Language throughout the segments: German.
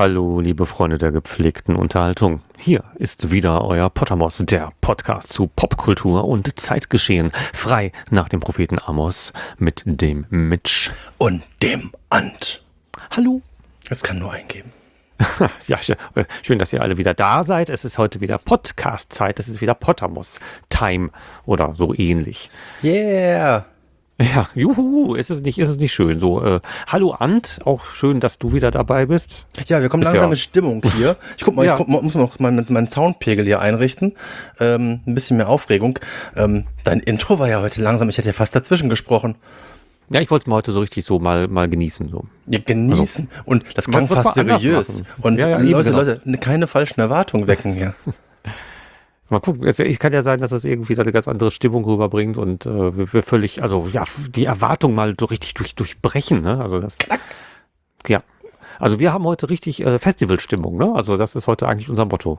Hallo, liebe Freunde der gepflegten Unterhaltung. Hier ist wieder euer Pottermos, der Podcast zu Popkultur und Zeitgeschehen, frei nach dem Propheten Amos mit dem Mitch. Und dem Ant. Hallo. Es kann nur eingeben. Ja, schön, dass ihr alle wieder da seid. Es ist heute wieder Podcast-Zeit. Es ist wieder Pottermos-Time oder so ähnlich. Yeah. Ja, juhu, ist es nicht schön. So, hallo Ant, auch schön, dass du wieder dabei bist. Ja, wir kommen langsam in Stimmung hier. Ich guck mal, Ja. muss noch meinen Soundpegel hier einrichten. Ein bisschen mehr Aufregung. Dein Intro war ja heute langsam, ich hätte ja fast dazwischen gesprochen. Ja, ich wollte es mal heute so richtig so mal genießen. So. Ja, genießen. Also, und das klang was fast wir anders seriös. machen. Und Ja, Leute, keine falschen Erwartungen wecken hier. Mal gucken, es kann ja sein, dass das irgendwie da eine ganz andere Stimmung rüberbringt und wir völlig, also ja, die Erwartung mal so richtig durchbrechen, ne? Also das, ja. Also wir haben heute richtig Festivalstimmung, ne? Also das ist heute eigentlich unser Motto.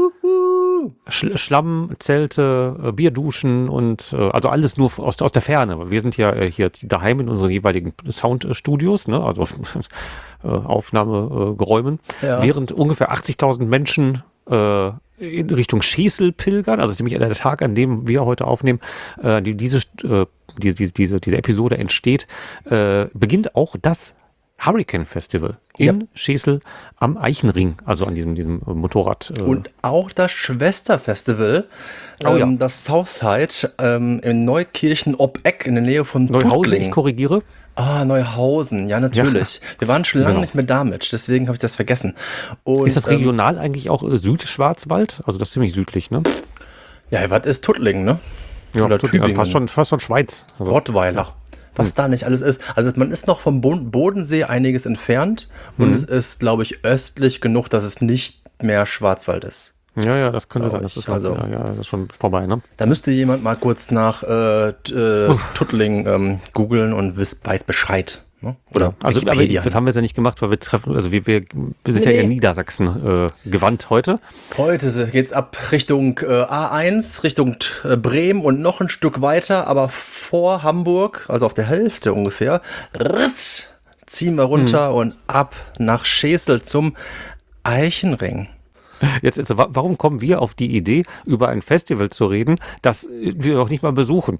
Schlamm, Zelte, Bierduschen und also alles nur aus der Ferne. Wir sind ja hier daheim in unseren jeweiligen Soundstudios, ne? Also Aufnahmegeräumen, während ungefähr 80.000 Menschen in Richtung Schesel pilgern, also ziemlich der Tag, an dem wir heute aufnehmen, diese Episode entsteht, beginnt auch das Hurricane Festival in Schesel am Eichenring, also an diesem Motorrad. Und auch das Schwesterfestival, das Southside in Neukirchen ob Eck in der Nähe von Neuhausen, Tuttlingen. ich korrigiere. Ah, Neuhausen, ja natürlich. Ja. Wir waren schon lange nicht mehr da, Mitch, deswegen habe ich das vergessen. Und, ist das regional eigentlich auch Südschwarzwald? Also das ist ziemlich südlich, ne? Ja, was ist Tuttlingen, ne? Ja, oder Tuttlingen, also fast schon Schweiz. Also. Rottweiler. Was da nicht alles ist. Also man ist noch vom Bodensee einiges entfernt und es ist, glaube ich, östlich genug, dass es nicht mehr Schwarzwald ist. Ja, das könnte sein. Das ist das ist schon vorbei, ne? Da müsste jemand mal kurz nach Tuttlingen googeln und weiß Bescheid. Ne? Oder Wikipedia. Das haben wir jetzt ja nicht gemacht, weil wir sind ja in Niedersachsen gewandt heute. Heute geht's ab Richtung A1, Richtung Bremen und noch ein Stück weiter, aber vor Hamburg, also auf der Hälfte ungefähr, ziehen wir runter und ab nach Schesel zum Eichenring. Jetzt, warum kommen wir auf die Idee, über ein Festival zu reden, das wir noch nicht mal besuchen?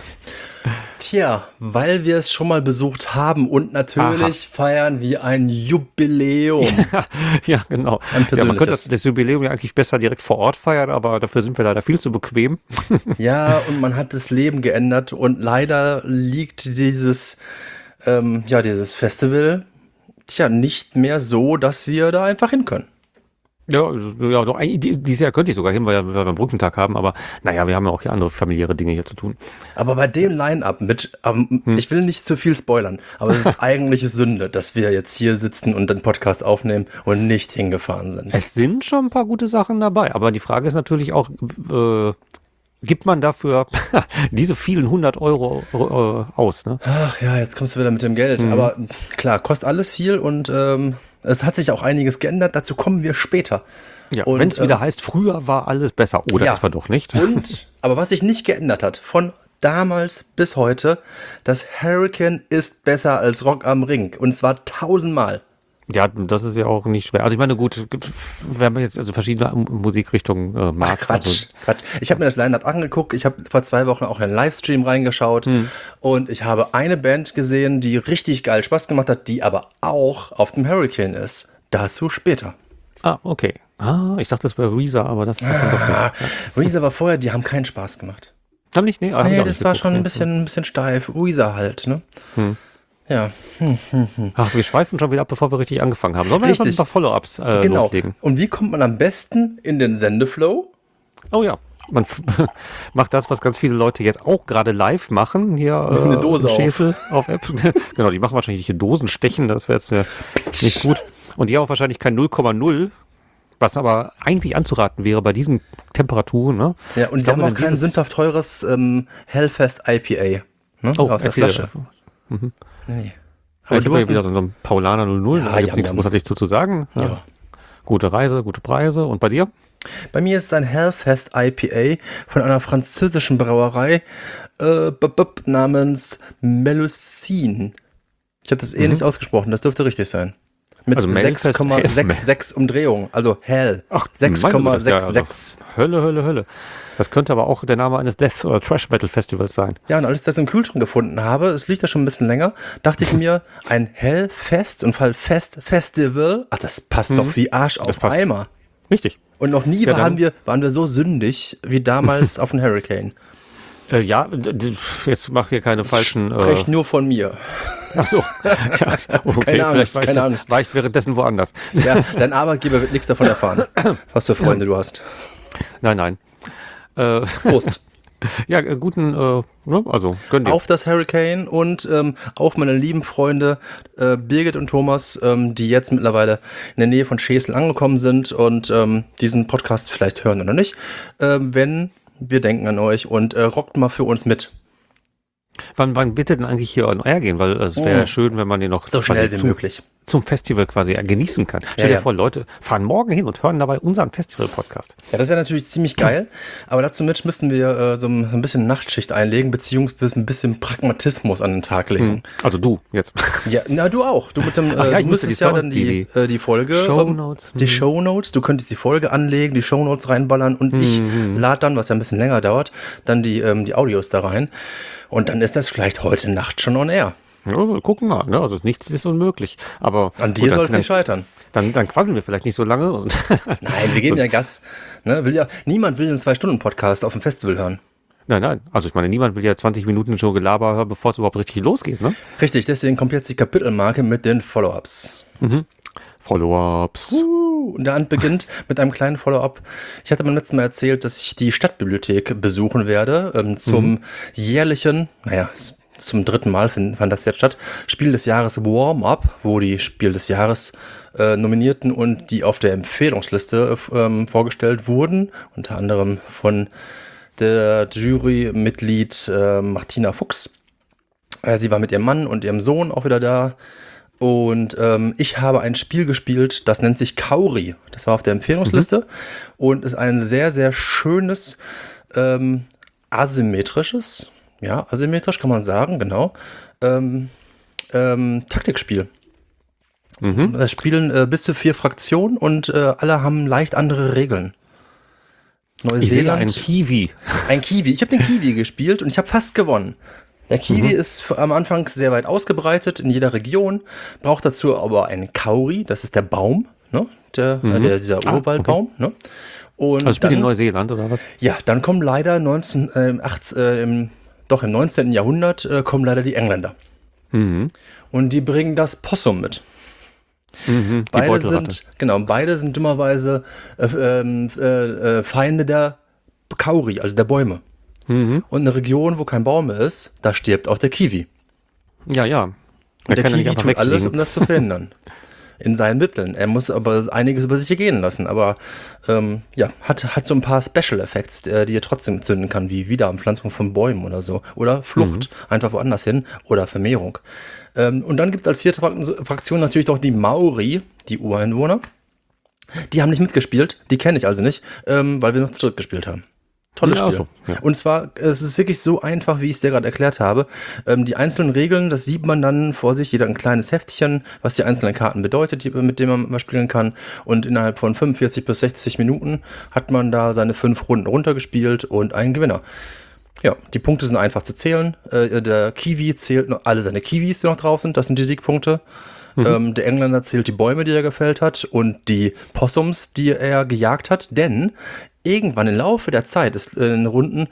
Tja, weil wir es schon mal besucht haben und natürlich feiern wir ein Jubiläum. Ja, genau. Ja, man könnte das Jubiläum ja eigentlich besser direkt vor Ort feiern, aber dafür sind wir leider viel zu bequem. Ja, und man hat das Leben geändert und leider liegt dieses Festival nicht mehr so, dass wir da einfach hin können. Ja, doch, dieses Jahr könnte ich sogar hin, weil wir einen Brückentag haben, aber naja, wir haben ja auch hier andere familiäre Dinge hier zu tun. Aber bei dem Line-Up ich will nicht zu viel spoilern, aber es ist eigentliche Sünde, dass wir jetzt hier sitzen und den Podcast aufnehmen und nicht hingefahren sind. Es sind schon ein paar gute Sachen dabei, aber die Frage ist natürlich auch, gibt man dafür diese vielen 100 Euro aus, ne? Ach ja, jetzt kommst du wieder mit dem Geld, aber klar, kostet alles viel und es hat sich auch einiges geändert, dazu kommen wir später. Ja, wenn es wieder heißt, früher war alles besser oder etwa doch nicht. Aber was sich nicht geändert hat, von damals bis heute, das Hurricane ist besser als Rock am Ring und zwar 1000-mal. Ja, das ist ja auch nicht schwer. Also ich meine, gut, wenn man jetzt also verschiedene Musikrichtungen mag. Quatsch. Ich habe mir das Line-Up angeguckt, ich habe vor 2 Wochen auch in einen Livestream reingeschaut und ich habe eine Band gesehen, die richtig geil Spaß gemacht hat, die aber auch auf dem Hurricane ist. Dazu später. Ah, okay. Ich dachte, das wäre Weezer, aber das passt dann doch nicht. Ja. Weezer war vorher, die haben keinen Spaß gemacht. Haben nicht? Nee, das war schon ein bisschen steif. Weezer halt, ne? Ja. Ach, wir schweifen schon wieder ab, bevor wir richtig angefangen haben. Sollen wir jetzt noch ein paar Follow-ups loslegen? Und wie kommt man am besten in den Sendeflow? Oh ja, man macht das, was ganz viele Leute jetzt auch gerade live machen. Hier eine Dose Schäsel auf App. Genau, die machen wahrscheinlich hier Dosen stechen, das wäre jetzt nicht gut. Und die haben auch wahrscheinlich kein 0,0, was aber eigentlich anzuraten wäre bei diesen Temperaturen. Ne? Ja, und die haben auch kein sündhaft teures Hellfest IPA. Ne? Aus der Flasche. Nee. Aber ich habe ja wieder so einen Paulaner 00, da gibt es nichts großartig zu sagen. Ja. Gute Reise, gute Preise. Und bei dir? Bei mir ist es ein Hellfest IPA von einer französischen Brauerei namens Melusine. Ich habe das ähnlich ausgesprochen, das dürfte richtig sein. Mit Also Melfest, 6,66 Umdrehungen. Also hell. Ach, 6,66. Hölle. Das könnte aber auch der Name eines Death- oder Thrash-Metal-Festivals sein. Ja, und als ich das im Kühlschrank gefunden habe, es liegt ja schon ein bisschen länger, dachte ich mir, ein Hellfest und Festival, ach, das passt doch wie Arsch auf passt. Eimer. Richtig. Und noch nie Ja, waren wir so sündig wie damals auf dem Hurricane. Jetzt mach hier keine falschen... Sprecht nur von mir. Ach so. Ja, okay, Keine Angst. War ich währenddessen woanders. Ja, dein Arbeitgeber wird nichts davon erfahren, was für Freunde du hast. Nein. Prost. Ja, guten, also gönn dir. Auf das Hurricane und auch meine lieben Freunde Birgit und Thomas, die jetzt mittlerweile in der Nähe von Schesel angekommen sind und diesen Podcast vielleicht hören oder nicht, wenn wir denken an euch und rockt mal für uns mit. Wann bitte denn eigentlich hier on air gehen? Weil es wäre schön, wenn man den noch So schnell wie möglich. Zum Festival quasi genießen kann. Stell dir vor, Leute fahren morgen hin und hören dabei unseren Festival-Podcast. Ja, das wäre natürlich ziemlich geil, aber dazu müssten wir so ein bisschen Nachtschicht einlegen, beziehungsweise ein bisschen Pragmatismus an den Tag legen. Also du jetzt. Ja, na du auch. Du mit dem, ich du müsstest ja dann die Folge, Shownotes. Die Shownotes, du könntest die Folge anlegen, die Shownotes reinballern und ich lade dann, was ja ein bisschen länger dauert, dann die Audios da rein und dann ist das vielleicht heute Nacht schon on air. Ja, wir gucken mal, ne? Also nichts ist unmöglich. Aber an dir soll es nicht scheitern. Dann quasseln wir vielleicht nicht so lange. Nein, wir geben ja Gas. Ne? Niemand will einen 2-Stunden-Podcast auf dem Festival hören. Nein. Also ich meine, niemand will ja 20 Minuten schon Gelaber hören, bevor es überhaupt richtig losgeht, ne? Richtig, deswegen kommt jetzt die Kapitelmarke mit den Follow-ups. Follow-ups. Und der Hand beginnt mit einem kleinen Follow-up. Ich hatte beim letzten Mal erzählt, dass ich die Stadtbibliothek besuchen werde zum jährlichen, zum 3. Mal fand das jetzt statt, Spiel des Jahres Warm-Up, wo die Spiel des Jahres Nominierten und die auf der Empfehlungsliste vorgestellt wurden, unter anderem von der Jurymitglied Martina Fuchs. Sie war mit ihrem Mann und ihrem Sohn auch wieder da. Und ich habe ein Spiel gespielt, das nennt sich Kauri. Das war auf der Empfehlungsliste und ist ein sehr, sehr schönes, asymmetrisches, ja, asymmetrisch kann man sagen, genau, Taktikspiel. Das spielen bis zu 4 Fraktionen und alle haben leicht andere Regeln. Neuseeland. Ein Kiwi. Ein Kiwi. Ich habe den Kiwi gespielt und ich habe fast gewonnen. Der Kiwi ist am Anfang sehr weit ausgebreitet in jeder Region, braucht dazu aber einen Kauri, das ist der Baum, ne? Dieser Urwaldbaum. Okay. Ne? Und also spielt in Neuseeland oder was? Ja, dann kommen leider im 19. Jahrhundert kommen leider die Engländer. Und die bringen das Possum mit. Beide sind dummerweise Feinde der Kauri, also der Bäume. Und eine Region, wo kein Baum mehr ist, da stirbt auch der Kiwi. Ja. Und der Kiwi tut alles, um das zu verhindern. In seinen Mitteln. Er muss aber einiges über sich ergehen lassen. Aber hat so ein paar Special Effects, die er trotzdem zünden kann, wie Wiederanpflanzung von Bäumen oder so. Oder Flucht, einfach woanders hin. Oder Vermehrung. Und dann gibt es als 4. Fraktion natürlich noch die Maori, die Ureinwohner. Die haben nicht mitgespielt, die kenne ich also nicht, weil wir noch zu dritt gespielt haben. Tolles Spiel. So. Ja. Und zwar, es ist wirklich so einfach, wie ich es dir gerade erklärt habe. Die einzelnen Regeln, das sieht man dann vor sich, jeder ein kleines Heftchen, was die einzelnen Karten bedeutet, mit denen man mal spielen kann. Und innerhalb von 45 bis 60 Minuten hat man da seine 5 Runden runtergespielt und einen Gewinner. Ja, die Punkte sind einfach zu zählen. Der Kiwi zählt noch alle seine Kiwis, die noch drauf sind, das sind die Siegpunkte. Der Engländer zählt die Bäume, die er gefällt hat und die Possums, die er gejagt hat, denn irgendwann im Laufe der Zeit, in den Runden,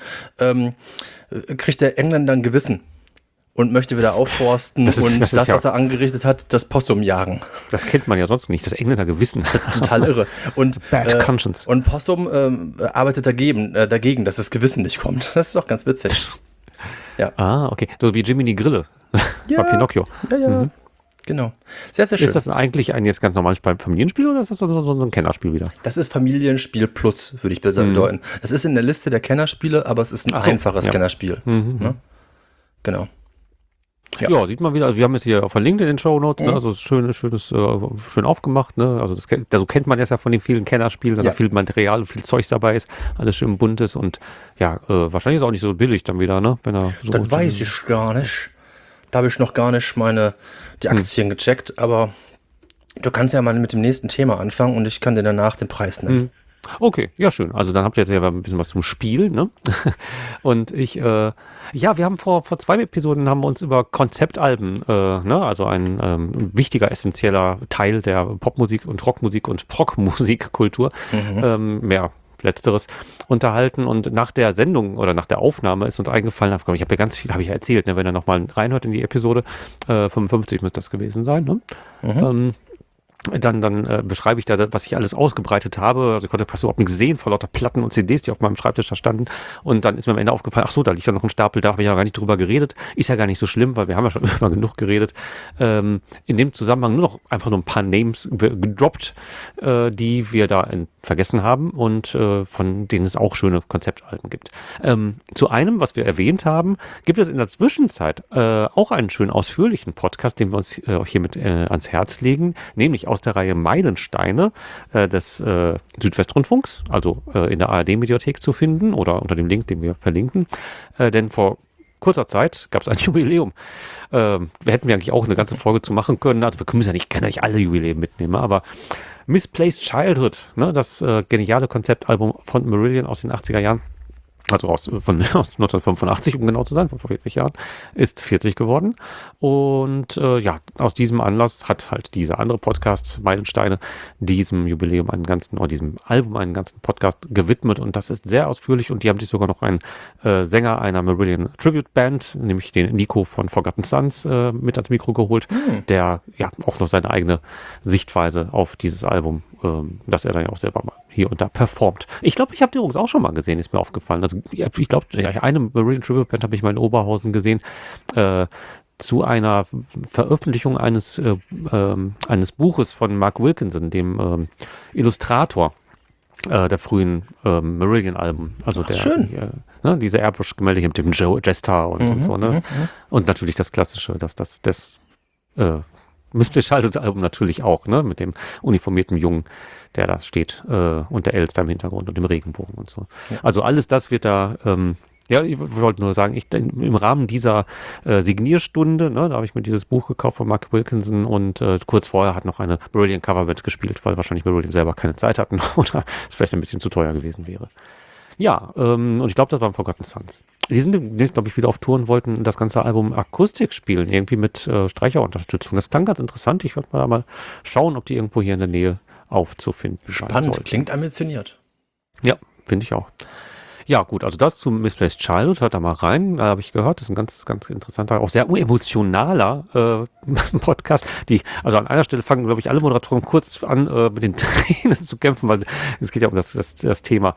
kriegt der Engländer ein Gewissen und möchte wieder aufforsten das, was er angerichtet hat, das Possum jagen. Das kennt man ja sonst nicht, das Engländer Gewissen. Total irre. Und, Bad Conscience. Und Possum arbeitet dagegen, dass das Gewissen nicht kommt. Das ist auch ganz witzig. Ja. Okay. So wie Jiminy Grille bei Pinocchio. Ja. Genau. Sehr, sehr schön. Ist das eigentlich ein jetzt ganz normales Familienspiel oder ist das so ein Kennerspiel wieder? Das ist Familienspiel Plus, würde ich besser bedeuten. Es ist in der Liste der Kennerspiele, aber es ist ein einfaches Kennerspiel. Ne? Genau. Ja, sieht man wieder. Also wir haben es hier verlinkt in den Shownotes, ne? Also es ist schön aufgemacht. Ne? Also so kennt man es ja von den vielen Kennerspielen, dass da viel Material, viel Zeugs dabei ist, alles schön buntes und wahrscheinlich ist es auch nicht so billig dann wieder, ne? Wenn er so das weiß ich gar nicht. Da habe ich noch gar nicht die Aktien gecheckt, aber Du kannst ja mal mit dem nächsten Thema anfangen und ich kann dir danach den Preis nennen. Okay, ja schön. Also dann habt ihr jetzt ja ein bisschen was zum Spiel, ne? Und wir haben vor 2 Episoden haben wir uns über Konzeptalben, ne? Also ein wichtiger, essentieller Teil der Popmusik und Rockmusik und Prog-Musikkultur, mehr Letzteres, unterhalten. Und nach der Sendung oder nach der Aufnahme ist uns eingefallen, ich habe ja ganz viel, habe ich ja erzählt, ne? Wenn ihr nochmal reinhört in die Episode, 55 müsste das gewesen sein, ne? Dann beschreibe ich da, was ich alles ausgebreitet habe. Also ich konnte fast überhaupt nichts sehen vor lauter Platten und CDs, die auf meinem Schreibtisch da standen. Und dann ist mir am Ende aufgefallen, ach so, da liegt ja noch ein Stapel, da habe ich ja gar nicht drüber geredet. Ist ja gar nicht so schlimm, weil wir haben ja schon immer genug geredet. In dem Zusammenhang einfach nur ein paar Names gedroppt, die wir da vergessen haben und von denen es auch schöne Konzeptalben gibt. Zu einem, was wir erwähnt haben, gibt es in der Zwischenzeit auch einen schönen ausführlichen Podcast, den wir uns hiermit ans Herz legen, nämlich aus der Reihe Meilensteine des Südwestrundfunks, also in der ARD-Mediathek zu finden oder unter dem Link, den wir verlinken. Denn vor kurzer Zeit gab es ein Jubiläum. Wir hätten eigentlich auch eine ganze Folge zu machen können. Also wir können ja nicht alle Jubiläen mitnehmen, aber Misplaced Childhood, ne, das geniale Konzeptalbum von Marillion aus den 80er Jahren, also aus 1985, um genau zu sein, von vor 40 Jahren, ist 40 geworden. Und aus diesem Anlass hat halt dieser andere Podcast, Meilensteine, diesem Jubiläum diesem Album einen ganzen Podcast gewidmet. Und das ist sehr ausführlich. Und die haben sich sogar noch einen Sänger einer Marillion Tribute Band, nämlich den Nico von Forgotten Sons, mit ans Mikro geholt, der ja auch noch seine eigene Sichtweise auf dieses Album, das er dann ja auch selber mal hier und da performt. Ich glaube, ich habe die übrigens auch schon mal gesehen, ist mir aufgefallen. Also, ich glaube, eine Marillion Tribute Band habe ich mal in Oberhausen gesehen, zu einer Veröffentlichung eines Buches von Mark Wilkinson, dem Illustrator der frühen Marillion-Alben. Also diese Airbrush-Gemälde hier mit dem Jester und so. Ne? Und natürlich das Klassische, das Misplaced-Album natürlich auch, ne? Mit dem uniformierten Jungen, der da steht und der Elster im Hintergrund und dem Regenbogen und so. Ja. Also alles das wird da, ich wollte nur sagen, im Rahmen dieser Signierstunde, ne, da habe ich mir dieses Buch gekauft von Mark Wilkinson und kurz vorher hat noch eine Marillion Coverband gespielt, weil wahrscheinlich Marillion selber keine Zeit hatten oder es vielleicht ein bisschen zu teuer gewesen wäre. Ja, und ich glaube, das waren Forgotten Sons. Die sind demnächst, glaube ich, wieder auf Tour und wollten das ganze Album Akustik spielen, irgendwie mit Streicherunterstützung. Das klang ganz interessant. Ich werde mal schauen, ob die irgendwo hier in der Nähe aufzufinden sein Spannend, sollten. Klingt ambitioniert. Ja, finde ich auch. Ja, gut, also das zum Misplaced Childhood, hört da mal rein. Da habe ich gehört, das ist ein ganz, ganz interessanter, auch sehr emotionaler Podcast. Also an einer Stelle fangen, glaube ich, alle Moderatoren kurz an, mit den Tränen zu kämpfen, weil es geht ja um das Thema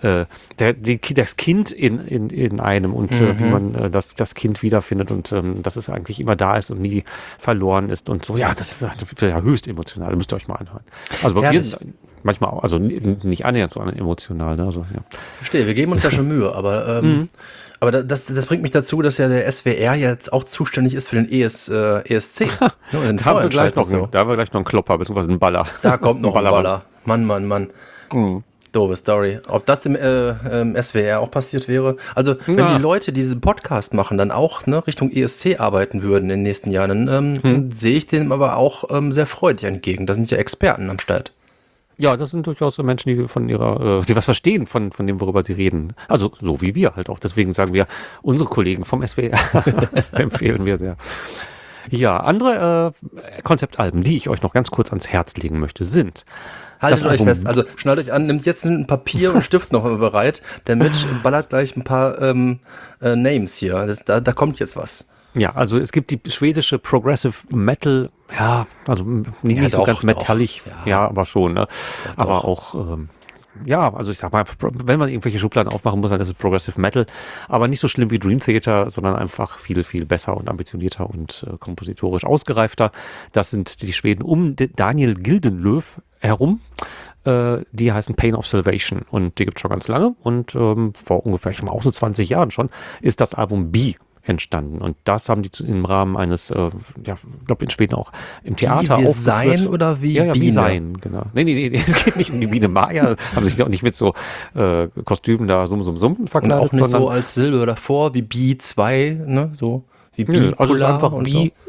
das Kind in einem und wie man das Kind wiederfindet und dass es eigentlich immer da ist und nie verloren ist und so. Ja, das ist ja höchst emotional, das müsst ihr euch mal anhören. Also bei mir sind manchmal auch, also nicht annähernd so emotional. Ne? Also, ja. Verstehe, wir geben uns ja schon Mühe, aber das bringt mich dazu, dass ja der SWR jetzt auch zuständig ist für den ESC. Da haben wir gleich noch einen Klopper, beziehungsweise einen Baller. Da kommt noch ein Baller. Mann. Doofe Story. Ob das dem SWR auch passiert wäre? Also, wenn die Leute, die diesen Podcast machen, dann auch Richtung ESC arbeiten würden in den nächsten Jahren, dann sehe ich dem aber auch sehr freudig entgegen. Da sind ja Experten am Start. Ja, das sind durchaus so Menschen, die die was verstehen von dem, worüber sie reden. Also so wie wir halt auch. Deswegen sagen wir, unsere Kollegen vom SWR empfehlen wir sehr. Ja, andere Konzeptalben, die ich euch noch ganz kurz ans Herz legen möchte, sind... Haltet euch fest, also schnallt euch an, nimmt jetzt ein Papier und Stift noch mal bereit, damit ballert gleich ein paar Names hier. Da kommt jetzt was. Ja, also es gibt die schwedische Progressive Metal, also nicht so ganz metallig, aber schon, ne? Doch. Aber auch, also ich sag mal, wenn man irgendwelche Schubladen aufmachen muss, dann ist es Progressive Metal, aber nicht so schlimm wie Dream Theater, sondern einfach viel, viel besser und ambitionierter und kompositorisch ausgereifter. Das sind die Schweden um Daniel Gildenlöw herum. Die heißen Pain of Salvation und die gibt es schon ganz lange und vor ungefähr, ich meine auch so 20 Jahren schon, ist das Album B entstanden. Und das haben die im Rahmen eines, ich glaube in Schweden auch im Theater aufgeführt. Wie Sein oder wie Biene? Wie Sein, genau. Nee, es geht nicht um die Biene Maya, haben sich auch nicht mit so Kostümen da summ verkleidet. Und auch nicht so als Silbe davor, wie Bi 2, ne, so wie Bi. Also es ist einfach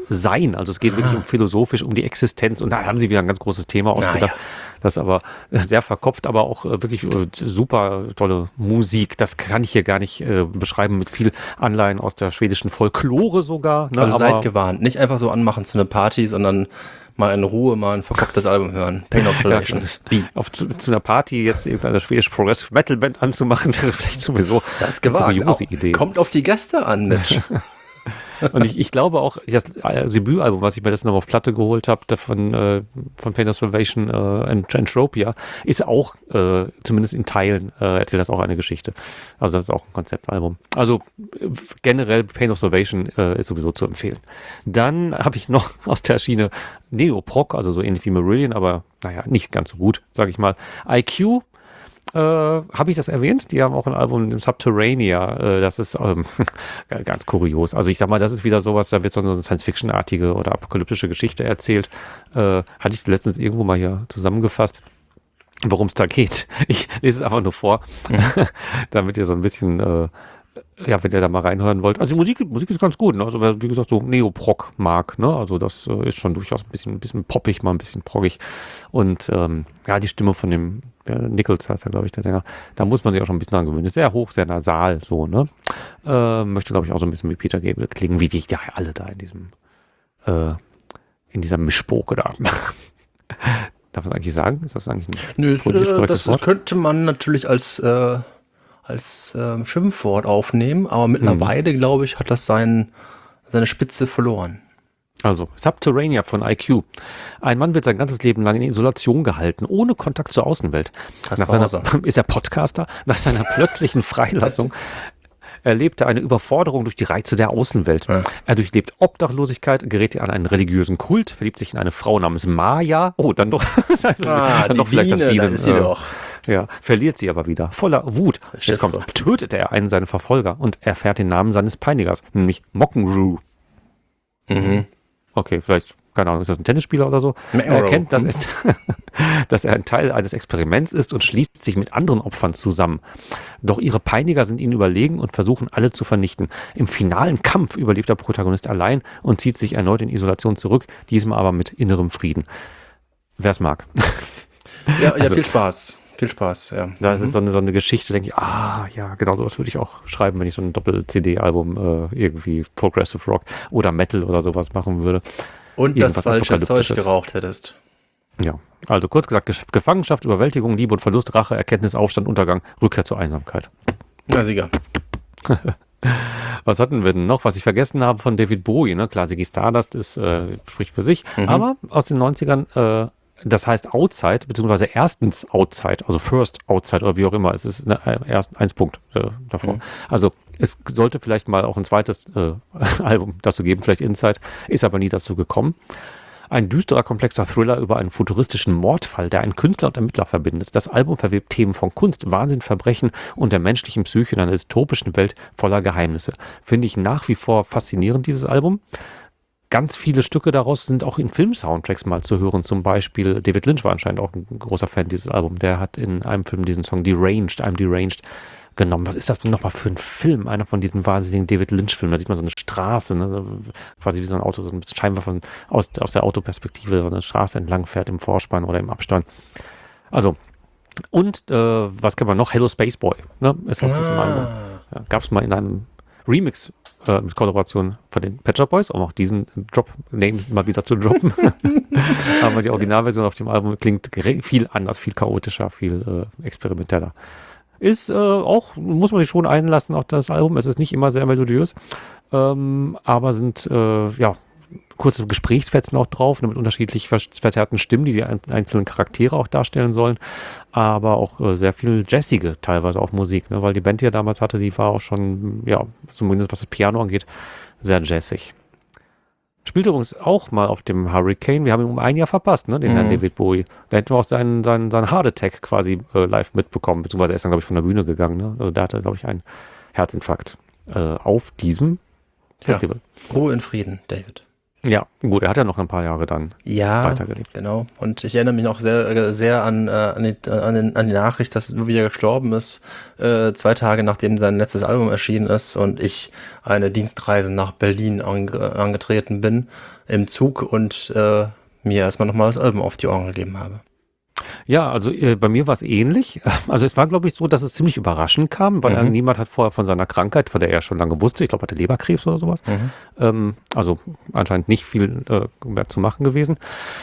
Sein. Also es geht wirklich philosophisch um die Existenz und da haben sie wieder ein ganz großes Thema ausgedacht. Das ist aber sehr verkopft, aber auch wirklich super tolle Musik. Das kann ich hier gar nicht beschreiben, mit viel Anleihen aus der schwedischen Folklore sogar. Ne? Also seid gewarnt, nicht einfach so anmachen zu einer Party, sondern mal in Ruhe mal ein verkopftes Album hören. Pain of Salvation. Zu einer Party jetzt irgendeine schwedische Progressive Metal Band anzumachen, wäre vielleicht sowieso das ist gewagt. eine Idee. Kommt auf die Gäste an, Mensch. Und ich glaube auch, das Debütalbum, was ich mir jetzt noch auf Platte geholt habe, von Pain of Salvation, Entropia, ist auch, zumindest in Teilen, erzählt das auch eine Geschichte. Also das ist auch ein Konzeptalbum. Also generell Pain of Salvation ist sowieso zu empfehlen. Dann habe ich noch aus der Schiene Neoprog, also so ähnlich wie Marillion, aber naja, nicht ganz so gut, sage ich mal. IQ. Habe ich das erwähnt? Die haben auch ein Album im Subterranea. Das ist ganz kurios. Also ich sag mal, das ist wieder sowas, da wird so eine Science-Fiction-artige oder apokalyptische Geschichte erzählt. Hatte ich letztens irgendwo mal hier zusammengefasst, worum es da geht. Ich lese es einfach nur vor, damit ihr so ein bisschen, wenn ihr da mal reinhören wollt. Also die Musik ist ganz gut, ne? Also wer, wie gesagt, so Neoprog mag, ne? Also das ist schon durchaus ein bisschen poppig, mal ein bisschen proggig. Und die Stimme von dem Nichols heißt ja, glaube ich, der Sänger, da muss man sich auch schon ein bisschen dran gewöhnen. Ist sehr hoch, sehr nasal, so, ne? Möchte, glaube ich, auch so ein bisschen wie Peter Gabriel klingen, wie die ja alle da in dieser Mischpoke da. Darf man eigentlich sagen? Ist das eigentlich ein politisch korrektes Wort? Könnte man natürlich als Schimpfwort aufnehmen, aber mittlerweile, glaube ich, hat das seine Spitze verloren. Also, Subterranea von IQ. Ein Mann wird sein ganzes Leben lang in Isolation gehalten, ohne Kontakt zur Außenwelt. Ist er Podcaster? Nach seiner plötzlichen Freilassung erlebt er eine Überforderung durch die Reize der Außenwelt. Ja. Er durchlebt Obdachlosigkeit, gerät an einen religiösen Kult, verliebt sich in eine Frau namens Maya. Oh, dann doch. Dann doch vielleicht das Bienen, ist sie doch. Ja, verliert sie aber wieder. Voller Wut. Jetzt tötet er einen seiner Verfolger und erfährt den Namen seines Peinigers, nämlich Mockenroo. Okay, vielleicht, keine Ahnung, ist das ein Tennisspieler oder so? Er erkennt, dass er ein Teil eines Experiments ist und schließt sich mit anderen Opfern zusammen. Doch ihre Peiniger sind ihnen überlegen und versuchen, alle zu vernichten. Im finalen Kampf überlebt der Protagonist allein und zieht sich erneut in Isolation zurück, diesmal aber mit innerem Frieden. Wer es mag. Ja, viel Spaß. Viel Spaß, ja. Das ist so eine Geschichte, denke ich, genau sowas würde ich auch schreiben, wenn ich so ein Doppel-CD-Album irgendwie Progressive Rock oder Metal oder sowas machen würde. Und das falsche Zeug geraucht hättest. Ja, also kurz gesagt, Gefangenschaft, Überwältigung, Liebe und Verlust, Rache, Erkenntnis, Aufstand, Untergang, Rückkehr zur Einsamkeit. Na, sicher. Was hatten wir denn noch? Was ich vergessen habe von David Bowie, ne? Klar, Ziggy Stardust spricht für sich, aber aus den 90ern, das heißt Outside, beziehungsweise erstens Outside, also First Outside oder wie auch immer, es ist erst 1 Punkt davor. Also es sollte vielleicht mal auch ein zweites Album dazu geben, vielleicht Inside, ist aber nie dazu gekommen. Ein düsterer, komplexer Thriller über einen futuristischen Mordfall, der einen Künstler und Ermittler verbindet. Das Album verwebt Themen von Kunst, Wahnsinn, Verbrechen und der menschlichen Psyche in einer dystopischen Welt voller Geheimnisse. Finde ich nach wie vor faszinierend, dieses Album. Ganz viele Stücke daraus sind auch in Film-Soundtracks mal zu hören. Zum Beispiel David Lynch war anscheinend auch ein großer Fan dieses Albums. Der hat in einem Film diesen Song I'm Deranged genommen. Was ist das denn nochmal für ein Film? Einer von diesen wahnsinnigen David Lynch-Filmen. Da sieht man so eine Straße, ne? Quasi wie so ein Auto, so scheinbar aus der Autoperspektive, so eine Straße entlang fährt im Vorspann oder im Abspann. Also, und was kann man noch? Hello Space Boy, ne? Ist aus diesem Album. Ja, gab es mal in einem Remix mit Kollaboration von den Pet Shop Boys, um auch diesen Drop-Name mal wieder zu droppen. Aber die Originalversion auf dem Album klingt viel anders, viel chaotischer, viel experimenteller. Ist auch, muss man sich schon einlassen auf das Album. Es ist nicht immer sehr melodiös, aber sind kurze Gesprächsfetzen auch drauf, mit unterschiedlich verzerrten Stimmen, die einzelnen Charaktere auch darstellen sollen, aber auch sehr viel jazzige teilweise auch Musik, ne? Weil die Band, die er damals hatte, die war auch schon, zumindest was das Piano angeht, sehr jazzig. Spielt übrigens auch mal auf dem Hurricane, wir haben ihn um ein Jahr verpasst, ne, den Herrn David Bowie. Da hätten wir auch seinen Heart Attack quasi live mitbekommen, beziehungsweise er ist dann, glaube ich, von der Bühne gegangen, ne? Also da hatte er, glaube ich, einen Herzinfarkt auf diesem Festival. Ruhe in Frieden, David. Ja, gut, er hat ja noch ein paar Jahre dann weitergelebt. Genau. Und ich erinnere mich noch sehr an die Nachricht, dass wie er gestorben ist, 2 Tage nachdem sein letztes Album erschienen ist und ich eine Dienstreise nach Berlin angetreten bin im Zug und mir erstmal nochmal das Album auf die Ohren gegeben habe. Ja, also bei mir war es ähnlich. Also es war, glaube ich, so, dass es ziemlich überraschend kam, weil niemand hat vorher von seiner Krankheit, von der er schon lange wusste, ich glaube, er hatte Leberkrebs oder sowas. Also anscheinend nicht viel mehr zu machen gewesen.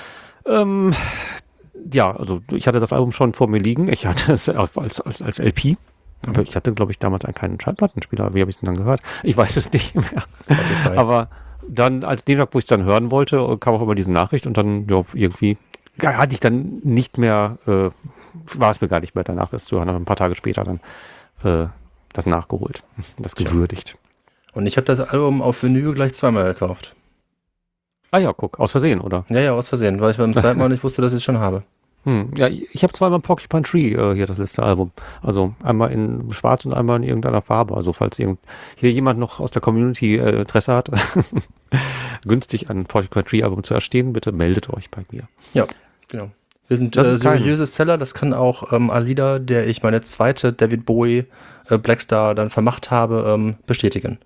Ja, also ich hatte das Album schon vor mir liegen. Ich hatte es als LP. Aber ich hatte, glaube ich, damals keinen Schallplattenspieler. Wie habe ich es denn dann gehört? Ich weiß es nicht mehr. Spotify. Aber dann, als den Tag, wo ich es dann hören wollte, kam auch immer diese Nachricht und dann irgendwie hatte ich dann nicht mehr, war es mir gar nicht mehr danach, es zu hören, aber ein paar Tage später dann das nachgeholt, das gewürdigt. Und ich habe das Album auf Vinyl gleich 2-mal gekauft. Ah ja, guck, aus Versehen, oder? Ja, aus Versehen, weil ich beim 2. Mal nicht wusste, dass ich es schon habe. Ja, ich habe 2-mal Porcupine Tree hier, das letzte Album. Also einmal in schwarz und einmal in irgendeiner Farbe. Also falls hier jemand noch aus der Community Interesse hat, günstig ein Porcupine Tree Album zu erstehen, bitte meldet euch bei mir. Ja, genau. Wir sind seriöse Seller, das kann auch Alida, der ich meine zweite David Bowie Blackstar dann vermacht habe, bestätigen.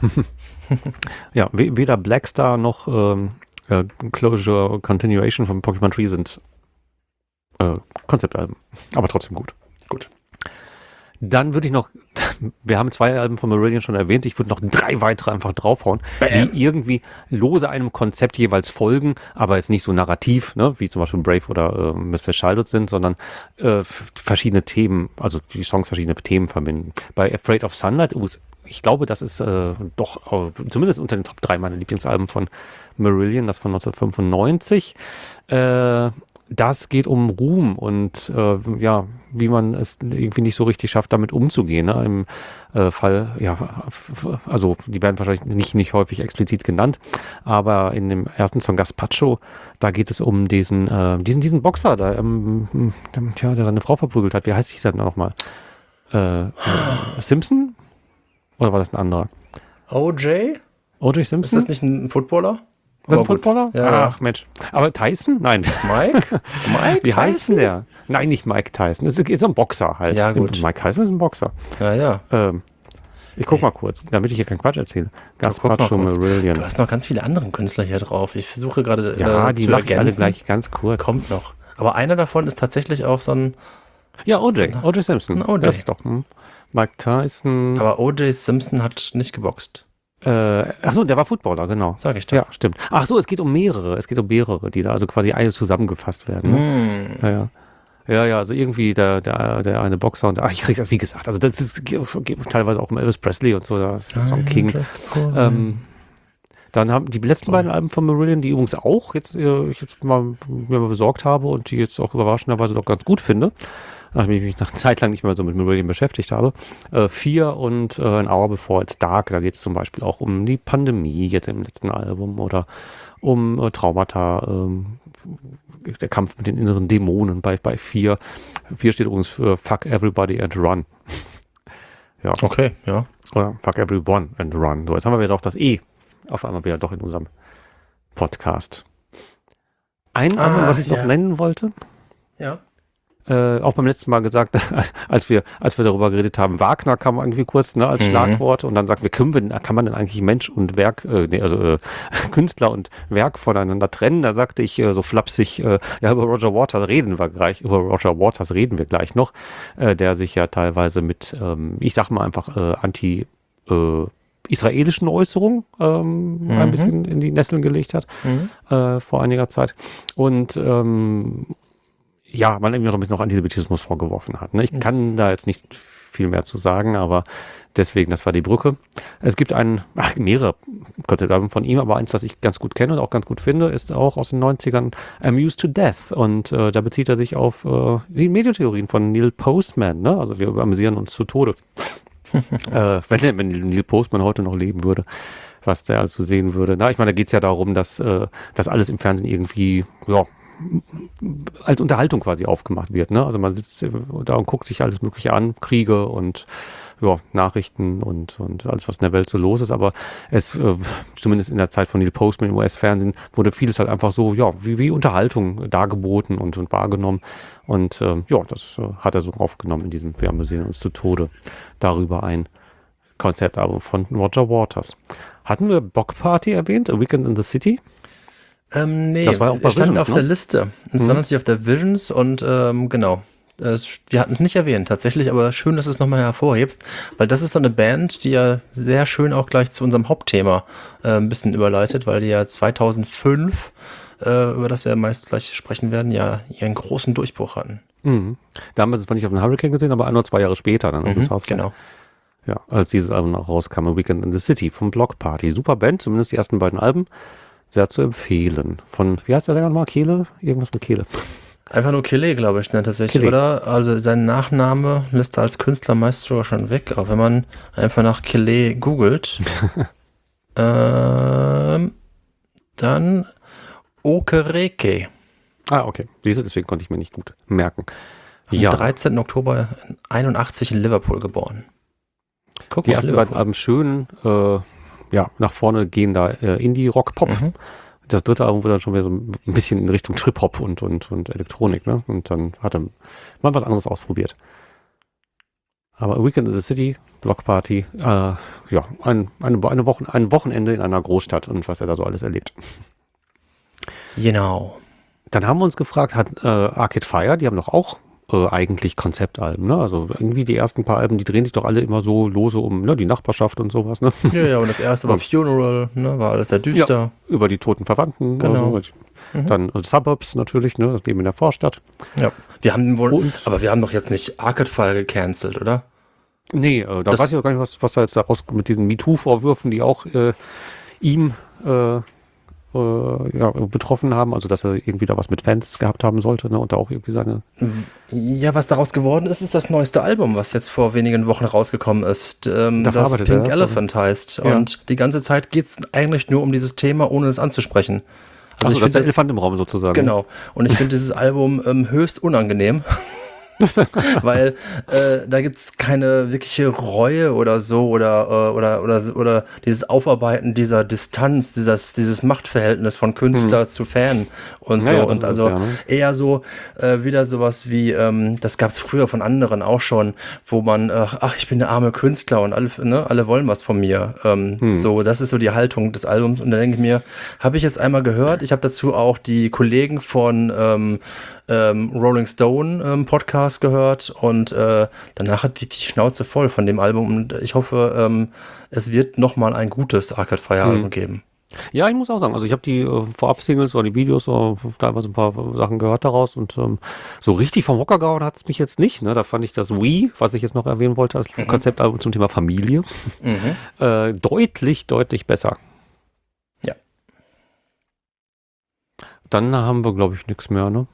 Ja, weder Blackstar noch Closure Continuation von Porcupine Tree sind Konzeptalben, aber trotzdem gut. Gut. Dann würde ich noch, wir haben 2 Alben von Marillion schon erwähnt, ich würde noch 3 weitere einfach draufhauen, die irgendwie lose einem Konzept jeweils folgen, aber jetzt nicht so narrativ, ne, wie zum Beispiel Brave oder Misplaced Childhood sind, sondern verschiedene Themen, also die Songs verschiedene Themen verbinden. Bei Afraid of Sunlight, ich glaube, das ist doch zumindest unter den Top 3 meiner Lieblingsalben von Marillion, das von 1995. Das geht um Ruhm und wie man es irgendwie nicht so richtig schafft, damit umzugehen. Ne? Im Fall, also die werden wahrscheinlich nicht häufig explizit genannt, aber in dem ersten Song Gaspacho, da geht es um diesen Boxer, der seine Frau verprügelt hat. Wie heißt dieser denn nochmal? Simpson? Oder war das ein anderer? O.J. Simpson? Ist das nicht ein Footballer? Das ist ein Footballer? Ja. Ach Mensch. Aber Tyson? Nein. Mike? Wie heißt denn der? Nein, nicht Mike Tyson. Das ist ein Boxer halt. Ja, gut. Mike Tyson ist ein Boxer. Ja. Ich guck mal kurz, damit ich hier keinen Quatsch erzähle. Gaspacho Marillion. Du hast noch ganz viele andere Künstler hier drauf. Ich versuche gerade die mache ich alle gleich ganz kurz. Kommt noch. Aber einer davon ist tatsächlich auch so ein... Ja, O.J. Simpson. Das ist doch Mike Tyson. Aber O.J. Simpson hat nicht geboxt. Achso, der war Footballer, genau. Sag ich doch. Ja, stimmt. Ach so, es geht um mehrere, die da also quasi alle zusammengefasst werden. Ne? Ja, also irgendwie der eine Boxer und ich krieg's, wie gesagt, also das ist teilweise auch um Elvis Presley und so, das ist so ein King. Dann haben die letzten beiden Alben von Marillion, die übrigens auch jetzt mir mal besorgt habe und die jetzt auch überraschenderweise doch ganz gut finde, nachdem ich mich nach einer Zeit lang nicht mehr so mit Marillion beschäftigt habe. 4 und An Hour Before It's Dark, da geht es zum Beispiel auch um die Pandemie jetzt im letzten Album oder um Traumata, der Kampf mit den inneren Dämonen bei 4. 4 steht übrigens für Fuck Everybody and Run. Ja. Okay, ja. Oder Fuck Everyone and Run. So, jetzt haben wir wieder auch das E auf einmal wieder doch in unserem Podcast. Ein Album, was ich noch nennen wollte. Ja. Auch beim letzten Mal gesagt, als wir darüber geredet haben, Wagner kam irgendwie kurz als Schlagwort und dann sagt wir, kann man denn eigentlich Mensch und Werk, Künstler und Werk voneinander trennen? Da sagte ich so flapsig, über Roger Waters reden wir gleich noch, der sich ja teilweise mit, ich sag mal einfach israelischen Äußerungen ein bisschen in die Nesseln gelegt hat vor einiger Zeit und man ihm noch ein bisschen Antisemitismus vorgeworfen hat. Ne? Ich kann da jetzt nicht viel mehr zu sagen, aber deswegen, das war die Brücke. Es gibt mehrere Konzeptalben von ihm, aber eins, das ich ganz gut kenne und auch ganz gut finde, ist auch aus den 90ern Amused to Death und da bezieht er sich auf die Medietheorien von Neil Postman. Ne? Also wir amüsieren uns zu Tode. Wenn Neil Postman heute noch leben würde, was der alles zu sehen würde. Na, ich meine, da geht es ja darum, dass das alles im Fernsehen irgendwie, als Unterhaltung quasi aufgemacht wird. Ne? Also man sitzt da und guckt sich alles Mögliche an, Kriege und Nachrichten und alles, was in der Welt so los ist. Aber es, zumindest in der Zeit von Neil Postman im US-Fernsehen, wurde vieles halt einfach so, wie Unterhaltung dargeboten und wahrgenommen. Und das hat er so aufgenommen in diesem Wir sehen uns zu Tode. Darüber ein Konzeptalbum von Roger Waters. Hatten wir Block Party erwähnt? A Weekend in the City? Nee, das war auch bei stand Visions, auf der Liste. Es war natürlich auf der Visions und genau. Wir hatten es nicht erwähnt tatsächlich, aber schön, dass du es nochmal hervorhebst, weil das ist so eine Band, die ja sehr schön auch gleich zu unserem Hauptthema ein bisschen überleitet, weil die ja 2005, über das wir meist gleich sprechen werden, ja ihren großen Durchbruch hatten. Mhm. Da haben wir es zwar nicht auf den Hurricane gesehen, aber 1 oder 2 Jahre später dann auf dem Southside. Genau. Ja, als dieses Album auch rauskam, A Weekend in the City vom Block Party. Super Band, zumindest die ersten beiden Alben. Sehr zu empfehlen. Von, wie heißt der Sänger nochmal? Kehle? Irgendwas mit Kehle. Einfach nur Kille, glaube ich, ne, tatsächlich, Kille. oder? Also sein Nachname lässt er als Künstler meist sogar schon weg, auch wenn man einfach nach Kille googelt. Dann Okereke. Ah, okay. Deswegen konnte ich mir nicht gut merken. Am 13. Oktober 81 in Liverpool geboren. Guck die mal, ersten beiden Alben schön, nach vorne gehen da Indie-Rock-Pop. Das dritte Album wurde dann schon wieder so ein bisschen in Richtung Trip-Hop und Elektronik, ne? Und dann hat er mal was anderes ausprobiert. Aber A Weekend in the City, Block Party, ein Wochenende in einer Großstadt und was er da so alles erlebt. Genau. Dann haben wir uns gefragt, hat Arcade Fire, die haben doch auch eigentlich Konzeptalben, ne? Also irgendwie die ersten paar Alben, die drehen sich doch alle immer so lose um die Nachbarschaft und sowas, ne? Ja, und das erste war Funeral, ne? War alles sehr düster. Ja, über die toten Verwandten. Genau. Dann Suburbs natürlich, ne? Das Leben in der Vorstadt. Ja. Aber wir haben doch jetzt nicht Arcade Fire gecancelt, oder? Nee, da weiß ich auch gar nicht, was da jetzt daraus mit diesen MeToo-Vorwürfen, die auch ihm betroffen haben, also dass er irgendwie da was mit Fans gehabt haben sollte, ne, und da auch irgendwie seine... Ja, was daraus geworden ist, ist das neueste Album, was jetzt vor wenigen Wochen rausgekommen ist, das Pink Elephant heißt. Ja. Und die ganze Zeit geht es eigentlich nur um dieses Thema, ohne es anzusprechen. Also das ist der Elefant im Raum sozusagen. Genau. Und ich finde dieses Album höchst unangenehm. Weil da gibt es keine wirkliche Reue oder so oder dieses Aufarbeiten dieser Distanz, dieses Machtverhältnis von Künstler zu Fan und so. Und also eher so wieder sowas wie, das gab es früher von anderen auch schon, wo man, ich bin der arme Künstler und alle wollen was von mir. So, das ist so die Haltung des Albums. Und da denke ich mir, habe ich jetzt einmal gehört, ich habe dazu auch die Kollegen von Rolling Stone Podcast gehört und danach hat die Schnauze voll von dem Album und ich hoffe, es wird nochmal ein gutes Arcade Fire Album geben. Ja, ich muss auch sagen, also ich habe die Vorab-Singles oder die Videos teilweise ein paar Sachen gehört daraus und so richtig vom Hocker gehauen hat es mich jetzt nicht, ne? Da fand ich das We, was ich jetzt noch erwähnen wollte, als Konzeptalbum zum Thema Familie, deutlich besser. Ja. Dann haben wir, glaube ich, nichts mehr, ne?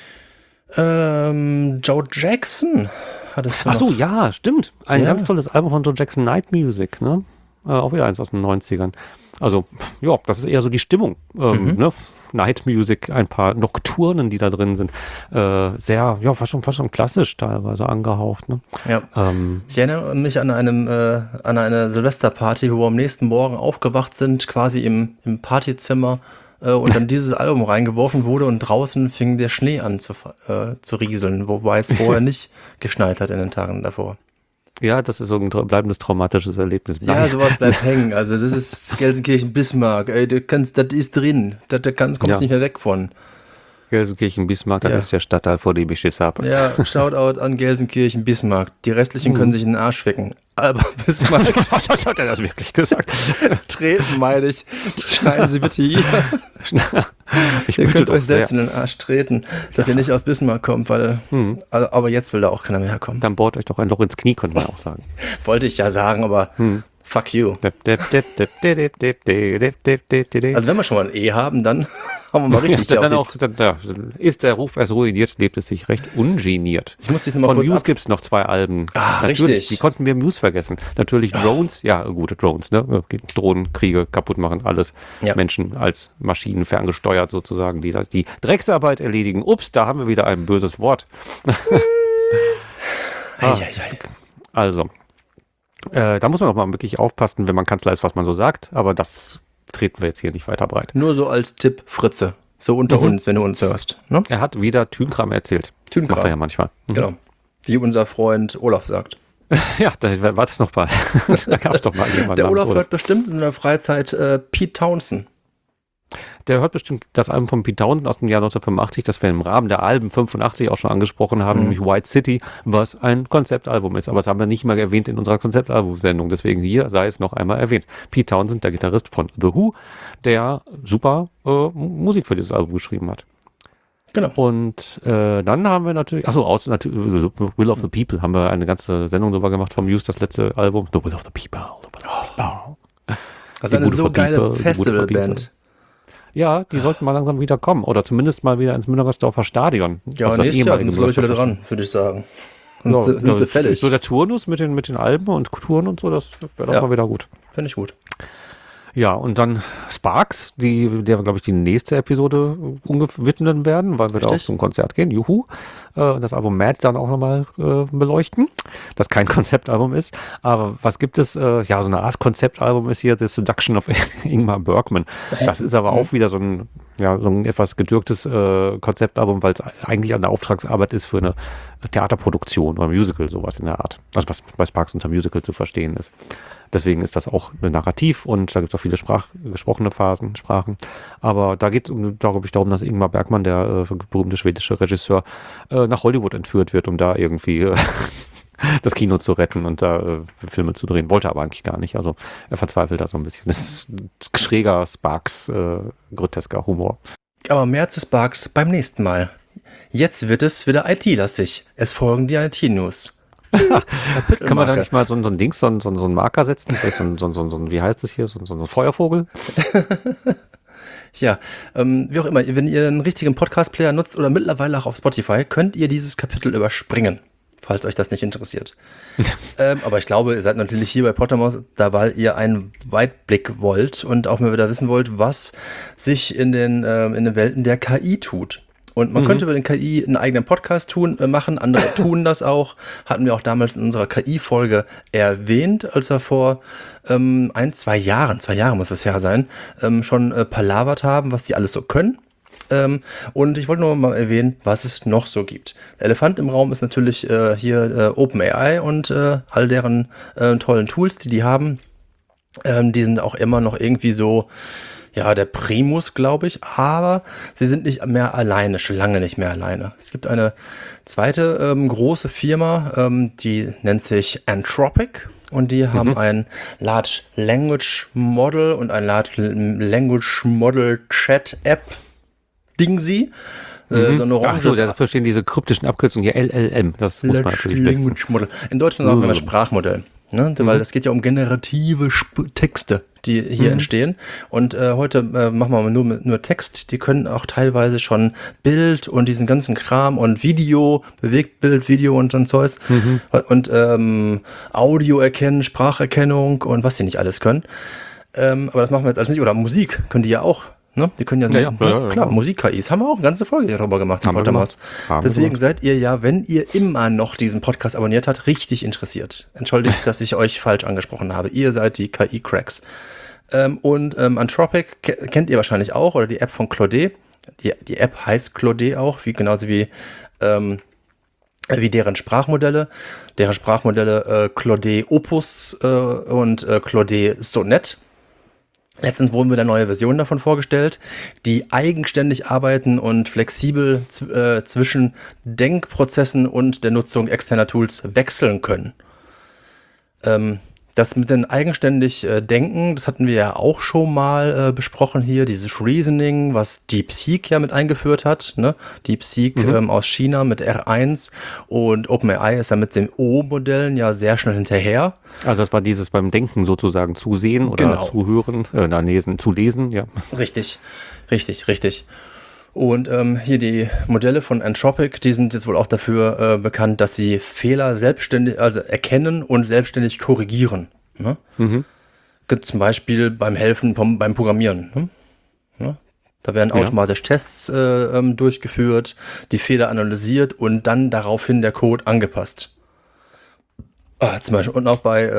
Joe Jackson hattest du noch. Ach so, ja, stimmt. Ein ganz tolles Album von Joe Jackson, Night Music, ne? Auch wieder eins aus den 90ern. Also, ja, das ist eher so die Stimmung, ne? Night Music, ein paar Nocturnen, die da drin sind. Sehr, fast schon klassisch teilweise angehaucht, ne? Ja. Ich erinnere mich an eine Silvesterparty, wo wir am nächsten Morgen aufgewacht sind, quasi im Partyzimmer, und dann dieses Album reingeworfen wurde und draußen fing der Schnee an zu rieseln, wobei es vorher nicht geschneit hat in den Tagen davor. Ja, das ist so ein bleibendes traumatisches Erlebnis. Ja, sowas bleibt hängen. Also das ist Gelsenkirchen-Bismarck. Ey, das ist drin. Da kommst nicht mehr weg von. Gelsenkirchen-Bismarck, das ist der Stadtteil, vor dem ich Schiss habe. Ja, Shoutout an Gelsenkirchen-Bismarck. Die restlichen können sich in den Arsch ficken. Aber Bismarck... Was hat er das wirklich gesagt? Treten, meine ich. Schneiden Sie bitte hier. Ihr könnt euch selbst in den Arsch treten, dass ihr nicht aus Bismarck kommt, weil... aber jetzt will da auch keiner mehr herkommen. Dann bohrt euch doch ein Loch ins Knie, könnte man auch sagen. Wollte ich ja sagen, aber... Fuck you. Also wenn wir schon mal ein E haben, dann haben wir mal richtig dann ist der Ruf erst ruiniert, lebt es sich recht ungeniert. Ich muss dich nochmal kurz Muse gibt es noch 2 Alben. Richtig. Wie konnten wir Muse vergessen? Natürlich Drones, gute Drones, ne? Drohnen, Kriege kaputt machen, alles. Ja. Menschen als Maschinen ferngesteuert sozusagen, die die Drecksarbeit erledigen. Ups, da haben wir wieder ein böses Wort. Also, Da muss man auch mal wirklich aufpassen, wenn man Kanzler ist, was man so sagt, aber das treten wir jetzt hier nicht weiter breit. Nur so als Tipp, Fritze. So unter uns, wenn du uns hörst. Ne? Er hat wieder Tünkram erzählt. Tünkram. Macht er ja manchmal. Genau. Wie unser Freund Olaf sagt. Ja, da war das noch mal. Da gab es doch mal jemanden. Der Olaf hört bestimmt in der Freizeit Pete Townshend. Der hört bestimmt das Album von Pete Townshend aus dem Jahr 1985, das wir im Rahmen der Alben 85 auch schon angesprochen haben, nämlich White City, was ein Konzeptalbum ist. Aber das haben wir nicht mal erwähnt in unserer Konzeptalbum-Sendung. Deswegen hier sei es noch einmal erwähnt. Pete Townshend, der Gitarrist von The Who, der super Musik für dieses Album geschrieben hat. Genau. Und dann haben wir natürlich, Will of the People, haben wir eine ganze Sendung drüber gemacht vom Muse, das letzte Album. The Will of the People. Das ist eine so geile Festivalband. Ja, die sollten mal langsam wieder kommen. Oder zumindest mal wieder ins Müngersdorfer Stadion. Ja, nächstes Jahr sind sie, glaube ich, wieder dran, würde ich sagen. Sind sie fertig. So der Turnus mit den Alben und Touren und so, das wäre doch mal wieder gut. Finde ich gut. Ja, und dann Sparks, der wir, glaube ich, die nächste Episode widmen werden, weil wir da auch zum Konzert gehen. Juhu. Das Album Mad dann auch nochmal beleuchten, das kein Konzeptalbum ist. Aber was gibt es? So eine Art Konzeptalbum ist hier The Seduction of Ingmar Bergman. Das ist aber auch wieder so ein etwas gedürktes Konzeptalbum, weil es eigentlich eine Auftragsarbeit ist für eine Theaterproduktion oder Musical, sowas in der Art. Also was bei Sparks unter Musical zu verstehen ist. Deswegen ist das auch ein Narrativ und da gibt es auch viele gesprochene Sprachen. Aber da geht es darum, dass Ingmar Bergman, der berühmte schwedische Regisseur, nach Hollywood entführt wird, um da irgendwie das Kino zu retten und da Filme zu drehen. Wollte aber eigentlich gar nicht. Also er verzweifelt da so ein bisschen. Das ist schräger Sparks, grotesker Humor. Aber mehr zu Sparks beim nächsten Mal. Jetzt wird es wieder IT-lastig. Es folgen die IT-News. Kann man da nicht mal so ein Ding, so einen Marker setzen? Vielleicht so ein, wie heißt das hier? So ein Feuervogel? Ja, wie auch immer, wenn ihr einen richtigen Podcast-Player nutzt oder mittlerweile auch auf Spotify, könnt ihr dieses Kapitel überspringen, falls euch das nicht interessiert. Aber ich glaube, ihr seid natürlich hier bei Pottermouth, da weil ihr einen Weitblick wollt und auch mal wieder wissen wollt, was sich in den Welten der KI tut. Und man könnte über den KI einen eigenen Podcast machen, andere tun das auch. Hatten wir auch damals in unserer KI-Folge erwähnt, als wir vor 2 Jahren muss es ja sein, schon palavert haben, was die alles so können. Und ich wollte nur mal erwähnen, was es noch so gibt. Der Elefant im Raum ist natürlich hier OpenAI und all deren tollen Tools, die haben. Die sind auch immer noch irgendwie so, ja, der Primus, glaube ich, aber sie sind nicht mehr alleine, schon lange nicht mehr alleine. Es gibt eine zweite große Firma, die nennt sich Anthropic und die haben ein Large Language Model und ein Large Language Model Chat App Dingsy. So eine dafür stehen diese kryptischen Abkürzungen hier, LLM, das muss man natürlich Language Model. In Deutschland sagen wir immer Sprachmodell. Ne? Weil es geht ja um generative Texte, die hier entstehen. Und heute machen wir mal nur Text. Die können auch teilweise schon Bild und diesen ganzen Kram und Video, Bewegtbild, Video und so ein Zeugs. Und Audio erkennen, Spracherkennung und was sie nicht alles können. Aber das machen wir jetzt alles nicht. Oder Musik können die ja auch. Ne? Die können klar, Musik-KIs. Haben wir auch eine ganze Folge darüber gemacht, die Pottermouth. Deswegen seid ihr ja, wenn ihr immer noch diesen Podcast abonniert habt, richtig interessiert. Entschuldigt, dass ich euch falsch angesprochen habe. Ihr seid die KI-Cracks. Und Anthropic kennt ihr wahrscheinlich auch, oder die App von Claude. Die App heißt Claude auch, genauso wie deren Sprachmodelle. Deren Sprachmodelle Claude Opus und Claude Sonnet. Letztens wurden wieder neue Versionen davon vorgestellt, die eigenständig arbeiten und flexibel zwischen Denkprozessen und der Nutzung externer Tools wechseln können. Das mit dem eigenständig Denken, das hatten wir ja auch schon mal besprochen hier, dieses Reasoning, was DeepSeek ja mit eingeführt hat. Ne? DeepSeek aus China mit R1 und OpenAI ist ja mit den O-Modellen ja sehr schnell hinterher. Also das war dieses beim Denken sozusagen zusehen oder zuhören, zu lesen, ja. Richtig. Und hier die Modelle von Anthropic, die sind jetzt wohl auch dafür bekannt, dass sie Fehler selbstständig, also erkennen und selbstständig korrigieren. Ne? Zum Beispiel beim Helfen beim Programmieren. Ne? Ja? Da werden automatisch Tests durchgeführt, die Fehler analysiert und dann daraufhin der Code angepasst. Zum Beispiel und auch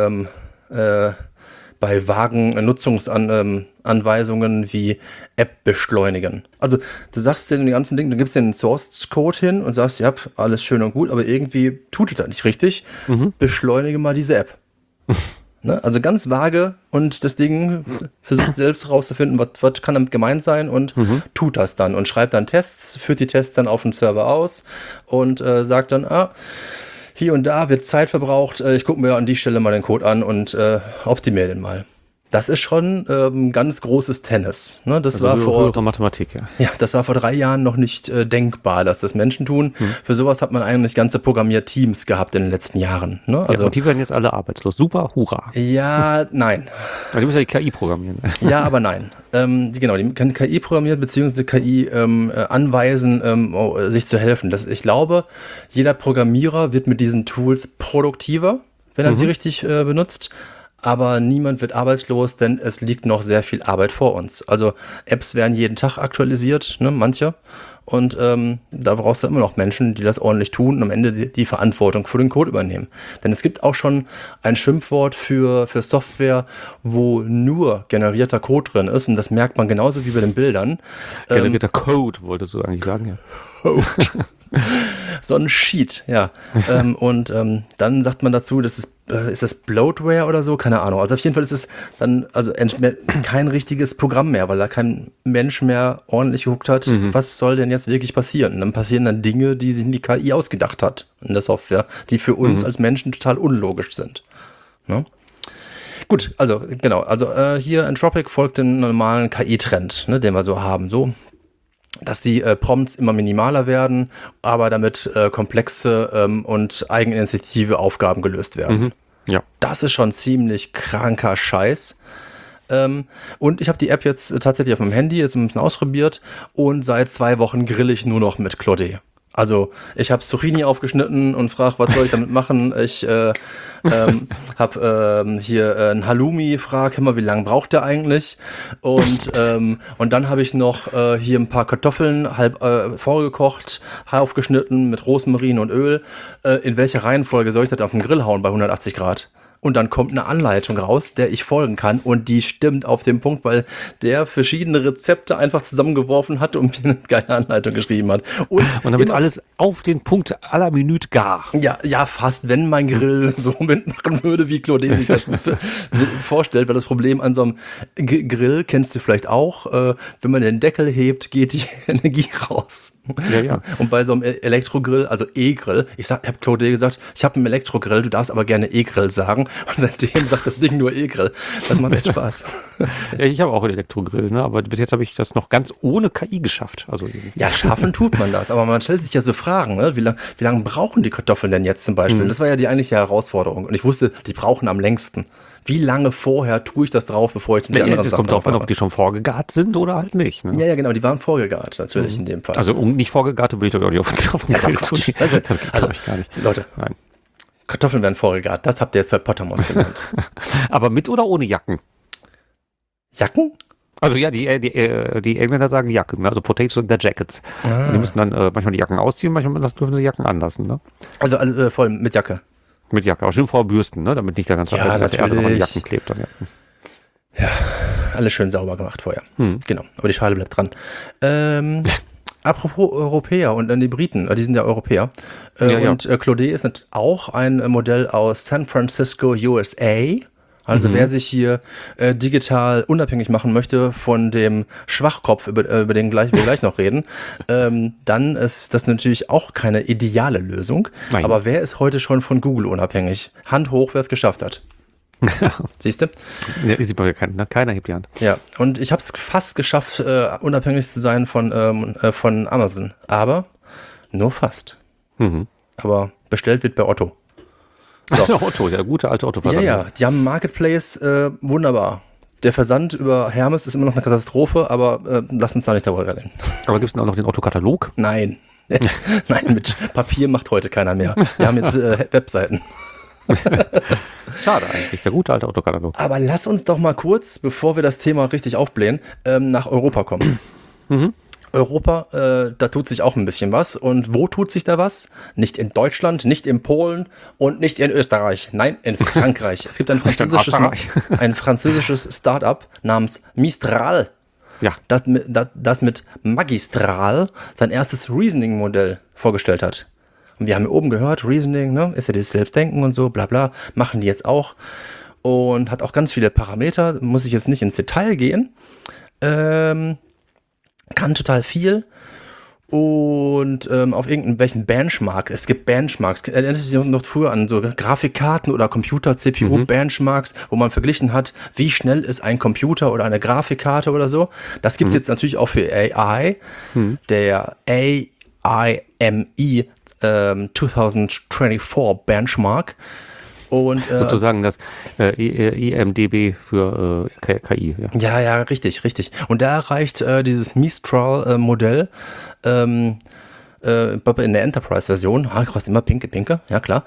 bei vagen Nutzungsanweisungen wie App beschleunigen. Also du sagst den ganzen Ding, du gibst den Source Code hin und sagst, ja, alles schön und gut, aber irgendwie tut es da nicht richtig. Beschleunige mal diese App. Ne? Also ganz vage und das Ding versucht selbst herauszufinden, was kann damit gemeint sein und tut das dann und schreibt dann Tests, führt die Tests dann auf den Server aus und sagt dann, hier und da wird Zeit verbraucht, ich gucke mir an die Stelle mal den Code an und optimiere den mal. Das ist schon ein ganz großes Tennis. Ne? Das Also war höhere Mathematik, ja. Ja, das war vor 3 Jahren noch nicht denkbar, dass das Menschen tun. Für sowas hat man eigentlich ganze Programmierteams gehabt in den letzten Jahren. Ne? Also, und die werden jetzt alle arbeitslos. Super, hurra. Ja, nein. Die müssen ja die KI programmieren. Ja, aber nein. Die können KI programmieren, beziehungsweise KI anweisen, sich zu helfen. Ich glaube, jeder Programmierer wird mit diesen Tools produktiver, wenn er sie richtig benutzt. Aber niemand wird arbeitslos, denn es liegt noch sehr viel Arbeit vor uns. Also Apps werden jeden Tag aktualisiert, ne, manche. Und da brauchst du immer noch Menschen, die das ordentlich tun und am Ende die Verantwortung für den Code übernehmen. Denn es gibt auch schon ein Schimpfwort für Software, wo nur generierter Code drin ist. Und das merkt man genauso wie bei den Bildern. Generierter Code, wolltest du eigentlich sagen, ja. Code. So ein Sheet, ja. Und dann sagt man dazu, ist das Bloatware oder so? Keine Ahnung. Also auf jeden Fall ist es dann kein richtiges Programm mehr, weil da kein Mensch mehr ordentlich geguckt hat, was soll denn jetzt wirklich passieren? Und dann passieren dann Dinge, die sich die KI ausgedacht hat in der Software, die für uns als Menschen total unlogisch sind. Ne? Gut, also genau. Also hier Anthropic folgt dem normalen KI-Trend, ne, den wir so haben. So, dass die Prompts immer minimaler werden, aber damit komplexe und eigeninitiative Aufgaben gelöst werden. Ja. Das ist schon ziemlich kranker Scheiß. Und ich habe die App jetzt tatsächlich auf meinem Handy jetzt ein bisschen ausprobiert und seit 2 Wochen grill ich nur noch mit Claude. Also ich habe Zucchini aufgeschnitten und frage, was soll ich damit machen? Ich habe hier ein Halloumi, frage immer, wie lange braucht der eigentlich? Und dann habe ich noch hier ein paar Kartoffeln halb vorgekocht, aufgeschnitten mit Rosmarin und Öl. In welcher Reihenfolge soll ich das auf den Grill hauen bei 180 Grad? Und dann kommt eine Anleitung raus, der ich folgen kann und die stimmt auf den Punkt, weil der verschiedene Rezepte einfach zusammengeworfen hat und mir eine geile Anleitung geschrieben hat. Und damit alles auf den Punkt à la Minute gar. Ja, fast, wenn mein Grill so mitmachen würde, wie Claude sich das vorstellt, weil das Problem an so einem Grill, kennst du vielleicht auch, wenn man den Deckel hebt, geht die Energie raus. Ja. Und bei so einem Elektrogrill, also E-Grill, ich habe Claude gesagt, ich habe einen Elektrogrill, du darfst aber gerne E-Grill sagen. Und seitdem sagt das Ding nur E-Grill. Das macht echt Spaß. Ja, ich habe auch einen Elektrogrill, ne? Aber bis jetzt habe ich das noch ganz ohne KI geschafft. Also ja, schaffen tut man das. Aber man stellt sich ja so Fragen, ne? Wie lange brauchen die Kartoffeln denn jetzt zum Beispiel? Das war ja die eigentliche Herausforderung. Und ich wusste, die brauchen am längsten. Wie lange vorher tue ich das drauf, bevor ich die anderen Sachen Es kommt darauf an, ob die schon vorgegart sind oder halt nicht. Ne? Ja, genau, die waren vorgegart, natürlich in dem Fall. Also nicht vorgegarte will ich doch auch nicht auf den Grill tun. Das glaube ich gar nicht. Leute, nein. Kartoffeln werden vorgegart. Das habt ihr jetzt bei Pottermos gelernt. Aber mit oder ohne Jacken? Jacken? Also ja, die Engländer sagen Jacken, ne? Also Potatoes in their jackets. Die müssen dann manchmal die Jacken ausziehen, manchmal dürfen sie Jacken anlassen. Ne? Also voll mit Jacke. Mit Jacke, aber schön vorbürsten, ne? Damit nicht der ganze Erde noch an den Jacken klebt. Dann, ja, alles schön sauber gemacht vorher. Genau, aber die Schale bleibt dran. Apropos Europäer und die Briten, die sind ja Europäer. Und Claude ist auch ein Modell aus San Francisco, USA. Also wer sich hier digital unabhängig machen möchte von dem Schwachkopf, über den wir gleich noch reden, dann ist das natürlich auch keine ideale Lösung. Nein. Aber wer ist heute schon von Google unabhängig? Hand hoch, wer es geschafft hat. Siehst du? Ja, sieht man ja keiner hebt die Hand. Ja, und ich habe es fast geschafft, unabhängig zu sein von Amazon. Aber nur fast. Aber bestellt wird bei Otto. So. Otto, der gute alte Otto-Versand. Ja, die haben einen Marketplace, wunderbar. Der Versand über Hermes ist immer noch eine Katastrophe, aber lass uns da nicht darüber reden. Aber gibt es denn auch noch den Otto-Katalog? Nein. Nein, mit Papier macht heute keiner mehr. Wir haben jetzt Webseiten. Schade eigentlich, der gute alte Otto-Katalog. Aber lass uns doch mal kurz, bevor wir das Thema richtig aufblähen, nach Europa kommen. Europa, da tut sich auch ein bisschen was. Und wo tut sich da was? Nicht in Deutschland, nicht in Polen und nicht in Österreich. Nein, in Frankreich. Es gibt ein französisches Start-up namens Mistral. Ja. Das mit Magistral sein erstes Reasoning-Modell vorgestellt hat. Und wir haben hier oben gehört, Reasoning, ne, ist ja das Selbstdenken und so, bla bla, machen die jetzt auch. Und hat auch ganz viele Parameter, muss ich jetzt nicht ins Detail gehen. Kann total viel. Und auf irgendwelchen Benchmark, es gibt Benchmarks, erinnert sich noch früher an so Grafikkarten oder Computer-CPU-Benchmarks, wo man verglichen hat, wie schnell ist ein Computer oder eine Grafikkarte oder so. Das gibt es jetzt natürlich auch für AI. Der AIME 2024 Benchmark. Und, sozusagen das IMDb für KI. Ja. Ja, richtig. Und da erreicht dieses Mistral-Modell in der Enterprise-Version, kostet immer Pinke, ja klar,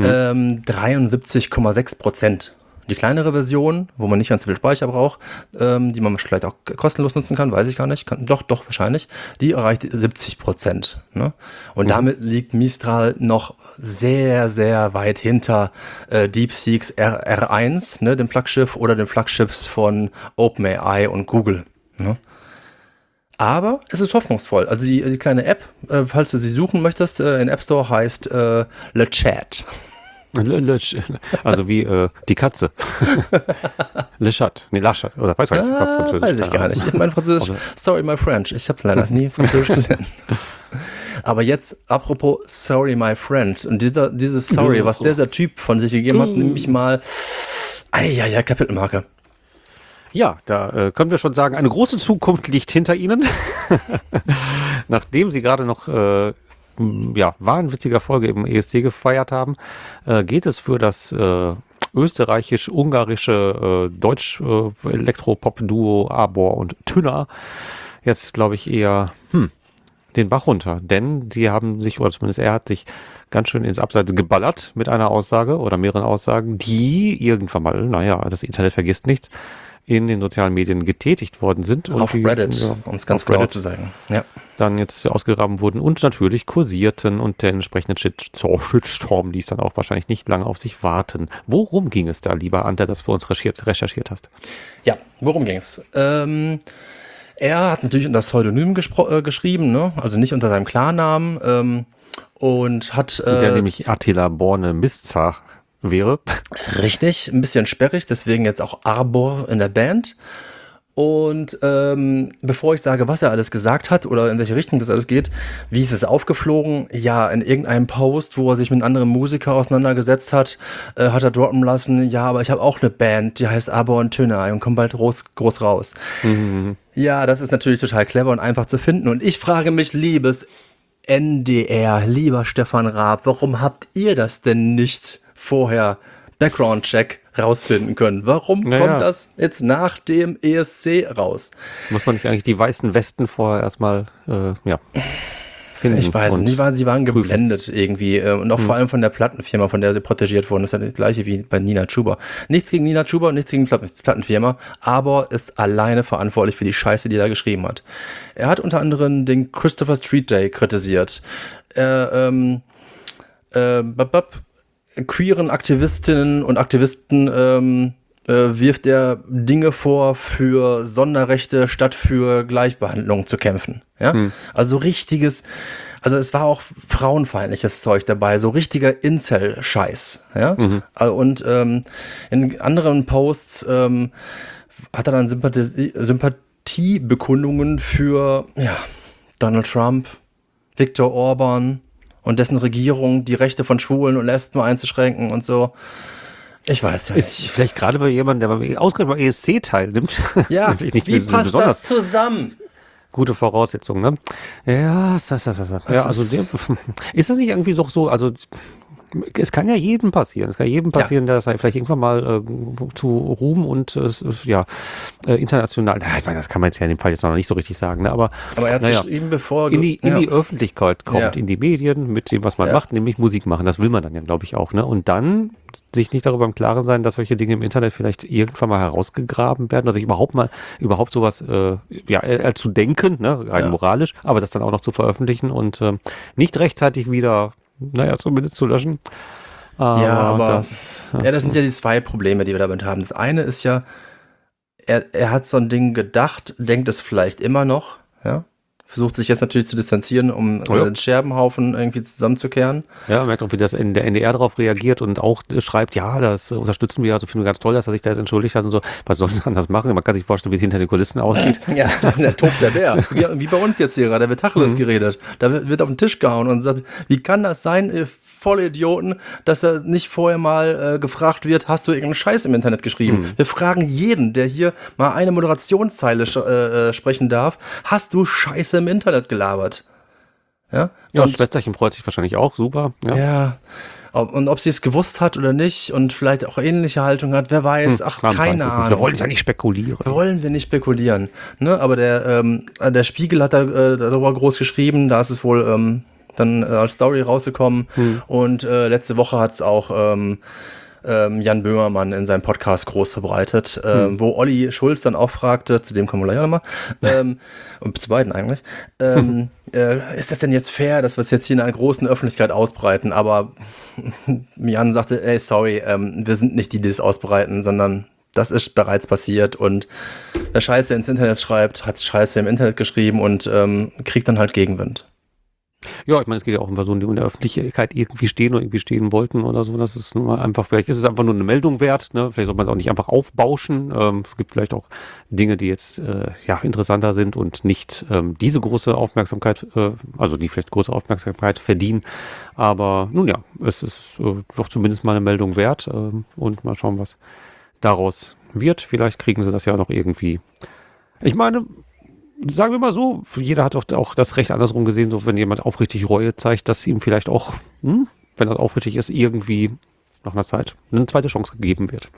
73,6%. Die kleinere Version, wo man nicht ganz so viel Speicher braucht, die man vielleicht auch kostenlos nutzen kann, weiß ich gar nicht, doch wahrscheinlich, die erreicht 70%. Ne? Und damit liegt Mistral noch sehr, sehr weit hinter DeepSeek's R1, ne, dem Flaggschiff oder den Flaggschiffs von OpenAI und Google. Ne? Aber es ist hoffnungsvoll. Also die kleine App, falls du sie suchen möchtest, in App Store heißt Le Chat. Also wie die Katze. Le Chat. Nee, La Chat. Oder weiß ich nicht. Französisch. Weiß ich gar nicht. Ich meine Französisch. Sorry, my French. Ich habe leider nie Französisch gelernt. Aber jetzt, apropos Sorry, my friend. Und dieses Sorry, was dieser Typ von sich gegeben hat, nämlich mal Kapitelmarke. Ja, da können wir schon sagen, eine große Zukunft liegt hinter Ihnen. Nachdem Sie gerade noch wahnwitziger Folge im ESC gefeiert haben, geht es für das österreichisch-ungarische Deutsch-Elektropop-Duo Arbor und Tünner jetzt, glaube ich, eher den Bach runter. Denn sie haben sich, oder zumindest er hat sich ganz schön ins Abseits geballert mit einer Aussage oder mehreren Aussagen, die irgendwann mal, das Internet vergisst nichts, in den sozialen Medien getätigt worden sind. Auf Reddit, um es ganz genau zu sagen. Ja. Dann jetzt ausgegraben wurden und natürlich kursierten und der entsprechende Shitstorm ließ dann auch wahrscheinlich nicht lange auf sich warten. Worum ging es da, lieber Ante, das für uns recherchiert hast? Ja, worum ging es? Er hat natürlich unter Pseudonym geschrieben, ne? Also nicht unter seinem Klarnamen und hat... der nämlich Attila Borne Mistzar wäre. Richtig, ein bisschen sperrig, deswegen jetzt auch Arbor in der Band. Und bevor ich sage, was er alles gesagt hat oder in welche Richtung das alles geht, wie ist es aufgeflogen? Ja, in irgendeinem Post, wo er sich mit einem anderen Musiker auseinandergesetzt hat, hat er droppen lassen, ja, aber ich habe auch eine Band, die heißt Arbor und Tünner und kommt bald groß raus. Ja, das ist natürlich total clever und einfach zu finden. Und ich frage mich, liebes NDR, lieber Stefan Raab, warum habt ihr das denn nicht vorher Background-Check rausfinden können? Warum kommt das jetzt nach dem ESC raus? Muss man nicht eigentlich die weißen Westen vorher erstmal finden? Ich weiß nicht, sie waren geblendet irgendwie und auch vor allem von der Plattenfirma, von der sie protegiert wurden. Das ist ja das gleiche wie bei Nina Chuba. Nichts gegen Nina Chuba, nichts gegen die Plattenfirma, aber ist alleine verantwortlich für die Scheiße, die er geschrieben hat. Er hat unter anderem den Christopher Street Day kritisiert. Queeren Aktivistinnen und Aktivisten wirft er Dinge vor, für Sonderrechte statt für Gleichbehandlung zu kämpfen. Ja? Also es war auch frauenfeindliches Zeug dabei, so richtiger Incel-Scheiß. Ja? Und in anderen Posts hat er dann Sympathiebekundungen für Donald Trump, Viktor Orban und dessen Regierung, die Rechte von Schwulen und Lesben einzuschränken und so. Ich weiß ja nicht. Ist vielleicht gerade bei jemandem, der ausgerechnet beim ESC teilnimmt. Ja, wie passt das zusammen? Gute Voraussetzungen, ne? Ja, ist das nicht irgendwie so, also Es kann ja jedem passieren. Es kann jedem passieren, dass er vielleicht irgendwann mal zu Ruhm und international, ich meine, das kann man jetzt ja in dem Fall jetzt noch nicht so richtig sagen, ne? Aber er hat geschrieben, bevor in die Öffentlichkeit kommt, Ja. in die Medien mit dem, was man macht, nämlich Musik machen. Das will man dann ja, glaube ich, auch. Ne? Und dann sich nicht darüber im Klaren sein, dass solche Dinge im Internet vielleicht irgendwann mal herausgegraben werden, also überhaupt sowas zu denken, ne? Rein moralisch, aber das dann auch noch zu veröffentlichen und nicht rechtzeitig wieder, zumindest zu löschen. Aber das sind ja die zwei Probleme, die wir damit haben. Das eine ist ja, er hat so ein Ding gedacht, denkt es vielleicht immer noch, ja. Versucht sich jetzt natürlich zu distanzieren, um den Scherbenhaufen irgendwie zusammenzukehren. Ja, man merkt auch, wie das der NDR darauf reagiert und auch schreibt, ja, das unterstützen wir, also finden wir ganz toll, dass er sich da jetzt entschuldigt hat und so. Was soll es anders machen? Man kann sich vorstellen, wie es hinter den Kulissen aussieht. Ja, der tobt der Bär. Wie bei uns jetzt hier gerade, da wird Tacheles geredet. Da wird auf den Tisch gehauen und sagt, wie kann das sein, ihr Vollidioten, dass er nicht vorher mal gefragt wird, hast du irgendeinen Scheiß im Internet geschrieben? Wir fragen jeden, der hier mal eine Moderationszeile sprechen darf, hast du Scheiße im Internet gelabert? Ja, und Schwesterchen freut sich wahrscheinlich auch, super. Ja, und ob sie es gewusst hat oder nicht und vielleicht auch ähnliche Haltung hat, wer weiß, keine Ahnung. Wir wollen ja nicht spekulieren. Wollen wir nicht spekulieren. Ne? Aber der Spiegel hat da darüber groß geschrieben, da ist es wohl dann als Story rausgekommen und letzte Woche hat es auch Jan Böhmermann in seinem Podcast groß verbreitet, wo Olli Schulz dann auch fragte, zu dem kommen wir gleich nochmal, und zu beiden eigentlich, ist das denn jetzt fair, dass wir es jetzt hier in einer großen Öffentlichkeit ausbreiten? Aber Jan sagte, ey, sorry, wir sind nicht die, die es ausbreiten, sondern das ist bereits passiert und wer Scheiße ins Internet schreibt, hat Scheiße im Internet geschrieben und kriegt dann halt Gegenwind. Ja, ich meine, es geht ja auch um Personen, die in der Öffentlichkeit irgendwie stehen oder irgendwie stehen wollten oder so. Das ist nur einfach, vielleicht ist es einfach nur eine Meldung wert, ne? Vielleicht soll man es auch nicht einfach aufbauschen. Es gibt vielleicht auch Dinge, die jetzt interessanter sind und nicht diese große Aufmerksamkeit, also die vielleicht große Aufmerksamkeit verdienen. Aber nun ja, es ist doch zumindest mal eine Meldung wert und mal schauen, was daraus wird. Vielleicht kriegen sie das ja noch irgendwie. Ich meine, sagen wir mal so, jeder hat auch das Recht andersrum gesehen, so wenn jemand aufrichtig Reue zeigt, dass ihm vielleicht auch, wenn das aufrichtig ist, irgendwie nach einer Zeit eine zweite Chance gegeben wird.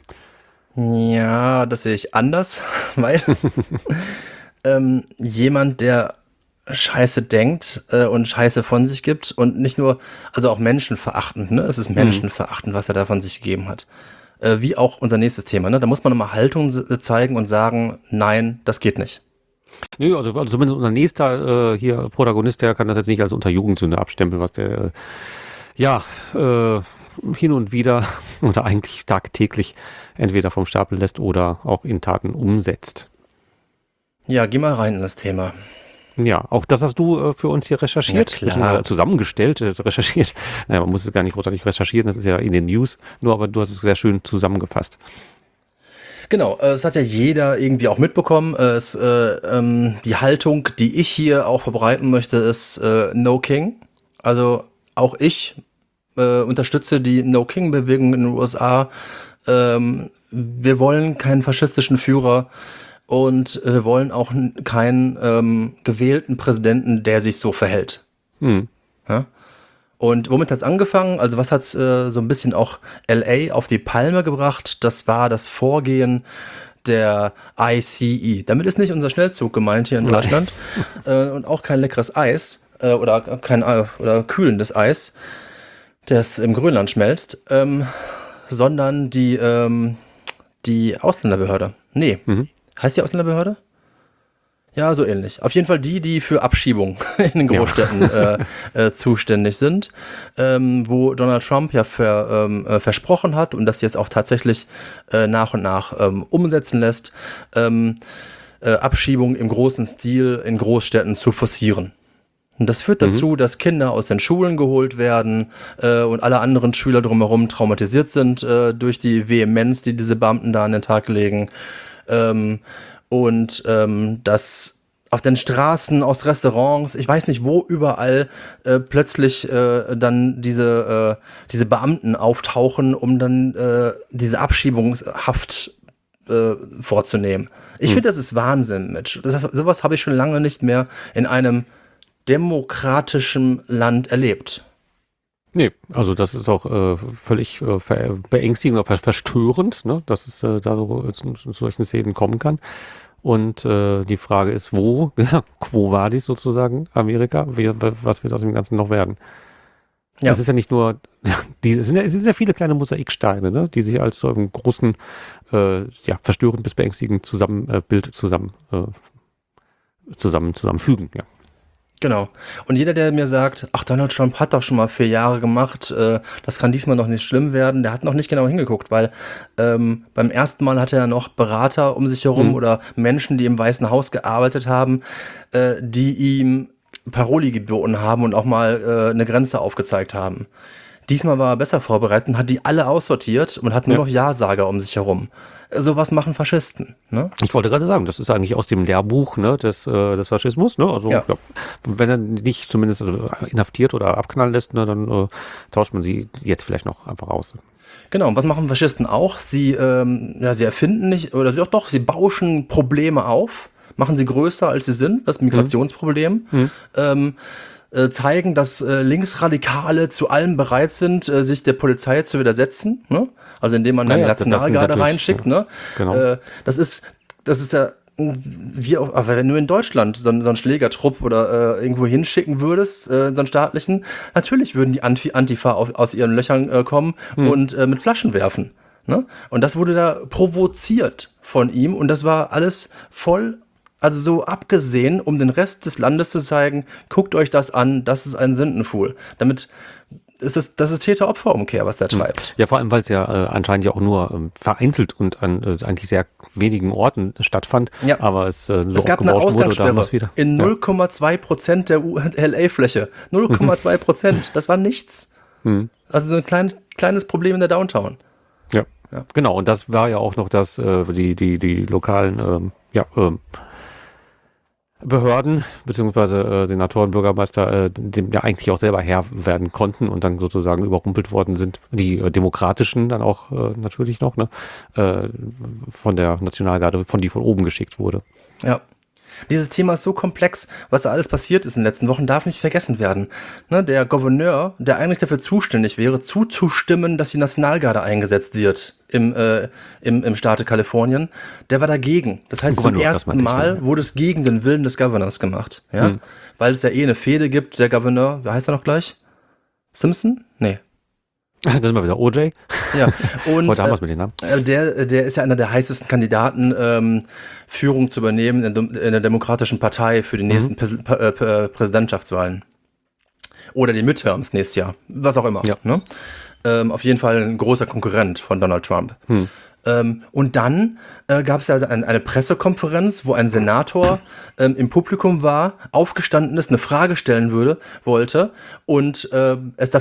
Ja, das sehe ich anders, weil jemand, der Scheiße denkt und Scheiße von sich gibt und nicht nur, also auch menschenverachtend, ne? Es ist menschenverachtend, was er da von sich gegeben hat. Wie auch unser nächstes Thema, ne? Da muss man nochmal Haltung zeigen und sagen, nein, das geht nicht. Nö, also zumindest unser nächster Protagonist, der kann das jetzt nicht als unter Jugendsünde abstempeln, was der hin und wieder oder eigentlich tagtäglich entweder vom Stapel lässt oder auch in Taten umsetzt. Ja, geh mal rein in das Thema. Ja, auch das hast du für uns hier recherchiert, zusammengestellt, recherchiert. Naja, man muss es gar nicht großartig recherchieren, das ist ja in den News, aber du hast es sehr schön zusammengefasst. Genau, es hat ja jeder irgendwie auch mitbekommen. Die Haltung, die ich hier auch verbreiten möchte, ist No King. Also auch ich unterstütze die No King-Bewegung in den USA. Wir wollen keinen faschistischen Führer und wir wollen auch keinen gewählten Präsidenten, der sich so verhält. Ja? Und womit hat es angefangen? Also was hat es so ein bisschen auch LA auf die Palme gebracht? Das war das Vorgehen der ICE. Damit ist nicht unser Schnellzug gemeint hier in Deutschland und auch kein leckeres Eis oder kühlendes Eis, das im Grönland schmelzt, sondern die Ausländerbehörde. Nee, heißt die Ausländerbehörde? Ja, so ähnlich. Auf jeden Fall die für Abschiebung in den Großstädten zuständig sind, wo Donald Trump ja versprochen hat und das jetzt auch tatsächlich nach und nach umsetzen lässt, Abschiebung im großen Stil in Großstädten zu forcieren. Und das führt dazu, dass Kinder aus den Schulen geholt werden und alle anderen Schüler drumherum traumatisiert sind durch die Vehemenz, die diese Beamten da an den Tag legen. Dass auf den Straßen, aus Restaurants, ich weiß nicht wo, überall plötzlich dann diese Beamten auftauchen, um dann diese Abschiebungshaft vorzunehmen. Ich finde, das ist Wahnsinn, Mitch. Sowas habe ich schon lange nicht mehr in einem demokratischen Land erlebt. Nee, also das ist auch völlig beängstigend oder verstörend, ne, dass es da so zu solchen Szenen kommen kann. Und die Frage ist, quo vadis sozusagen, Amerika, was wird aus dem Ganzen noch werden? Ja. Es ist ja nicht nur, es sind ja viele kleine Mosaiksteine, ne, die sich als so einem großen, verstörend bis beängstigend zusammenfügen, ja. Genau. Und jeder, der mir sagt, ach, Donald Trump hat doch schon mal 4 Jahre gemacht, das kann diesmal noch nicht schlimm werden, der hat noch nicht genau hingeguckt, weil beim ersten Mal hatte er noch Berater um sich herum oder Menschen, die im Weißen Haus gearbeitet haben, die ihm Paroli geboten haben und auch mal eine Grenze aufgezeigt haben. Diesmal war er besser vorbereitet und hat die alle aussortiert und hat nur noch Ja-Sager um sich herum. Sowas machen Faschisten, ne? Ich wollte gerade sagen, das ist eigentlich aus dem Lehrbuch, ne, des Faschismus, ne? Also wenn er nicht zumindest inhaftiert oder abknallen lässt, ne, dann tauscht man sie jetzt vielleicht noch einfach aus. Genau, und was machen Faschisten auch? Sie erfinden nicht, oder sie bauschen Probleme auf, machen sie größer, als sie sind, das Migrationsproblem, zeigen, dass Linksradikale zu allem bereit sind, sich der Polizei zu widersetzen, ne? Also indem man eine Nationalgarde reinschickt, ne? Genau. Das ist ja aber wenn du in Deutschland so einen Schlägertrupp oder irgendwo hinschicken würdest, so einen staatlichen, natürlich würden die Antifa aus ihren Löchern kommen und mit Flaschen werfen. Ne? Und das wurde da provoziert von ihm und das war alles voll, also so abgesehen, um den Rest des Landes zu zeigen, guckt euch das an, das ist ein Sündenfuhl. Das ist Täter-Opfer-Umkehr, was der treibt. Ja, vor allem, weil es ja anscheinend ja auch nur vereinzelt und an eigentlich sehr wenigen Orten stattfand, aber es so es gab eine Ausgangssperre in 0,2% der LA-Fläche. 0,2%, das war nichts. Also ein kleines Problem in der Downtown. Ja, genau. Und das war ja auch noch das, die lokalen Behörden beziehungsweise Senatoren, Bürgermeister, dem ja eigentlich auch selber Herr werden konnten und dann sozusagen überrumpelt worden sind. Die demokratischen dann auch natürlich noch, ne, von der Nationalgarde, die von oben geschickt wurde. Ja. Dieses Thema ist so komplex, was da alles passiert ist in den letzten Wochen, darf nicht vergessen werden. Ne, der Gouverneur, der eigentlich dafür zuständig wäre, zuzustimmen, dass die Nationalgarde eingesetzt wird im Staate Kalifornien, der war dagegen. Das heißt, zum ersten Mal wurde es gegen den Willen des Governors gemacht. Ja? Weil es ja eine Fehde gibt, der Gouverneur, wie heißt er noch gleich? Simpson? Nee. Dann sind wir wieder OJ. Ja, und heute haben wir es mit den Namen. Der ist ja einer der heißesten Kandidaten, Führung zu übernehmen in der Demokratischen Partei für die nächsten Präsidentschaftswahlen. Oder die Midterms nächstes Jahr. Was auch immer. Ja. Ne? Auf jeden Fall ein großer Konkurrent von Donald Trump. Und dann gab es ja eine Pressekonferenz, wo ein Senator im Publikum war, aufgestanden ist, eine Frage stellen wollte und es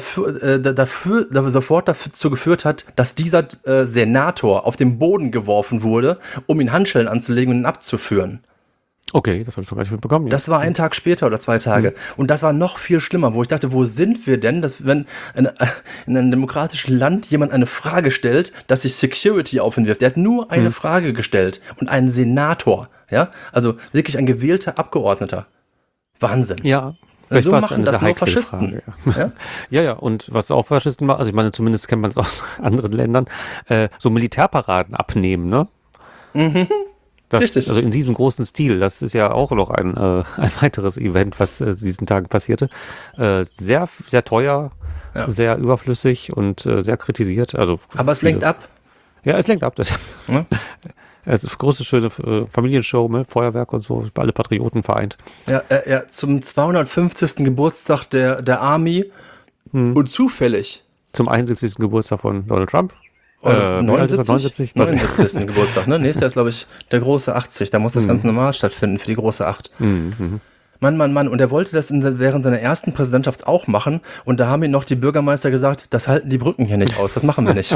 sofort dazu geführt hat, dass dieser Senator auf den Boden geworfen wurde, um ihn Handschellen anzulegen und ihn abzuführen. Okay, das habe ich doch gar nicht mitbekommen. Ja. Das war ein Tag später oder 2 Tage. Und das war noch viel schlimmer, wo ich dachte, wo sind wir denn, dass wenn in einem demokratischen Land jemand eine Frage stellt, dass sich Security auf ihn wirft. Der hat nur eine Frage gestellt und einen Senator, ja, also wirklich ein gewählter Abgeordneter. Wahnsinn. Ja. So machen das nur Faschisten. Frage, ja. Ja, und was auch Faschisten machen, also ich meine, zumindest kennt man es aus anderen Ländern, so Militärparaden abnehmen, ne? Richtig. Also in diesem großen Stil, das ist ja auch noch ein weiteres Event, was diesen Tagen passierte. Sehr, sehr teuer, sehr überflüssig und sehr kritisiert. Also aber es lenkt ab. Ja, es lenkt ab. Es ist eine große, schöne Familienshow mit Feuerwerk und so, alle Patrioten vereint. Ja, zum 250. Geburtstag der Army und zufällig. Zum 71. Geburtstag von Donald Trump. 79 Geburtstag, ne? Nächstes Jahr ist, glaube ich, der große 80. Da muss das ganz normal stattfinden für die große 8. Mann. Und er wollte das während seiner ersten Präsidentschaft auch machen. Und da haben ihm noch die Bürgermeister gesagt, das halten die Brücken hier nicht aus, das machen wir nicht.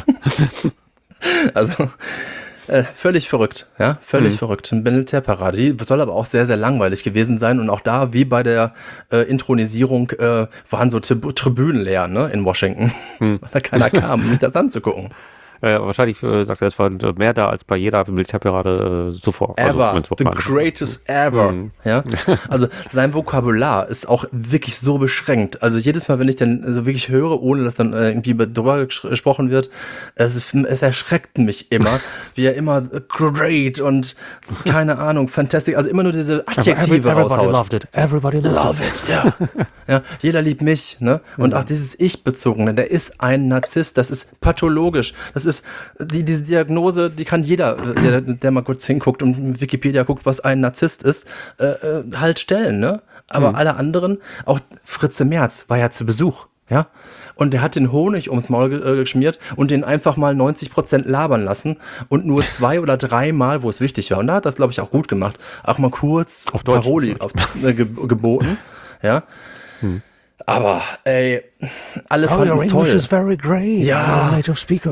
Also völlig verrückt, ja, verrückt. Eine Militärparade, die soll aber auch sehr, sehr langweilig gewesen sein. Und auch da, wie bei der Inthronisierung, waren so Tribünen leer, ne, in Washington, weil da keiner kam, sich das anzugucken. Wahrscheinlich sagt er, es war mehr da als bei jeder Militärparade zuvor. Ever. Also, The greatest ever. Ja? Also sein Vokabular ist auch wirklich so beschränkt. Also jedes Mal, wenn ich dann so wirklich höre, ohne dass dann irgendwie drüber gesprochen wird, es erschreckt mich immer, wie er immer great und keine Ahnung, fantastic, also immer nur diese Adjektive raushaut. Loved it. Everybody loved it. Ja. Ja, jeder liebt mich, ne? Und auch dieses Ich-Bezogene, der ist ein Narzisst, das ist pathologisch. Das ist, diese Diagnose, die kann jeder, der mal kurz hinguckt und in Wikipedia guckt, was ein Narzisst ist, halt stellen, ne? Aber alle anderen, auch Fritze Merz war ja zu Besuch, ja? Und der hat den Honig ums Maul geschmiert und den einfach mal 90% labern lassen und nur 2 oder 3 Mal, wo es wichtig war. Und da hat das, glaube ich, auch gut gemacht. Auch mal kurz auf Deutsch, Paroli geboten, ja? Aber, ey, alle fanden es toll. English is very great. Ja. Native speaker.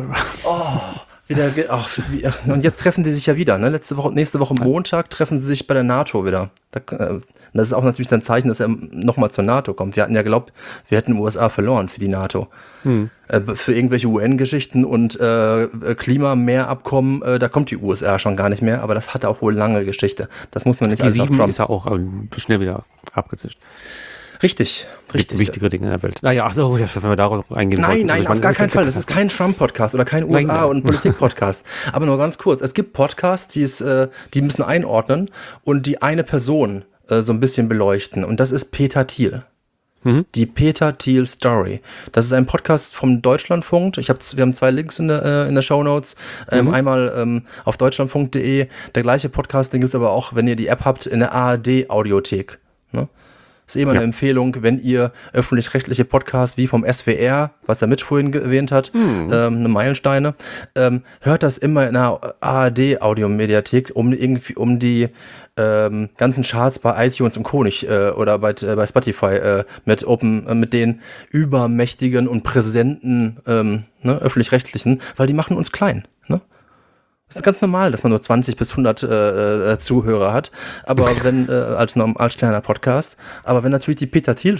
Und jetzt treffen die sich ja wieder, ne? Nächste Woche Montag treffen sie sich bei der NATO wieder. Das ist auch natürlich ein Zeichen, dass er nochmal zur NATO kommt. Wir hatten ja geglaubt, wir hätten die USA verloren für die NATO. Für irgendwelche UN-Geschichten und Klimamehrabkommen, da kommt die USA schon gar nicht mehr, aber das hatte auch wohl lange Geschichte. Das muss man nicht alles auf Trump. Ist ja auch schnell wieder abgezischt. Richtig. Wichtigere Dinge in der Welt. Naja, also, wenn wir darauf eingehen Nein, wollten, auf gar keinen Fall. Das ist kein Trump-Podcast oder kein USA- und Politik-Podcast. Aber nur ganz kurz. Es gibt Podcasts, die müssen einordnen und die eine Person so ein bisschen beleuchten. Und das ist Peter Thiel. Die Peter Thiel Story. Das ist ein Podcast vom Deutschlandfunk. Wir haben 2 Links in der Shownotes. Einmal auf deutschlandfunk.de. Der gleiche Podcast, den gibt es aber auch, wenn ihr die App habt, in der ARD-Audiothek. Ne? Ist immer eine Empfehlung, wenn ihr öffentlich-rechtliche Podcasts wie vom SWR, was der Mitch vorhin erwähnt hat, eine Meilensteine, hört das immer in einer ARD-Audiomediathek, um die ganzen Charts bei iTunes und Co. nicht, oder bei Spotify mit den übermächtigen und präsenten öffentlich-rechtlichen, weil die machen uns klein, ne? Das ist ganz normal, dass man nur 20 bis 100 Zuhörer hat, aber wenn als kleiner Podcast. Aber wenn natürlich die Peter Thiel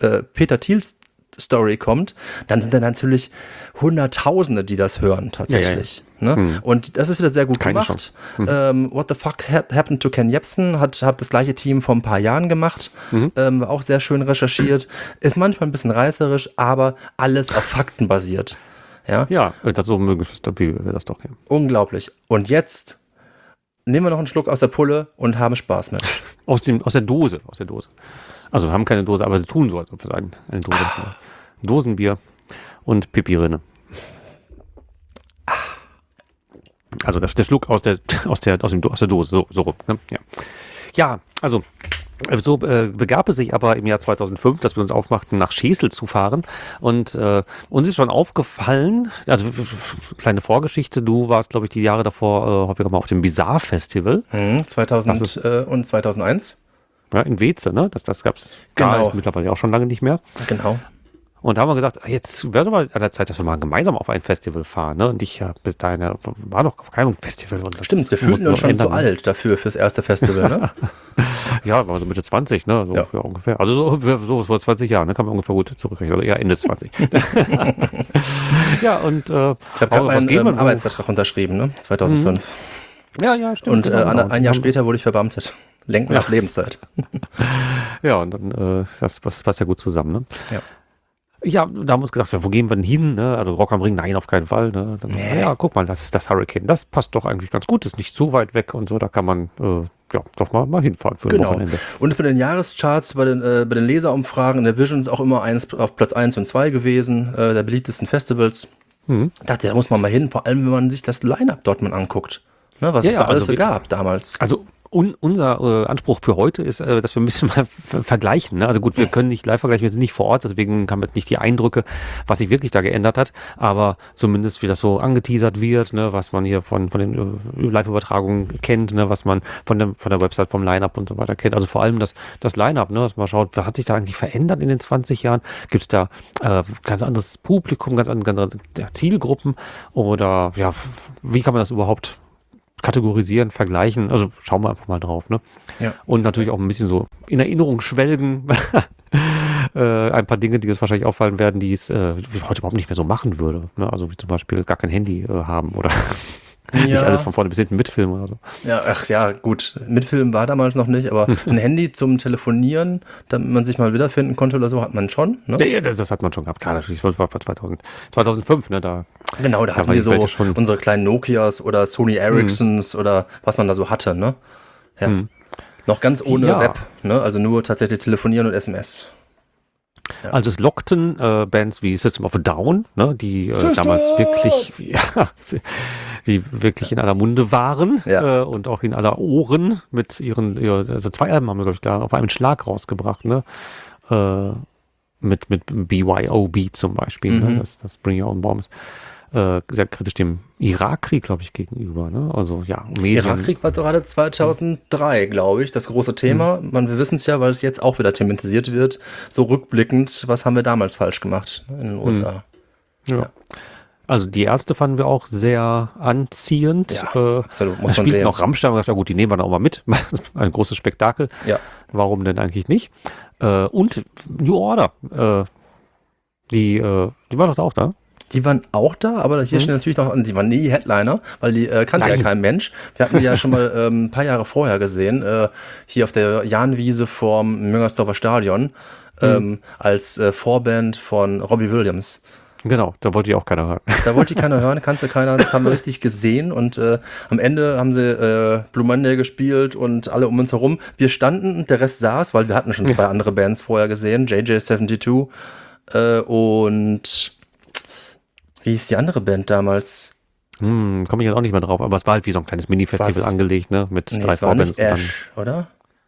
Story kommt, dann sind da natürlich Hunderttausende, die das hören tatsächlich. Ja. Ne? Und das ist wieder sehr gut gemacht. What the Fuck Happened to Ken Jebsen hat das gleiche Team vor ein paar Jahren gemacht. War auch sehr schön recherchiert. Ist manchmal ein bisschen reißerisch, aber alles auf Fakten basiert. Ja, so mögen wir das doch. Ja. Unglaublich. Und jetzt nehmen wir noch einen Schluck aus der Pulle und haben Spaß mit. Aus der Dose. Also wir haben keine Dose, aber sie tun so, als ob wir eine Dose haben. Dosenbier und Pipi-Rinne. Also der Schluck aus der Dose, so rum. Ne? Ja, also so begab es sich aber im Jahr 2005, dass wir uns aufmachten, nach Schesel zu fahren. Und uns ist schon aufgefallen, also kleine Vorgeschichte, du warst, glaube ich, die Jahre davor häufiger mal auf dem Bizarre Festival. 2000 und 2001. Ja, in Weze, ne? Das gab es mittlerweile auch schon lange nicht mehr. Genau. Und da haben wir gesagt, jetzt wäre doch mal an der Zeit, dass wir mal gemeinsam auf ein Festival fahren. Ne? Und ich bis dahin war noch kein Festival. Und das stimmt, wir fühlten uns schon so alt dafür, fürs erste Festival, ne? Ja, war so Mitte 20, ne? So ja. Ungefähr. Also so vor 20 Jahren, ne? Kann man ungefähr gut zurückrechnen. Oder eher Ende 20. Ja, und ich habe gerade meinen Arbeitsvertrag unterschrieben, ne? 2005. Ja, stimmt. Und ein Jahr später wurde ich verbeamtet. Lenken nach Lebenszeit. Ja, und dann, das passt ja gut zusammen, ne? Ja. Ja, da haben wir uns gedacht, wo gehen wir denn hin? Ne? Also Rock am Ring, nein, auf keinen Fall. Ne? Dann, ja, guck mal, das ist das Hurricane. Das passt doch eigentlich ganz gut, ist nicht so weit weg und so. Da kann man doch mal hinfahren für ein Wochenende. Und bei den Jahrescharts, bei den Leserumfragen in der Vision ist auch immer auf Platz 1 und 2 gewesen, der beliebtesten Festivals. Dachte, da muss man mal hin, vor allem wenn man sich das Line-Up dort mal anguckt. Ne, was es da alles gab damals. Also unser Anspruch für heute ist, dass wir ein bisschen mal vergleichen. Ne? Also gut, wir können nicht live vergleichen, wir sind nicht vor Ort, deswegen haben wir jetzt nicht die Eindrücke, was sich wirklich da geändert hat, aber zumindest wie das so angeteasert wird, ne? Was man hier von den Live-Übertragungen kennt, ne? Was man von der Website, vom Line-Up und so weiter kennt. Also vor allem das Line-Up, ne? Dass man schaut, was hat sich da eigentlich verändert in den 20 Jahren? Gibt es da ganz anderes Publikum, ganz andere Zielgruppen oder ja, wie kann man das überhaupt kategorisieren, vergleichen, also schauen wir einfach mal drauf, ne? Ja. Und natürlich auch ein bisschen so in Erinnerung schwelgen, ein paar Dinge, die uns wahrscheinlich auffallen werden, die es heute überhaupt nicht mehr so machen würde. Ne? Also wie zum Beispiel gar kein Handy haben oder nicht alles von vorne bis hinten mitfilmen oder so. Ja, ach ja, gut. Mitfilmen war damals noch nicht, aber ein Handy zum Telefonieren, damit man sich mal wiederfinden konnte oder so, hat man schon. Ne? Ja, das hat man schon gehabt. Klar, natürlich. Das war 2005, ne? Genau, da hatten wir so unsere kleinen Nokias oder Sony Ericssons oder was man da so hatte, ne? Ja. Noch ganz ohne Web, ne? Also nur tatsächlich telefonieren und SMS. Ja. Also es lockten Bands wie System of a Down, ne, die damals wirklich, die wirklich in aller Munde waren und auch in aller Ohren mit also 2 Alben haben wir, glaube ich, da auf einen Schlag rausgebracht, ne? Mit BYOB zum Beispiel, ne? Das Bring Your Own Bombs. Sehr kritisch dem Irakkrieg, glaube ich, gegenüber. Ne? Also ja, Medien. Irakkrieg war gerade 2003, glaube ich, das große Thema. Wir wissen es ja, weil es jetzt auch wieder thematisiert wird. So rückblickend, was haben wir damals falsch gemacht in den USA? Ja. Also die Ärzte fanden wir auch sehr anziehend. Ja, absolut, muss man man sehen. Auch Rammstein und gesagt, gut, die nehmen wir dann auch mal mit. Ein großes Spektakel. Ja. Warum denn eigentlich nicht? Und New Order. Die waren doch da auch da. Die waren auch da, aber hier steht natürlich noch, die waren nie Headliner, weil die kannte ja kein Mensch. Wir hatten die ja schon mal ein paar Jahre vorher gesehen, hier auf der Jahnwiese vorm Müngersdorfer Stadion, als Vorband von Robbie Williams. Genau, da wollte die auch keiner hören. Da wollte die keiner hören, kannte keiner, das haben wir richtig gesehen und am Ende haben sie Blue Monday gespielt und alle um uns herum. Wir standen und der Rest saß, weil wir hatten schon 2 andere Bands vorher gesehen, JJ72 und wie hieß die andere Band damals? Komme ich jetzt auch nicht mehr drauf, aber es war halt wie so ein kleines Mini-Festival angelegt, ne? Mit 3 Vorbands. Ash, oder?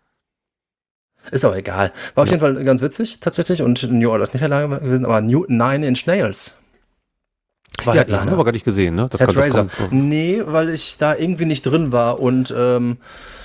Ist auch egal. War auf jeden Fall ganz witzig, tatsächlich. Und New Order ist nicht alleine gewesen, aber Nine Inch Nails. Die haben wir aber gar nicht gesehen, ne? Das Razor. Nee, weil ich da irgendwie nicht drin war und und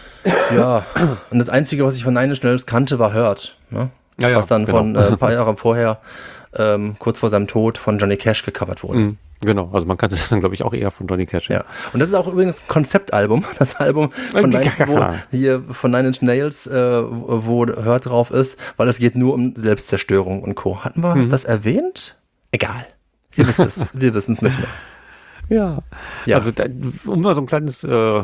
das Einzige, was ich von Nine Inch Nails kannte, war Hurt. Ne? Ja, was dann von ein paar Jahren vorher kurz vor seinem Tod von Johnny Cash gecovert wurde. Genau, also man kannte das dann, glaube ich, auch eher von Johnny Cash. Ja, und das ist auch übrigens ein Konzeptalbum, das Album von Nine Inch Nails, wo Hurt drauf ist, weil es geht nur um Selbstzerstörung und Co. Hatten wir das erwähnt? Egal. Ihr wisst es, wir wissen es nicht mehr. Ja. Also um mal so ein kleines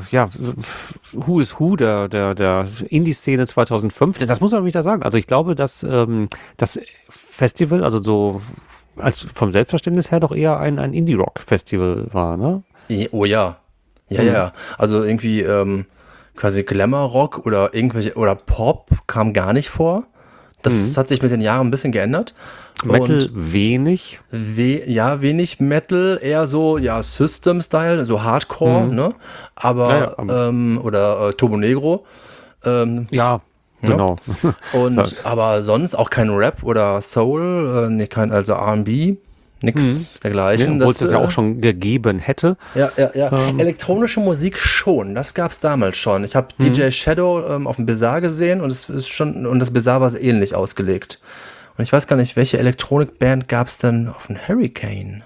Who is Who der Indie-Szene 2005, das muss man wieder sagen. Also ich glaube, dass das Festival, also so als vom Selbstverständnis her doch eher ein Indie-Rock-Festival war, ne? Oh ja. Ja. Also irgendwie quasi Glamour-Rock oder Pop kam gar nicht vor. Das hat sich mit den Jahren ein bisschen geändert. Metal wenig. Wenig Metal, eher so, System-Style, so Hardcore, ne? Aber, oder Turbo Negro. Genau. Und, aber sonst auch kein Rap oder Soul, also R&B, nix dergleichen. Obwohl es das ja auch schon gegeben hätte. Ja. Elektronische Musik schon, das gab's damals schon. Ich habe DJ Shadow auf dem Bizarre gesehen und das Bizarre war ähnlich ausgelegt. Und ich weiß gar nicht, welche Elektronikband gab es denn auf dem Hurricane?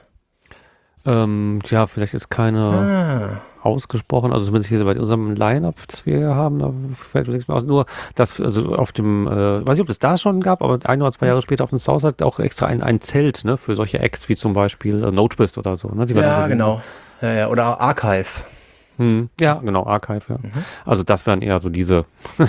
Vielleicht ist keine ausgesprochen, also zumindest hier bei unserem Line-Up, das wir hier haben, da fällt mir nichts mehr aus. Nur, dass also auf dem, weiß nicht, ob es da schon gab, aber 1 oder 2 Jahre später auf dem Southside auch extra ein Zelt, ne, für solche Acts wie zum Beispiel Notebist oder so. Ne, genau. Ja, oder Archive. Ja, genau, Archive, ja. Also das wären eher so diese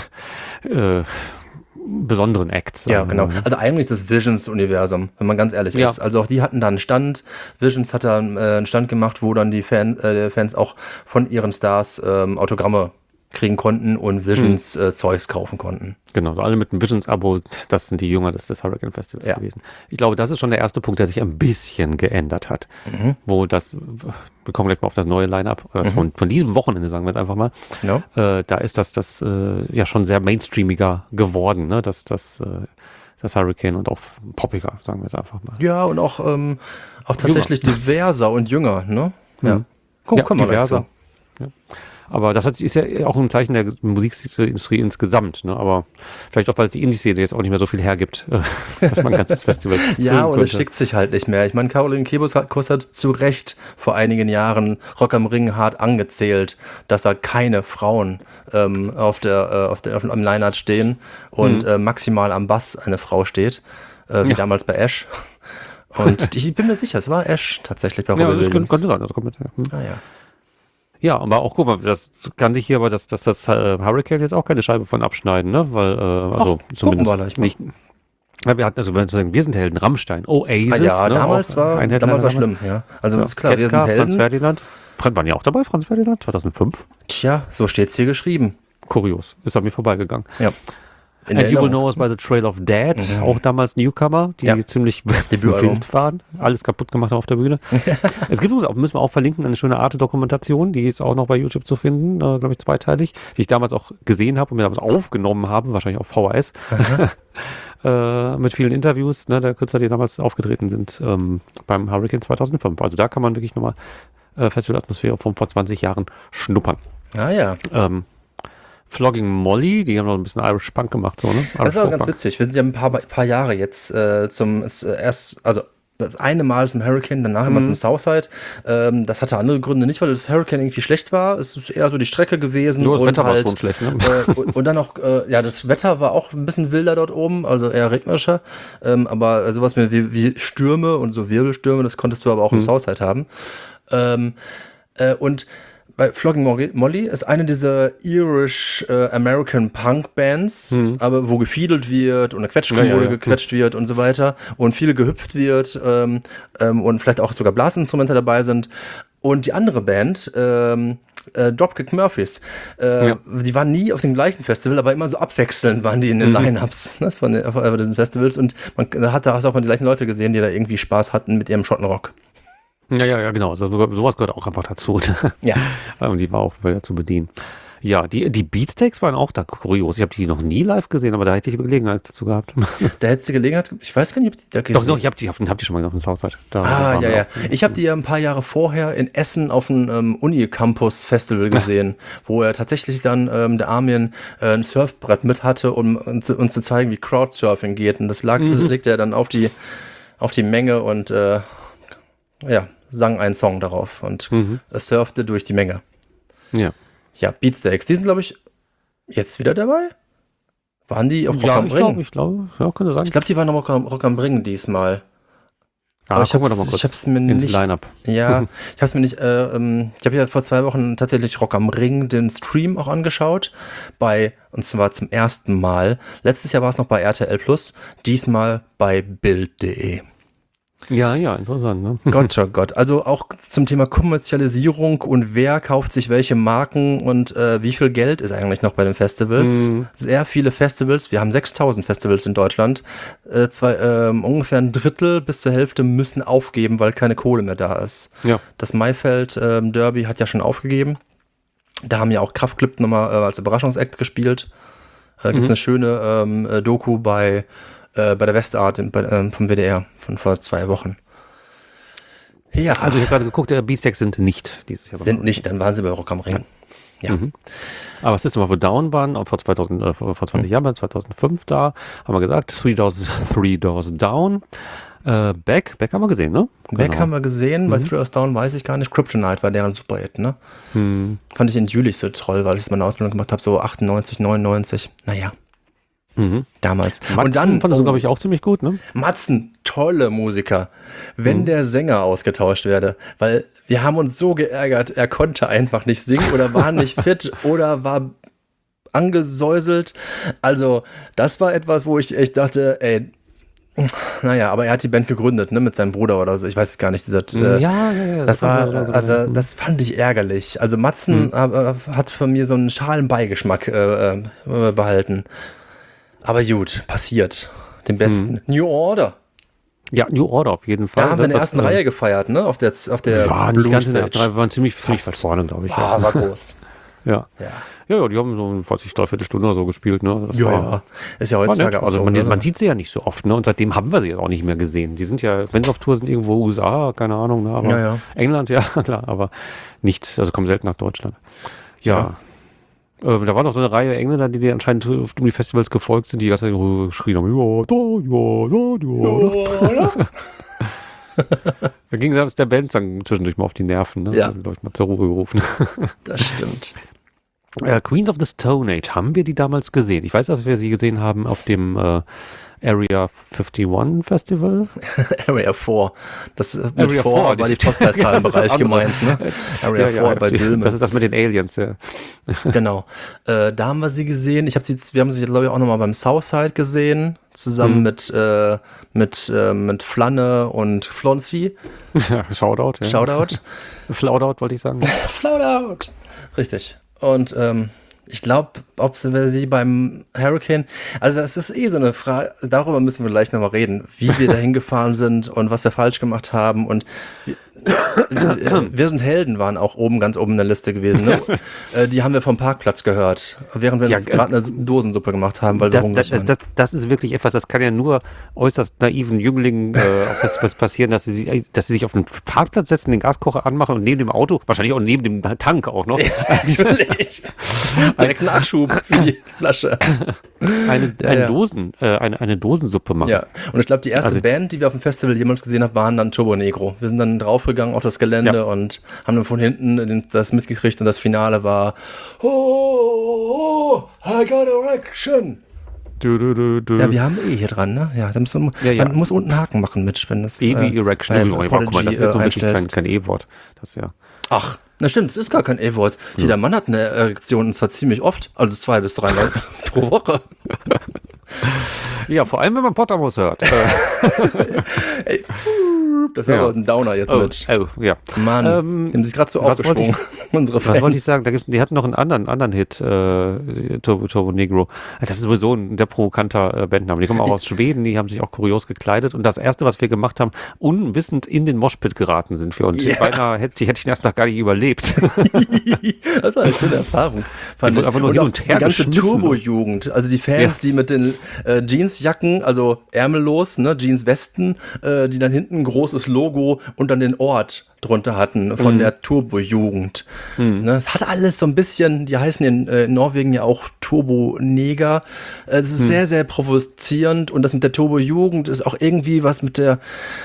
besonderen Acts. Ja, genau. Also eigentlich das Visions-Universum, wenn man ganz ehrlich ist. Also auch die hatten da einen Stand. Visions hat da einen Stand gemacht, wo dann die Fans auch von ihren Stars Autogramme kriegen konnten und Visions Zeugs kaufen konnten. Genau, alle mit einem Visions-Abo, das sind die Jünger des Hurricane Festivals gewesen. Ich glaube, das ist schon der erste Punkt, der sich ein bisschen geändert hat. Wo wir kommen gleich mal auf das neue Line-Up, von diesem Wochenende, sagen wir jetzt einfach mal. Ja. Da ist das schon sehr mainstreamiger geworden, ne? Das Hurricane und auch poppiger, sagen wir jetzt einfach mal. Ja, und auch tatsächlich diverser und jünger, ne? Ja. Guck mal diverser. Ja. Aber das ist ja auch ein Zeichen der Musikindustrie insgesamt. Ne? Aber vielleicht auch, weil die Indie-Szene jetzt auch nicht mehr so viel hergibt, dass man ein ganzes Festival ja, und es schickt sich halt nicht mehr. Ich meine, Caroline Kebekus hat zu Recht vor einigen Jahren Rock am Ring hart angezählt, dass da keine Frauen am Line-Up stehen und maximal am Bass eine Frau steht. wie damals bei Ash. Und ich bin mir sicher, es war Ash tatsächlich bei Robbie Ja, das Williams. könnte sein. Das kommt mit, Ah ja. Ja, aber auch, guck mal, das kann sich hier aber das Hurricane jetzt auch keine Scheibe von abschneiden, ne? Weil, also zumindest gucken wir gleich mal. nicht. Ja, wir hatten, also wir sind Helden, Rammstein, Oasis. Ah ja, ne? damals auch ein Headliner war damals. schlimm, ja. Also Ja, ist klar, wir sind Ketka, Franz Helden. Ferdinand. Waren ja auch dabei, Franz Ferdinand, 2005. Tja, so steht's hier geschrieben. Kurios, ist an mir vorbeigegangen. Ja. In And You Will Erinnerung. Know Us by the Trail of Dead, auch damals Newcomer, die Ja. ziemlich Debütalbum. wild waren, alles kaputt gemacht auf der Bühne. Es gibt uns auch, müssen wir auch verlinken, eine schöne Arte-Dokumentation, die ist auch noch bei YouTube zu finden, glaube ich zweiteilig, die ich damals auch gesehen habe und mir damals aufgenommen habe, wahrscheinlich auf VHS, mit vielen Interviews, ne, der Künstler, die damals aufgetreten sind beim Hurricane 2005. Also da kann man wirklich nochmal Festivalatmosphäre von vor 20 Jahren schnuppern. Ah ja. Flogging Molly, die haben noch ein bisschen Irish Punk gemacht, so, ne? Das war Irish ganz Folk-Punk. witzig. Wir sind ja ein paar Jahre jetzt das eine Mal zum Hurricane, danach immer zum Southside. Das hatte andere Gründe, nicht weil das Hurricane irgendwie schlecht war. Es ist eher so die Strecke gewesen. Nur das und Wetter war halt, schon schlecht, ne? und dann auch, das Wetter war auch ein bisschen wilder dort oben, also eher regnerischer. Aber sowas wie Stürme und so Wirbelstürme, das konntest du aber auch im Southside haben. Und bei Flogging Molly ist eine dieser Irish American Punk Bands, aber wo gefiedelt wird und eine Quetschkommode gequetscht wird und so weiter und viel gehüpft wird und vielleicht auch sogar Blasinstrumente dabei sind. Und die andere Band, Dropkick Murphys, die waren nie auf dem gleichen Festival, aber immer so abwechselnd waren die in den Line-Ups, ne, von diesen Festivals, und da hast du auch mal die gleichen Leute gesehen, die da irgendwie Spaß hatten mit ihrem Schottenrock. Ja, genau. Also, sowas gehört auch einfach dazu. Ja. Und die war auch wieder zu bedienen. Ja, die Beatsteaks waren auch da kurios. Ich habe die noch nie live gesehen, aber da hätte ich Gelegenheit dazu gehabt. Da hättest du Gelegenheit, ich weiß gar nicht, ob die da gesehen. Doch, ich hab die schon mal auf dem Southside. Da waren wir Ja. auch. Ich habe die ja ein paar Jahre vorher in Essen auf einem Uni-Campus-Festival gesehen, wo er tatsächlich dann der Armin ein Surfbrett mit hatte, um uns zu zeigen, wie Crowdsurfing geht. Und das legte er dann auf die Menge und sang einen Song darauf und surfte durch die Menge. Ja. Ja, Beatsteaks, die sind, glaube ich, jetzt wieder dabei? Waren die auf Rock am Ring? Ich glaube, ja, könnte sein. Ich glaube, die waren noch Rock am Ring diesmal. Aber gucken wir doch mal kurz ich hab's mir ins nicht. Line-Up. Ja, ich hab's mir nicht. Ich habe ja vor 2 Wochen tatsächlich Rock am Ring den Stream auch angeschaut. Und zwar zum ersten Mal. Letztes Jahr war es noch bei RTL Plus, diesmal bei Bild.de. Ja, interessant, ne? Gott, oh Gott. Also auch zum Thema Kommerzialisierung und wer kauft sich welche Marken und wie viel Geld ist eigentlich noch bei den Festivals. Sehr viele Festivals. Wir haben 6000 Festivals in Deutschland. Ungefähr ein Drittel bis zur Hälfte müssen aufgeben, weil keine Kohle mehr da ist. Ja. Das Maifeld Derby hat ja schon aufgegeben. Da haben ja auch Kraftklub nochmal als Überraschungsakt gespielt. Gibt es eine schöne Doku bei der Westart vom WDR von vor 2 Wochen. Ja, Also ich habe gerade geguckt, Beatsteaks sind nicht dieses Jahr. sind nicht, dann waren sie bei Rock am Ring. Ja. Aber System of a Down waren auch vor 20 Jahren, 2005 da, haben wir gesagt, Three Doors Down. Beck haben wir gesehen, ne? Beck haben wir gesehen, bei Three Doors Down weiß ich gar nicht. Kryptonite war deren Super-Hit, ne? Fand ich in Jülich so toll, weil ich meine Ausbildung gemacht habe, so 98, 99. Naja. Damals. Matzen und dann fandest du, glaube ich, auch ziemlich gut, ne? Matzen, tolle Musiker. Wenn der Sänger ausgetauscht werde, weil wir haben uns so geärgert, er konnte einfach nicht singen oder war nicht fit oder war angesäuselt. Also das war etwas, wo ich echt dachte, ey, naja, aber er hat die Band gegründet, ne, mit seinem Bruder oder so. Ich weiß gar nicht, das war, das fand ich ärgerlich. Also Matzen hat von mir so einen schalen Beigeschmack behalten. Aber gut, passiert. Den besten. New Order. Ja, New Order auf jeden Fall. Da haben wir in der ersten Reihe gefeiert, ne? Auf der ja, nicht ganz in der ersten Reihe, wir waren ziemlich weit vorne, glaube ich. War groß. Ja, die haben so, weiß ich, 3/4 Stunde oder so gespielt, ne? Das war, ist ja war heutzutage nett. auch Also so. man sieht sie ja nicht so oft, ne? Und seitdem haben wir sie ja auch nicht mehr gesehen. Die sind ja, wenn sie auf Tour sind, irgendwo USA, keine Ahnung, ne? Aber England, ja, klar, aber nicht, also kommen selten nach Deutschland. Ja. Da war noch so eine Reihe Engländer, die anscheinend um die Festivals gefolgt sind, die die ganze Zeit geschrien haben, Da ging selbst der Band dann zwischendurch mal auf die Nerven, ne? Ja. Da ich mal zur Ruhe gerufen. Das stimmt. Queens of the Stone Age, haben wir die damals gesehen? Ich weiß, dass wir sie gesehen haben auf dem Area 51 Festival. Area 4. Das mit Area 4 war die Postleitzahlenbereich gemeint. Ne? Area 4 bei Dülme. Das ist das mit den Aliens, ja. Genau. Da haben wir sie gesehen. Wir haben sie, glaube ich, auch nochmal beim Southside gesehen. Zusammen mit Flanne und Flonzi. Shoutout, ja. Shoutout. Flaudout, wollte ich sagen. Flaudout. Richtig. Und ich glaube, ob sie beim Hurricane, also das ist so eine Frage, darüber müssen wir gleich nochmal reden, wie wir da hingefahren sind und was wir falsch gemacht haben. Und wir sind Helden waren auch ganz oben in der Liste gewesen. Ne? Die haben wir vom Parkplatz gehört, während wir gerade eine Dosensuppe gemacht haben, weil wir hungrig waren. Das ist wirklich etwas, das kann ja nur äußerst naiven Jünglingen was passieren, dass sie sich auf den Parkplatz setzen, den Gaskocher anmachen und neben dem Auto, wahrscheinlich auch neben dem Tank auch noch. Natürlich. Direkt Nachschub für die Flasche. Eine Dosensuppe machen. Ja, und ich glaube, die erste Band, die wir auf dem Festival jemals gesehen haben, waren dann Turbo Negro. Wir sind dann draufgegangen auf das Gelände und haben dann von hinten das mitgekriegt und das Finale war Oh, I got erection. Ja, wir haben hier dran, ne? Ja, man muss unten Haken machen mit, wenn das Erection. Guck mal, das ist so wirklich kein E-Wort. Das ja. Ach, na stimmt, das ist gar kein E-Wort. Jeder Mann hat eine Erektion und zwar ziemlich oft, also 2 bis 3 Mal pro Woche. Ja, vor allem, wenn man Pottermos hört. Ey, das ist aber ein Downer jetzt mit. Oh, ja. Mann, die haben sich gerade so aufgeschwungen, unsere Fans. Was wollte ich sagen? Die hatten noch einen anderen Hit, Turbo Negro. Das ist sowieso ein sehr provokanter Bandname. Die kommen auch aus Schweden, die haben sich auch kurios gekleidet. Und das Erste, was wir gemacht haben, unwissend in den Moshpit geraten sind wir. Und beinahe hätte ich den ersten Tag gar nicht überlebt. Das war eine schöne Erfahrung. Einfach nur hin und her die ganze Turbo-Jugend, also die Fans, die mit den Jeansjacken, also ärmellos, ne, Jeanswesten, die dann hinten ein großes Logo und dann den Ort drunter hatten von der Turbo-Jugend. Ne, das hat alles so ein bisschen, die heißen in Norwegen ja auch Turbo-Neger. Das ist sehr, sehr provozierend und das mit der Turbo-Jugend ist auch irgendwie was mit der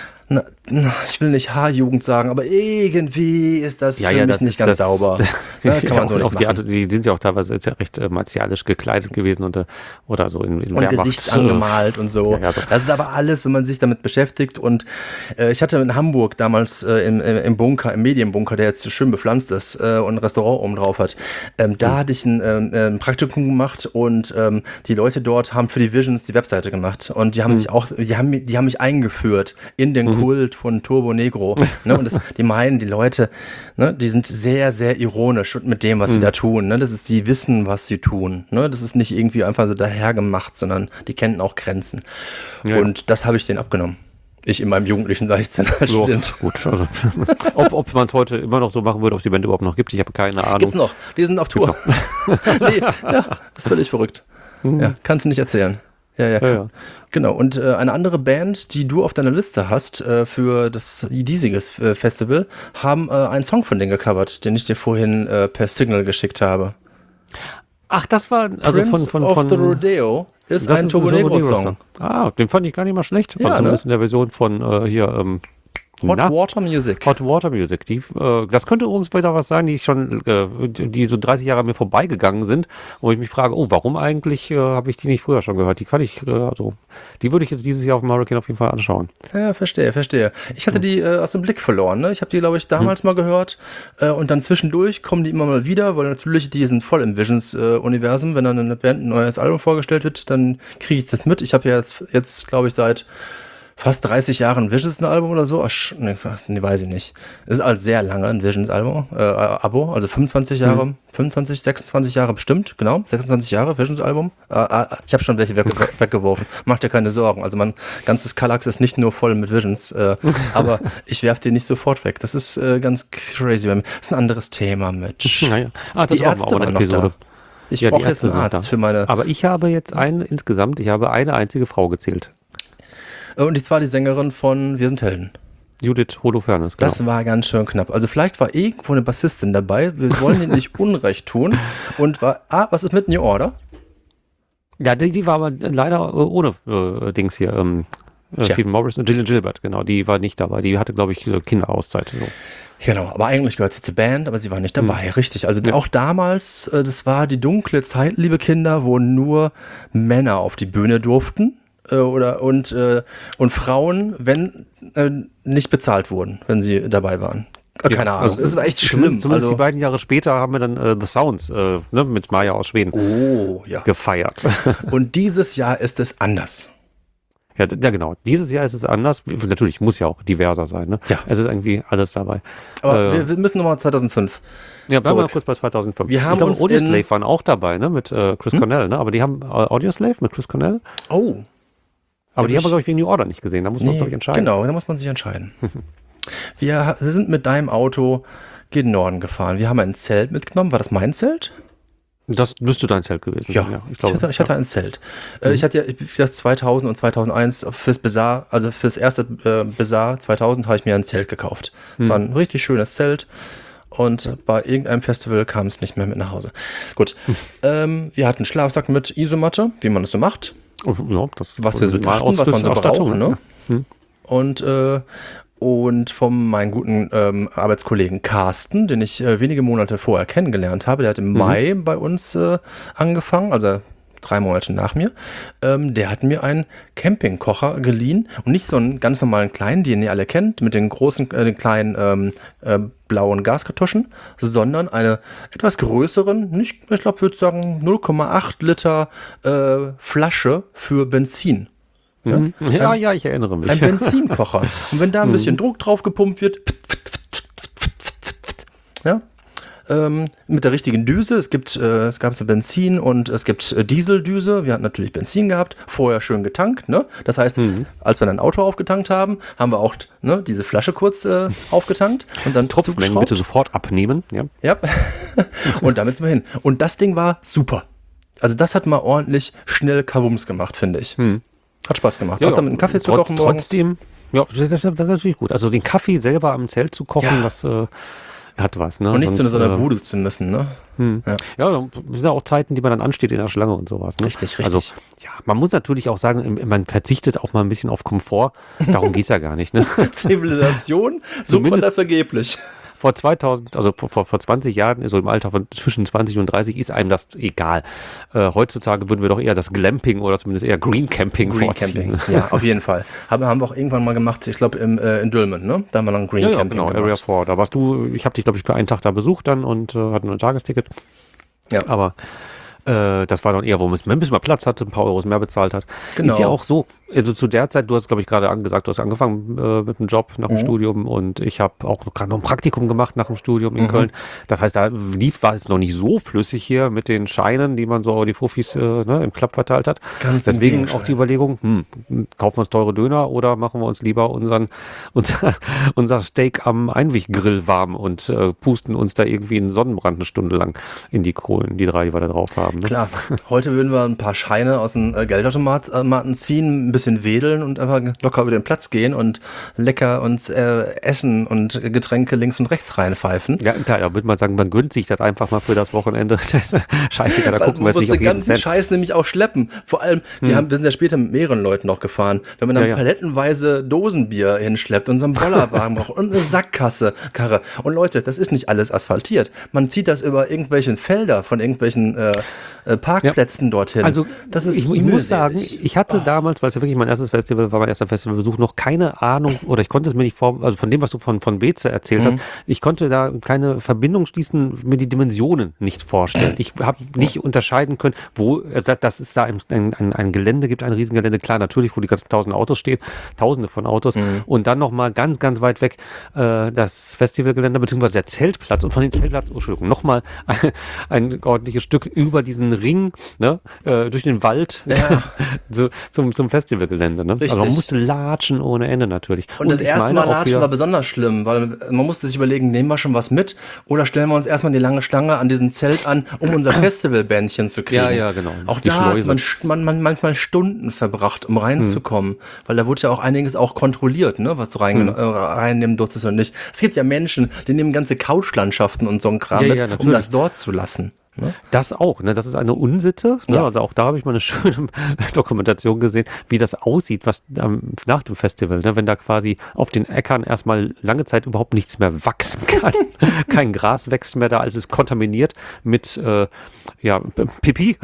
ich will nicht Haarjugend sagen, aber irgendwie ist das für mich nicht ganz sauber. Ja, kann man so nicht machen. Die sind ja auch teilweise recht martialisch gekleidet gewesen oder so in und Gesicht angemalt und so. Ja, das ist aber alles, wenn man sich damit beschäftigt. Und ich hatte in Hamburg damals im Bunker, im Medienbunker, der jetzt schön bepflanzt ist und ein Restaurant oben drauf hat, da hatte ich ein Praktikum gemacht und die Leute dort haben für die Visions die Webseite gemacht und die haben die haben mich eingeführt in den Kult von Turbo Negro. Ne? Und die meinen, die Leute, ne, die sind sehr, sehr ironisch mit dem, was sie da tun. Ne? Die wissen, was sie tun. Ne? Das ist nicht irgendwie einfach so dahergemacht, sondern die kennen auch Grenzen. Ja. Und das habe ich denen abgenommen. Ich in meinem jugendlichen Leichtsinn als Student. Gut, also, ob man es heute immer noch so machen würde, ob es die Band überhaupt noch gibt, ich habe keine Ahnung. Gibt's noch. Die sind auf Tour. Nee, das ist völlig verrückt. Ja, kannst du nicht erzählen. Ja. Genau, und eine andere Band, die du auf deiner Liste hast für das diesiges Festival, haben einen Song von denen gecovert, den ich dir vorhin per Signal geschickt habe. Ach, das war also Prince of the Rodeo ist ein Turbo Negro Song. Ah, den fand ich gar nicht mal schlecht. Ja, also zumindest in der Version von Hot Water Music. Hot Water Music. Das könnte übrigens wieder was sein, die so 30 Jahre an mir vorbeigegangen sind, wo ich mich frage, warum eigentlich habe ich die nicht früher schon gehört? Die kann ich, die würde ich jetzt dieses Jahr auf dem Hurricane auf jeden Fall anschauen. Ja, verstehe. Ich hatte die aus dem Blick verloren. Ne? Ich habe die, glaube ich, damals mal gehört und dann zwischendurch kommen die immer mal wieder, weil natürlich die sind voll im Visions-Universum. Wenn dann eine Band ein neues Album vorgestellt wird, dann kriege ich das mit. Ich habe ja jetzt glaube ich, seit fast 30 Jahre ein Visions-Album oder so. Nee, weiß ich nicht. Es ist also sehr lange ein Visions-Album, Abo, also 25 Jahre, 25, 26 Jahre bestimmt, genau, 26 Jahre Visions-Album. Ich habe schon welche weggeworfen, mach dir keine Sorgen. Also mein ganzes Kallax ist nicht nur voll mit Visions, aber ich werfe die nicht sofort weg. Das ist ganz crazy bei mir. Das ist ein anderes Thema, Mitch. Naja. Die Ärzte waren noch da. Ich brauche jetzt einen Arzt für meine... Aber ich habe jetzt eine einzige Frau gezählt. Und zwar die Sängerin von Wir sind Helden. Judith Holofernes, genau. Das war ganz schön knapp. Also vielleicht war irgendwo eine Bassistin dabei. Wir wollen ihr nicht Unrecht tun. Und was ist mit New Order? Ja, die war aber leider ohne Dings hier. Stephen Morris und Gillian Gilbert, genau. Die war nicht dabei. Die hatte, glaube ich, Kinderauszeit. So. Genau, aber eigentlich gehört sie zur Band, aber sie war nicht dabei, richtig. Also auch damals, das war die dunkle Zeit, liebe Kinder, wo nur Männer auf die Bühne durften. und Frauen, wenn nicht bezahlt wurden, wenn sie dabei waren. Keine Ahnung. Also, es war echt schlimm. Zumindest die beiden Jahre später haben wir dann The Sounds mit Maya aus Schweden gefeiert. Und dieses Jahr ist es anders. Ja, genau. Dieses Jahr ist es anders. Natürlich muss ja auch diverser sein. Ne? Ja. Es ist irgendwie alles dabei. Aber wir müssen nochmal 2005. Ja, bleiben wir mal kurz bei 2005. Wir haben uns Audioslave waren auch dabei, ne, mit Chris Cornell, ne? Aber die haben Audioslave mit Chris Cornell. Oh. Aber die haben wir, glaube ich, wegen New Order nicht gesehen. Da muss man uns, glaube ich, entscheiden. Genau, da muss man sich entscheiden. Wir sind mit deinem Auto gen Norden gefahren. Wir haben ein Zelt mitgenommen. War das mein Zelt? Das müsste dein Zelt gewesen sein. Ja, ich hatte ein Zelt. Ich hatte ja 2000 und 2001 fürs Bazaar, also fürs erste Bazaar 2000 habe ich mir ein Zelt gekauft. Es war ein richtig schönes Zelt. Und bei irgendeinem Festival kam es nicht mehr mit nach Hause. Gut. Wir hatten Schlafsack mit Isomatte, wie man es so macht. Ja, was wir so dachten, was man so braucht. Ne? Und von meinem guten Arbeitskollegen Carsten, den ich wenige Monate vorher kennengelernt habe, der hat im Mai bei uns angefangen, also 3 Monate nach mir, der hat mir einen Campingkocher geliehen und nicht so einen ganz normalen kleinen, den ihr alle kennt, mit den großen, kleinen blauen Gaskartuschen, sondern eine etwas größeren, ich glaube, würde sagen 0,8 Liter Flasche für Benzin. Ja, ich erinnere mich. Ein Benzinkocher. Und wenn da ein bisschen Druck drauf gepumpt wird, ja, mit der richtigen Düse. Es gab so Benzin und es gibt Dieseldüse. Wir hatten natürlich Benzin gehabt, vorher schön getankt. Ne? Das heißt, als wir dann ein Auto aufgetankt haben, haben wir auch diese Flasche kurz aufgetankt und dann Tropfmengen bitte sofort abnehmen. Ja. Und damit sind wir hin. Und das Ding war super. Also das hat mal ordentlich schnell Kavums gemacht, finde ich. Hat Spaß gemacht. Ja, auch damit einen Kaffee zu kochen morgens. Trotzdem, ja, das ist natürlich gut. Also den Kaffee selber am Zelt zu kochen, das hat was. Ne? Und nicht zu so einer Bude zu müssen. Ne? Ja, das sind ja auch Zeiten, die man dann ansteht in der Schlange und sowas. Ne? Richtig. Also ja, man muss natürlich auch sagen, man verzichtet auch mal ein bisschen auf Komfort. Darum geht es ja gar nicht. Ne? Zivilisation sucht man da vergeblich. Vor 2000, also vor 20 Jahren, so im Alter von zwischen 20 und 30, ist einem das egal. Heutzutage würden wir doch eher das Glamping oder zumindest eher Green Camping vorziehen. Ja, auf jeden Fall. Haben wir auch irgendwann mal gemacht, ich glaube in Dülmen, ne? Da haben wir dann Green Camping genau, gemacht. Area 4. Da warst du, ich habe dich, glaube ich, für einen Tag da besucht dann und hatte ein Tagesticket. Ja. Aber das war dann eher, wo man ein bisschen mehr Platz hatte, ein paar Euros mehr bezahlt hat. Genau. Ist ja auch so, also zu der Zeit, du hast, glaube ich, gerade gesagt, du hast angefangen mit dem Job nach dem Studium und ich habe auch gerade noch ein Praktikum gemacht nach dem Studium in Köln. Das heißt, war es noch nicht so flüssig hier mit den Scheinen, die man so die Profis im Club verteilt hat. Ganz deswegen auch die Überlegung, kaufen wir uns teure Döner oder machen wir uns lieber unser Steak am Einweggrill warm und pusten uns da irgendwie einen Sonnenbrand eine Stunde lang in die Kohlen, die 3, die wir da drauf haben. Ne? Klar, heute würden wir ein paar Scheine aus dem Geldautomaten ziehen, ein bisschen wedeln und einfach locker über den Platz gehen und lecker uns Essen und Getränke links und rechts reinpfeifen. Ja, klar, da würde man sagen, man gönnt sich das einfach mal für das Wochenende. Scheiße, da gucken wir jetzt nicht auf jeden Cent. Man muss den ganzen Scheiß nämlich auch schleppen. Vor allem, wir sind ja später mit mehreren Leuten noch gefahren. Wenn man dann palettenweise Dosenbier hinschleppt und so einen Bollerwagen braucht und eine Sackkarre. Und Leute, das ist nicht alles asphaltiert. Man zieht das über irgendwelchen Felder von irgendwelchen Parkplätzen dorthin. Also das ist ich muss sagen, ich hatte damals, weil es ja wirklich mein erstes Festival war, mein erster Festivalbesuch, noch keine Ahnung oder ich konnte es mir nicht also von dem, was du von Beze erzählt hast, ich konnte da keine Verbindung schließen, mir die Dimensionen nicht vorstellen. Ich habe nicht unterscheiden können, dass es da ein Gelände gibt, ein Riesengelände, klar, natürlich, wo die ganzen Tausende von Autos und dann nochmal ganz, ganz weit weg das Festivalgelände, beziehungsweise der Zeltplatz und von dem Zeltplatz, nochmal ein ordentliches Stück über diesen Ring, ne, durch den Wald zum Festivalgelände. Ne? Also man musste latschen ohne Ende natürlich. Und das erste Mal latschen war besonders schlimm, weil man musste sich überlegen, nehmen wir schon was mit oder stellen wir uns erstmal die lange Schlange an diesem Zelt an, um unser Festivalbändchen zu kriegen. Ja, genau. Auch die da Schleuse. Hat man manchmal Stunden verbracht, um reinzukommen, weil da wurde ja auch einiges auch kontrolliert, ne, was du reinnehmen durftest und nicht. Es gibt ja Menschen, die nehmen ganze Couchlandschaften und so ein Kram mit, um das dort zu lassen. Ne? Das auch, ne? Das ist eine Unsitte. Ne? Ja. Also auch da habe ich mal eine schöne Dokumentation gesehen, wie das aussieht, was nach dem Festival, ne? Wenn da quasi auf den Äckern erstmal lange Zeit überhaupt nichts mehr wachsen kann. Kein Gras wächst mehr da, als es kontaminiert mit Pipi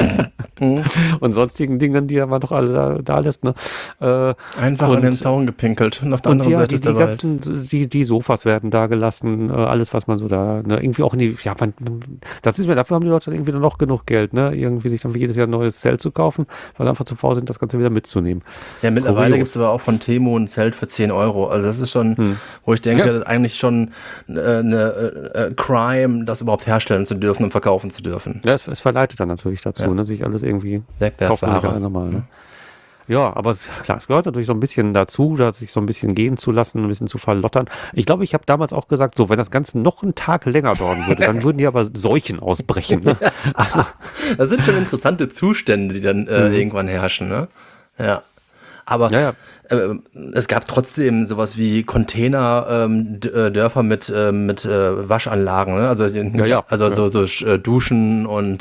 und sonstigen Dingen, die er mal noch alle da lässt. Ne? Einfach an den Zaun gepinkelt und auf der anderen Seite ist der Wald. Die Sofas werden da gelassen, alles, was man so da, ne? Irgendwie auch in die, das ist mir, dafür haben die Leute irgendwie noch genug Geld, ne? Irgendwie sich dann für jedes Jahr ein neues Zelt zu kaufen, weil sie einfach zu faul sind, das Ganze wieder mitzunehmen. Ja, mittlerweile gibt es aber auch von Temo ein Zelt für 10 Euro. Also das ist schon, wo ich denke, das ist eigentlich schon eine Crime, das überhaupt herstellen zu dürfen und verkaufen zu dürfen. Ja, es verleitet dann natürlich dazu, ne? Sich alles irgendwie Wegwerfware. normal, ne? Ja, aber es gehört natürlich so ein bisschen dazu, da sich so ein bisschen gehen zu lassen, ein bisschen zu verlottern. Ich glaube, ich habe damals auch gesagt, so, wenn das Ganze noch einen Tag länger dauern würde, dann würden hier aber Seuchen ausbrechen. Ne? Also, das sind schon interessante Zustände, die dann irgendwann herrschen, ne? Ja. Aber es gab trotzdem sowas wie Container-Dörfer mit Waschanlagen, ne? Also so Duschen und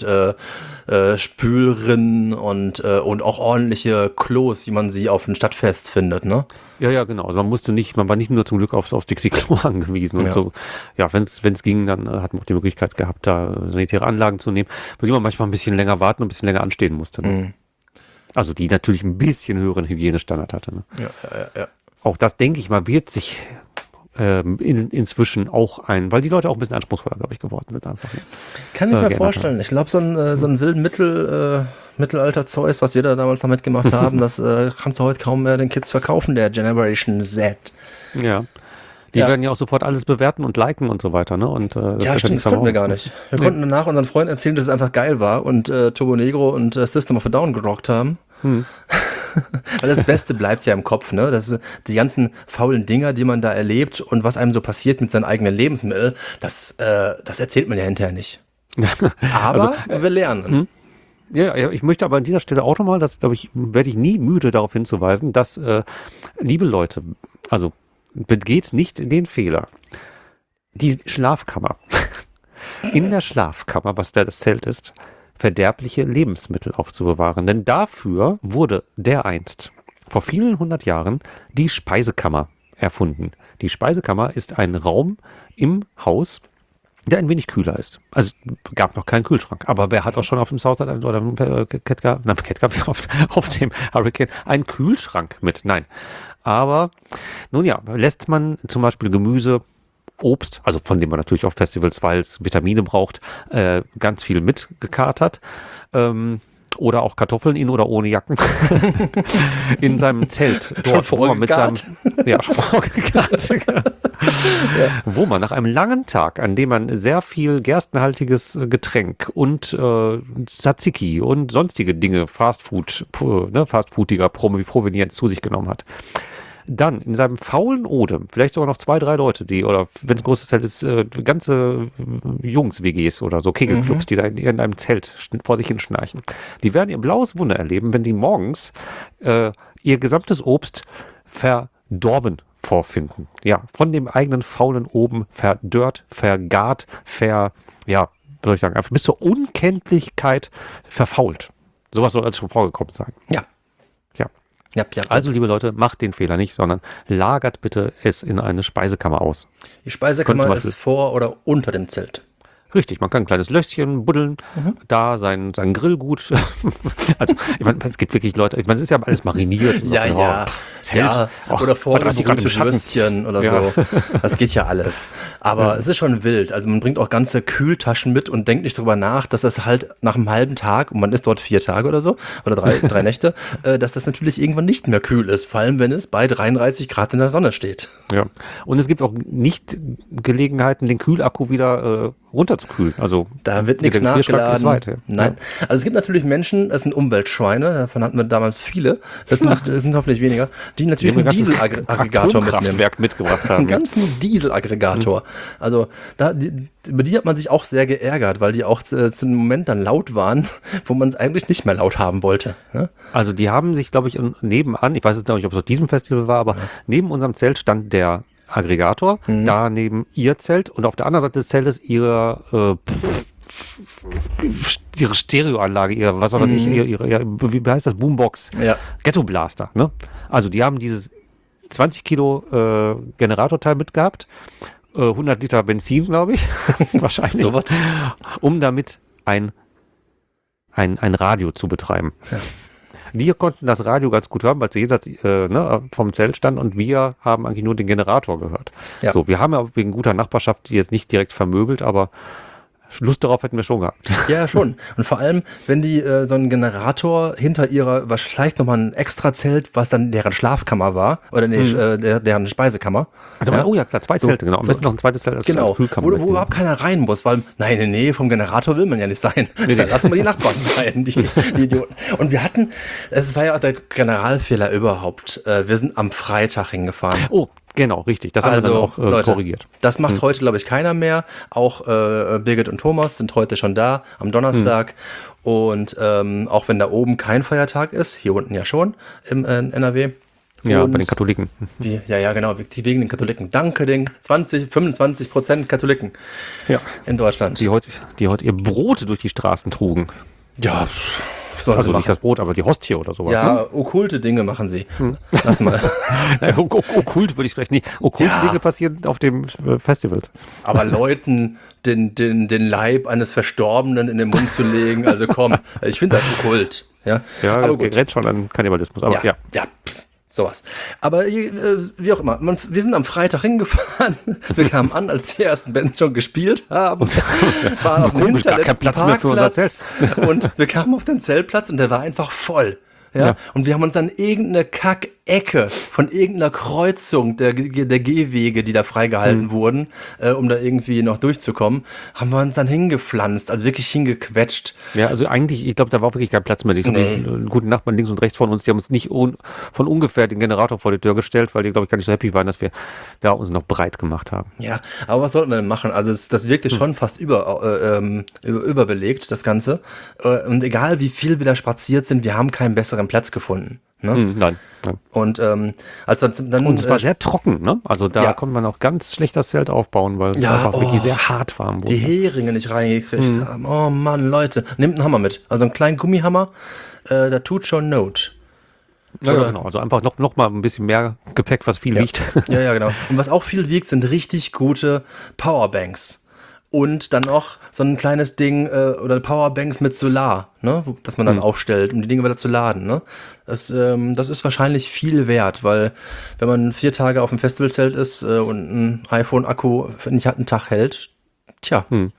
Spülrinnen und auch ordentliche Klos, wie man sie auf dem Stadtfest findet, ne? Ja, genau. Also man war nicht nur zum Glück aufs Dixie-Klo angewiesen und so. Ja, wenn es ging, dann hat man auch die Möglichkeit gehabt, da sanitäre Anlagen zu nehmen, für die man manchmal ein bisschen länger warten und ein bisschen länger anstehen musste. Ne? Also die natürlich ein bisschen höheren Hygienestandard hatte. Ne? Ja. Auch das, denke ich mal, wird sich inzwischen auch weil die Leute auch ein bisschen anspruchsvoller, glaube ich, geworden sind. Einfach, ne? Kann ich mir vorstellen. Ich glaube, so ein wilden Mittelalter-Zeus, was wir da damals noch mitgemacht haben, das kannst du heute kaum mehr den Kids verkaufen, der Generation Z. Ja. Die werden ja auch sofort alles bewerten und liken und so weiter, ne? Und, stimmt, das konnten wir gar nicht. Wir konnten danach unseren Freunden erzählen, dass es einfach geil war und Turbo Negro und System of a Down gerockt haben. Weil das Beste bleibt ja im Kopf, ne? Die ganzen faulen Dinger, die man da erlebt und was einem so passiert mit seinen eigenen Lebensmitteln, das erzählt man ja hinterher nicht. Aber wir lernen. Ja, ich möchte aber an dieser Stelle auch nochmal, das glaube ich, werde ich nie müde darauf hinzuweisen, dass, liebe Leute, also begeht nicht den Fehler. Die Schlafkammer. In der Schlafkammer, was da das Zelt ist, verderbliche Lebensmittel aufzubewahren. Denn dafür wurde dereinst vor vielen 100 Jahren die Speisekammer erfunden. Die Speisekammer ist ein Raum im Haus, der ein wenig kühler ist. Also es gab noch keinen Kühlschrank, aber wer hat auch schon auf dem Southside oder auf dem Hurricane einen Kühlschrank mit? Nein. Aber nun ja, lässt man zum Beispiel Gemüse, Obst, also von dem man natürlich auf Festivals, weil es Vitamine braucht, ganz viel mitgekatert. Oder auch Kartoffeln in oder ohne Jacken in seinem Zelt. Dort, wo man mit seinem wo man nach einem langen Tag, an dem man sehr viel gerstenhaltiges Getränk und Tzatziki und sonstige Dinge, fastfoodiger Provenienz zu sich genommen hat, dann in seinem faulen Odem, vielleicht sogar noch 2, 3 Leute, oder wenn es ein großes Zelt ist, ganze Jungs-WGs oder so, Kegelclubs, die da in irgendeinem Zelt vor sich hin schnarchen. Die werden ihr blaues Wunder erleben, wenn sie morgens ihr gesamtes Obst verdorben vorfinden. Ja, von dem eigenen faulen Oben verdörrt, vergart, einfach bis zur Unkenntlichkeit verfault. Sowas soll also schon vorgekommen sein. Ja. Also, liebe Leute, macht den Fehler nicht, sondern lagert bitte es in eine Speisekammer aus. Die Speisekammer ist vor oder unter dem Zelt. Richtig, man kann ein kleines Löchchen buddeln, da sein Grillgut. Also, ich meine, es gibt wirklich Leute, es ist ja alles mariniert. Oder vorgebrühte Würstchen oder so. Das geht ja alles. Aber es ist schon wild. Also man bringt auch ganze Kühltaschen mit und denkt nicht drüber nach, dass das halt nach einem halben Tag, und man ist dort 4 Tage oder so, oder 3 Nächte, dass das natürlich irgendwann nicht mehr kühl ist. Vor allem, wenn es bei 33 Grad in der Sonne steht. Ja, und es gibt auch nicht Gelegenheiten, den Kühlakku wieder runterzukühlen. Also da wird nichts nachgeladen. Nein. Also es gibt natürlich Menschen, das sind Umweltschweine, davon hatten wir damals viele, das sind hoffentlich weniger, die natürlich einen Dieselaggregator mitgebracht haben. Einen ganzen Dieselaggregator. Also über die hat man sich auch sehr geärgert, weil die auch zu einem Moment dann laut waren, wo man es eigentlich nicht mehr laut haben wollte. Ja? Also die haben sich, glaube ich, nebenan, ich weiß jetzt nicht, ob es auf diesem Festival war, aber neben unserem Zelt stand der Aggregator, daneben ihr Zelt und auf der anderen Seite des Zeltes ihre Stereoanlage, was weiß ich, wie heißt das, Boombox, Ghetto Blaster. Ne? Also die haben dieses 20 Kilo Generatorteil mitgehabt, 100 Liter Benzin, glaube ich, wahrscheinlich, So was. um damit ein Radio zu betreiben. Ja. Wir konnten das Radio ganz gut hören, weil sie jenseits vom Zelt stand und wir haben eigentlich nur den Generator gehört. Ja. So, wir haben ja wegen guter Nachbarschaft die jetzt nicht direkt vermöbelt, aber Lust darauf hätten wir schon gehabt. Ja, schon. Und vor allem, wenn die so einen Generator hinter ihrer, was vielleicht nochmal ein extra Zelt, was dann deren Schlafkammer war, oder deren Speisekammer. Also, ja? Oh ja, klar, zwei Zelte, genau. Am besten noch ein zweites Zelt als Kühlkammer. Wo überhaupt keiner rein muss, weil, nein, vom Generator will man ja nicht sein. Nee. Lassen wir die Nachbarn sein, die Idioten. Und wir hatten, es war ja auch der Generalfehler überhaupt, wir sind am Freitag hingefahren. Oh, genau, richtig. Das haben wir dann auch Leute, korrigiert. Das macht heute, glaube ich, keiner mehr. Auch Birgit und Thomas sind heute schon da, am Donnerstag. Und auch wenn da oben kein Feiertag ist, hier unten ja schon im NRW. Ja, und bei den Katholiken. Genau, wegen den Katholiken. Danke den 25% Katholiken in Deutschland. Die heute ihr Brot durch die Straßen trugen. Ja, soll Also nicht das Brot, aber die Hostie oder sowas. ja, Ne? okkulte Dinge machen sie. Lass mal. Okkult würde ich vielleicht nicht. Okkulte Dinge passieren auf dem Festival. Aber Leuten den Leib eines Verstorbenen in den Mund zu legen, also komm, ich finde das okkult. Ja, Ja, aber das gut. gerät schon an Kannibalismus. Aber ja. Sowas. Aber wie auch immer, wir sind am Freitag hingefahren. Wir kamen an, als die ersten Bands schon gespielt haben. Waren auf dem Komisch, gar kein hinterletzten Platz mehr für unser Parkplatz. Und wir kamen auf den Zeltplatz und der war einfach voll. Ja? Und wir haben uns an irgendeine Kackecke von irgendeiner Kreuzung der Gehwege, die da freigehalten wurden, um da irgendwie noch durchzukommen, haben wir uns dann hingepflanzt, also wirklich hingequetscht. Ja, also eigentlich, ich glaube, da war wirklich kein Platz mehr. Die einen guten Nachbarn links und rechts von uns, die haben uns nicht von ungefähr den Generator vor die Tür gestellt, weil die, glaube ich, gar nicht so happy waren, dass wir da uns noch breit gemacht haben. Ja, aber was sollten wir denn machen? Also das wirkte schon fast überbelegt, das Ganze. Und egal wie viel wir da spaziert sind, wir haben keinen besseren Platz gefunden. Ne? Nein. Und als wir dann Und es war sehr trocken, ne? Also da konnte man auch ganz schlecht das Zelt aufbauen, weil es einfach wirklich sehr hart war am Boden. die Heringe nicht reingekriegt haben. Oh Mann, Leute, nehmt einen Hammer mit. Also einen kleinen Gummihammer, da tut schon Not. Ja, genau. Also einfach noch mal ein bisschen mehr Gepäck, was viel wiegt. Ja, genau. Und was auch viel wiegt, sind richtig gute Powerbanks. Und dann noch so ein kleines Ding oder Powerbanks mit Solar, ne, das man dann aufstellt, um die Dinge wieder zu laden. Ne? Das ist wahrscheinlich viel wert, weil wenn man 4 Tage auf dem Festivalzelt ist und ein iPhone-Akku nicht einen Tag hält, ne?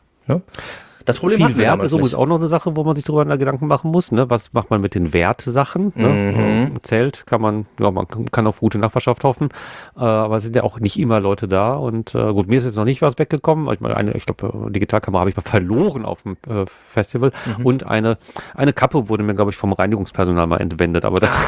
Das Problem Viel Wert ist übrigens nicht. auch noch eine Sache, wo man sich darüber Gedanken machen muss. Ne? Was macht man mit den Wertsachen? Ne? Zelt man kann auf gute Nachbarschaft hoffen, aber es sind ja auch nicht immer Leute da. Und gut, mir ist jetzt noch nicht was weggekommen. Ich glaube, Digitalkamera habe ich mal verloren auf dem Festival und eine Kappe wurde mir, glaube ich, vom Reinigungspersonal mal entwendet. Aber das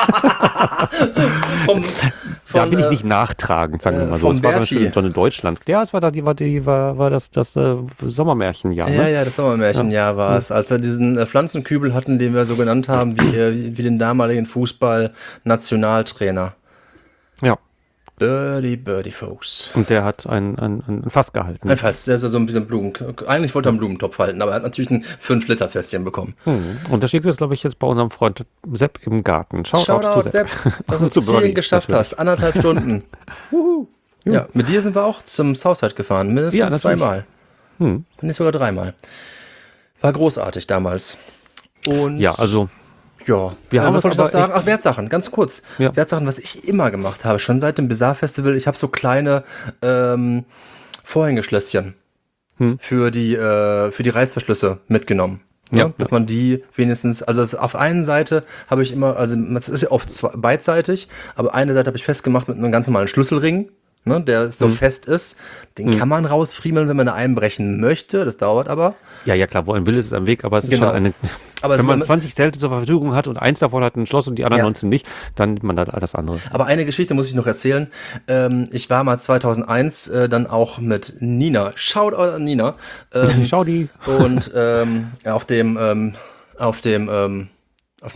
da bin ich nicht nachtragend, sagen wir mal so. Es war so eine Deutschland. Ja, es war das Sommermärchenjahr. Ne? Ja, das Sommermärchenjahr war es, als wir diesen Pflanzenkübel hatten, den wir so genannt haben, wie den damaligen Fußball-Nationaltrainer. Ja. Birdie Folks. Und der hat ein Fass gehalten. Ein Fass, der ist so ein bisschen eigentlich wollte er einen Blumentopf halten, aber er hat natürlich ein 5-Liter-Fässchen bekommen. Und da steht jetzt, glaube ich, jetzt bei unserem Freund Sepp im Garten. Shoutout Sepp, dass du das Ziel geschafft hast. 1,5 Stunden. Ja, mit dir sind wir auch zum Southside gefahren, mindestens 2-mal. Wenn nicht sogar 3-mal. War großartig damals. Und ja, also ja, was soll ich noch sagen? Ach, Wertsachen, ganz kurz. Ja. Wertsachen, was ich immer gemacht habe, schon seit dem Bizarre Festival, ich habe so kleine Vorhängeschlösschen für die Reißverschlüsse mitgenommen. Ja, dass man die wenigstens, also auf einen Seite habe ich immer, also das ist ja oft beidseitig, aber eine Seite habe ich festgemacht mit einem ganz normalen Schlüsselring, ne, der so fest ist. Den kann man rausfriemeln, wenn man einbrechen möchte. Das dauert aber. Ja, klar, wo ein Wille ist, ist ein Weg, aber es ist schon eine. Aber wenn man 20 Zelte zur Verfügung hat und eins davon hat ein Schloss und die anderen 19 nicht, dann nimmt man da das andere. Aber eine Geschichte muss ich noch erzählen. Ich war mal 2001 dann auch mit Nina. Shoutout an Nina. Schau die. Und auf dem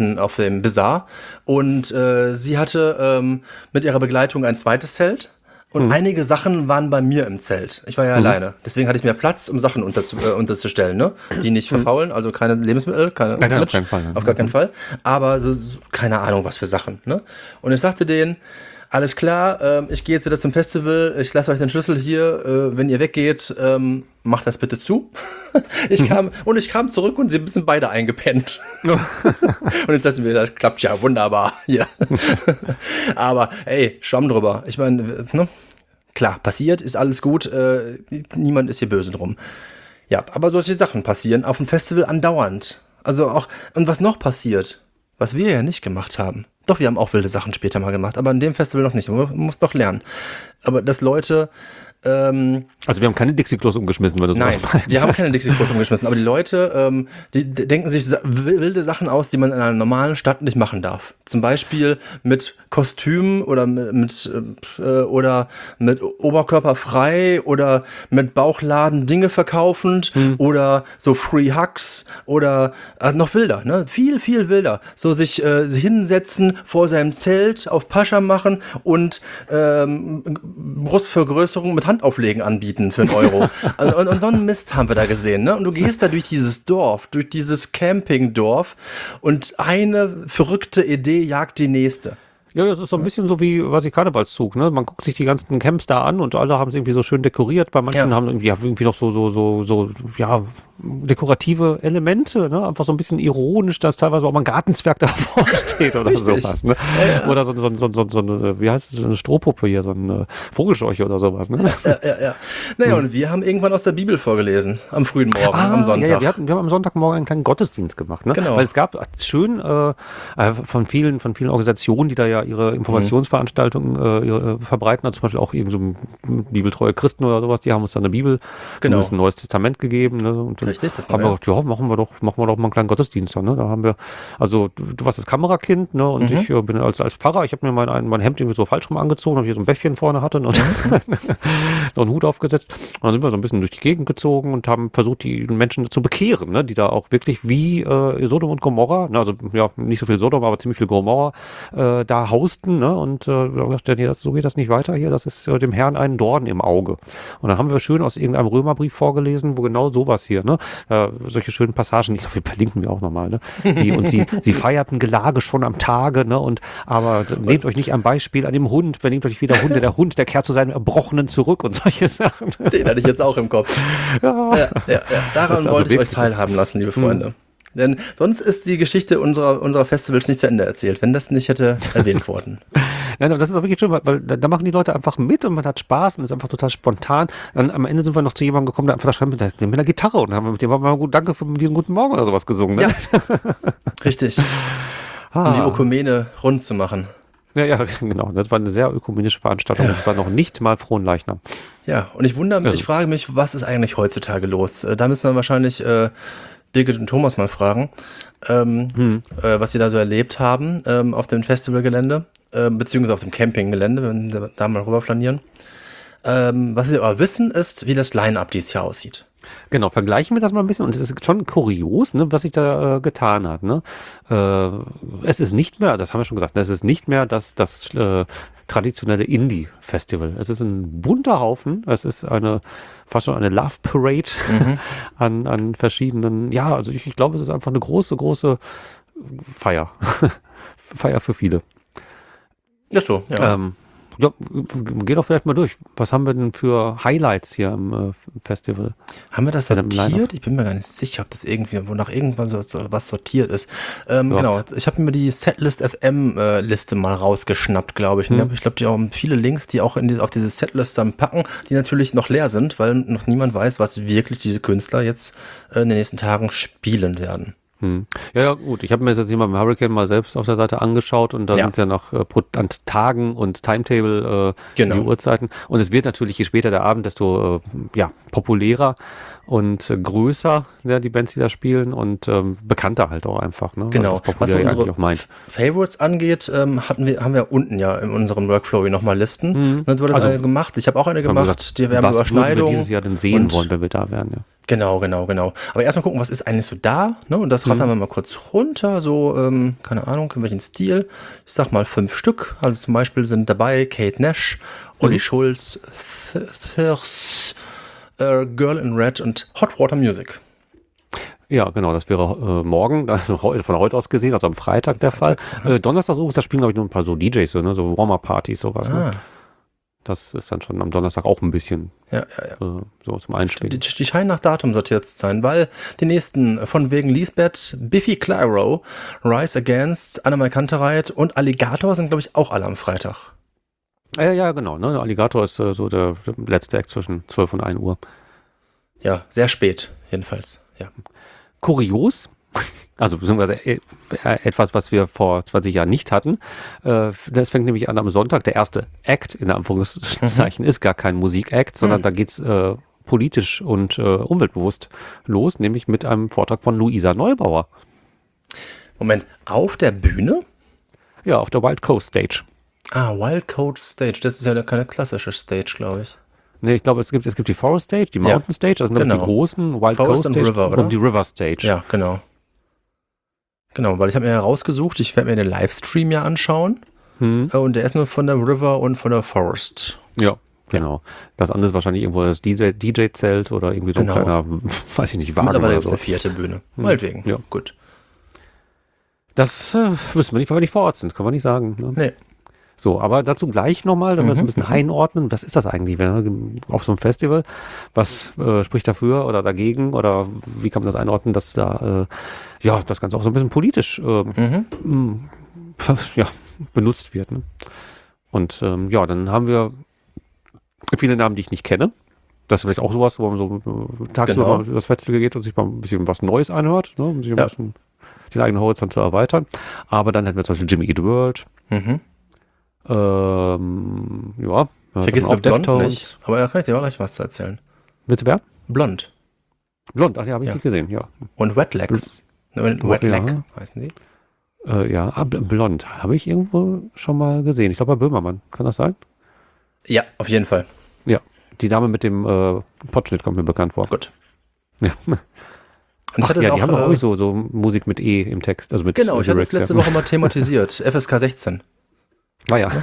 Bizarre. Und sie hatte mit ihrer Begleitung ein zweites Zelt. Und einige Sachen waren bei mir im Zelt. Ich war ja alleine. Deswegen hatte ich mehr Platz, um Sachen unterzustellen, ne? Die nicht verfaulen, also keine Lebensmittel, keine Nein, auf keinen Fall. auf gar keinen Fall. Aber so, keine Ahnung, was für Sachen, ne? Und ich sagte denen, alles klar, ich gehe jetzt wieder zum Festival, ich lasse euch den Schlüssel hier, wenn ihr weggeht, macht das bitte zu. Ich kam zurück und sie sind beide eingepennt. Und ich dachte mir, das klappt ja wunderbar hier. Aber ey, Schwamm drüber. Ich meine, ne? Klar, passiert, ist alles gut, niemand ist hier böse drum. Ja, aber solche Sachen passieren auf dem Festival andauernd. Also auch, und was noch passiert, was wir ja nicht gemacht haben. Doch, wir haben auch wilde Sachen später mal gemacht, aber in dem Festival noch nicht. Man muss noch lernen. Aber dass Leute... also wir haben keine Dixie-Klos umgeschmissen, wenn du Nein, sowas meinst. wir haben keine Dixie-Klos umgeschmissen, aber die Leute, die denken sich wilde Sachen aus, die man in einer normalen Stadt nicht machen darf. Zum Beispiel mit Kostüm oder mit Oberkörper frei oder mit Bauchladen Dinge verkaufend oder so Free Hugs oder noch wilder, ne? Viel, viel wilder. So sich hinsetzen vor seinem Zelt, auf Pascha machen und Brustvergrößerung mit Handauflegen anbieten für 1 Euro. Und so einen Mist haben wir da gesehen, ne? Und du gehst da durch dieses Dorf, durch dieses Campingdorf und eine verrückte Idee jagt die nächste. Ja, das ist so ein bisschen so wie, weiß ich, Karnevalszug, ne? Man guckt sich die ganzen Camps da an und alle haben es irgendwie so schön dekoriert. Bei manchen haben irgendwie noch so dekorative Elemente, ne? Einfach so ein bisschen ironisch, dass teilweise auch mal ein Gartenzwerg davor steht oder sowas, ne? Ja. Oder so eine, wie heißt es, so eine Strohpuppe hier, so eine Vogelscheuche oder sowas, ne? Ja. Naja, und wir haben irgendwann aus der Bibel vorgelesen, am frühen Morgen, am Sonntag. Ja, wir haben am Sonntagmorgen einen kleinen Gottesdienst gemacht, ne? Genau. Weil es gab schön von vielen Organisationen, die da ja ihre Informationsveranstaltungen verbreiten, also zum Beispiel auch irgend so bibeltreue Christen oder sowas, die haben uns dann eine Bibel, zumindest ein Neues Testament gegeben, ne? Und richtig, das haben wir gedacht, ja, machen wir doch mal einen kleinen Gottesdienst dann, ne? Da haben wir, also du warst das Kamerakind, ne? Und ich bin als Pfarrer, ich habe mir mein Hemd irgendwie so falsch rum angezogen, habe hier so ein Bäffchen vorne hatte und noch einen Hut aufgesetzt. Und dann sind wir so ein bisschen durch die Gegend gezogen und haben versucht, die Menschen zu bekehren, ne? Die da auch wirklich wie Sodom und Gomorra, ne? Also ja, nicht so viel Sodom, aber ziemlich viel Gomorra, da hausten, ne? Und so geht das nicht weiter hier, das ist dem Herrn ein Dorn im Auge. Und dann haben wir schön aus irgendeinem Römerbrief vorgelesen, wo genau sowas hier, ne? Solche schönen Passagen, ich glaube, wir verlinken wir auch nochmal, ne? Und sie feierten Gelage schon am Tage, ne? Aber nehmt euch nicht am Beispiel an dem Hund, nehmt euch wieder Hunde, der Hund, der kehrt zu seinem Erbrochenen zurück und solche Sachen. Den hatte ich jetzt auch im Kopf. Ja. Daran wollte ich euch teilhaben lassen, liebe Freunde. Denn sonst ist die Geschichte unserer Festivals nicht zu Ende erzählt, wenn das nicht hätte erwähnt worden. Nein, aber das ist auch wirklich schön, weil da machen die Leute einfach mit und man hat Spaß und ist einfach total spontan. Dann am Ende sind wir noch zu jemandem gekommen, der einfach da stand mit der Gitarre und haben mit dem mal gut, danke für diesen guten Morgen oder sowas gesungen. Ne? Ja, richtig. Um die Ökumene rund zu machen. Ja, genau. Das war eine sehr ökumenische Veranstaltung. Das war noch nicht mal Fronleichnam. Ja, und ich frage mich, was ist eigentlich heutzutage los? Da müssen wir wahrscheinlich Birgit und Thomas mal fragen, was sie da so erlebt haben auf dem Festivalgelände, beziehungsweise auf dem Campinggelände, wenn wir da mal rüber flanieren. Was sie aber wissen, ist, wie das Line-Up dieses Jahr aussieht. Genau, vergleichen wir das mal ein bisschen und es ist schon kurios, ne, was sich da getan hat. Ne? Es ist nicht mehr, das haben wir schon gesagt, es ist nicht mehr das traditionelle Indie-Festival. Es ist ein bunter Haufen, es ist fast schon eine Love Parade an verschiedenen, ja, also ich glaube, es ist einfach eine große Feier. Feier für viele. Ist so, ja. Ja, geh doch vielleicht mal durch. Was haben wir denn für Highlights hier im Festival? Haben wir das sortiert? Ich bin mir gar nicht sicher, ob das nach irgendwas was sortiert ist. Genau, ich habe mir die Setlist FM Liste mal rausgeschnappt, glaube ich. Und ich glaube, die haben viele Links, die auch auf diese Setlist dann packen, die natürlich noch leer sind, weil noch niemand weiß, was wirklich diese Künstler jetzt in den nächsten Tagen spielen werden. Ja, gut. Ich habe mir das jetzt hier mal beim Hurricane mal selbst auf der Seite angeschaut und da sind es ja noch an Tagen und Timetable die Uhrzeiten. Und es wird natürlich, je später der Abend, desto populärer und größer, die Bands, die da spielen und bekannter halt auch einfach. Ne? Genau. Was unsere Favorites angeht, haben wir unten ja in unserem Workflow nochmal Listen. Du hast eine gemacht, ich habe auch eine gemacht. Wir haben Überschneidungen. Wir dieses Jahr dann sehen wollen, wenn wir da wären, ja. Genau. Aber erstmal gucken, was ist eigentlich so da, ne? Und das rattern wir mal kurz runter, so, keine Ahnung, in welchen Stil. Ich sag mal 5 Stück. Also zum Beispiel sind dabei Kate Nash, Olli Schulz, Thirst, Girl in Red und Hot Water Music. Ja, genau, das wäre morgen, also von heute aus gesehen, also am Freitag der Fall. Donnerstag da spielen, glaube ich, nur ein paar so DJs, so, ne? So Warmer-Partys, sowas. Ne? Das ist dann schon am Donnerstag auch ein bisschen so zum Einstieg. Die scheinen nach Datum sortiert zu sein, weil die nächsten von wegen Lisbeth, Biffy Clyro, Rise Against, Anna Kantereit und Alligator sind, glaube ich, auch alle am Freitag. Ja, genau. Ne? Alligator ist so der letzte Act zwischen 12 und 1 Uhr. Ja, sehr spät, jedenfalls. Ja. Kurios, also beziehungsweise etwas, was wir vor 20 Jahren nicht hatten. Das fängt nämlich an am Sonntag. Der erste Act, in Anführungszeichen, ist gar kein Musik-Act, sondern da geht's politisch und umweltbewusst los, nämlich mit einem Vortrag von Luisa Neubauer. Moment, auf der Bühne? Ja, auf der Wild Coast Stage. Wild Coast Stage, das ist ja keine klassische Stage, glaube ich. Nee, ich glaube, es gibt die Forest Stage, die Mountain Stage, das sind die großen, Wild Coast Stage River, oder? Und die River Stage. Ja, genau. Genau, weil ich habe mir herausgesucht, ich werde mir den Livestream ja anschauen. Und der ist nur von der River und von der Forest. Ja, genau. Das andere ist wahrscheinlich irgendwo das DJ-Zelt oder irgendwie so ein kleiner, weiß ich nicht, Wagen oder so. Eine 4. Bühne. Meinetwegen. Ja. Gut. Das wissen wir nicht, weil wir nicht vor Ort sind, können wir nicht sagen. Ne? Nee. So, aber dazu gleich nochmal, wenn wir es ein bisschen einordnen, was ist das eigentlich auf so einem Festival? Was spricht dafür oder dagegen oder wie kann man das einordnen, dass da das Ganze auch so ein bisschen politisch benutzt wird. Ne? Und dann haben wir viele Namen, die ich nicht kenne. Das ist vielleicht auch sowas, wo man so tagsüber mal das Festival geht und sich mal ein bisschen was Neues anhört, ne? Um sich ein bisschen den eigenen Horizont zu erweitern. Aber dann hätten wir zum Beispiel Jimmy Eat World. Vergiss auf Blond nicht, aber da kann ich dir auch gleich was zu erzählen. Bitte wer? Blond, ach ja, habe ich nicht gesehen, ja. Und Wetlegs. Wetleg heißen die. Blond habe ich irgendwo schon mal gesehen. Ich glaube bei Böhmermann, kann das sein? Ja, auf jeden Fall. Ja, die Dame mit dem Potschnitt kommt mir bekannt vor. Gut. Ja. Und die haben doch auch so Musik mit E im Text. Also mit ich hatte das letzte Woche mal thematisiert. FSK 16. Ah ja.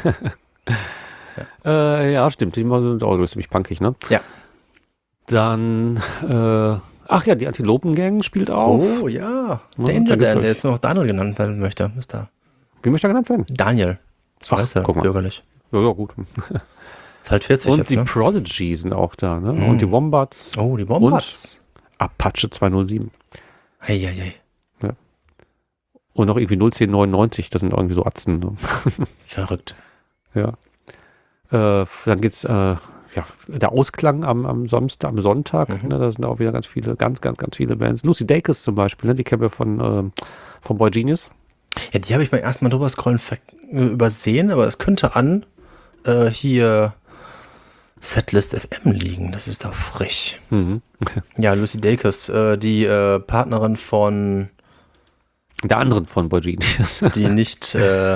Stimmt. Die sind auch ziemlich punkig, ne? Ja. Dann, die Antilopen-Gang spielt auf. Oh ja. Danger Dan, der jetzt nur noch Daniel genannt werden möchte, ist da. Wie möchte er genannt werden? Daniel. So heißt er, bürgerlich. Ja, gut. Ist halt 40 und jetzt, die ne? Prodigy sind auch da, ne? Und die Wombats. Oh, die Wombats. Und Apache 207. Hey. Ja. Und noch irgendwie 01099, das sind irgendwie so Atzen. Ne? Verrückt. Ja. Dann geht's, der Ausklang am Sonntag, ne? Da sind auch wieder ganz viele Bands. Lucy Dacus zum Beispiel, ne? Die kennen wir von Boy Genius. Ja, die habe ich beim ersten Mal drüber scrollen übersehen, aber es könnte an hier Setlist FM liegen. Das ist doch frisch. Ja, Lucy Dacus, die Partnerin von der anderen von Boy Genius. Die nicht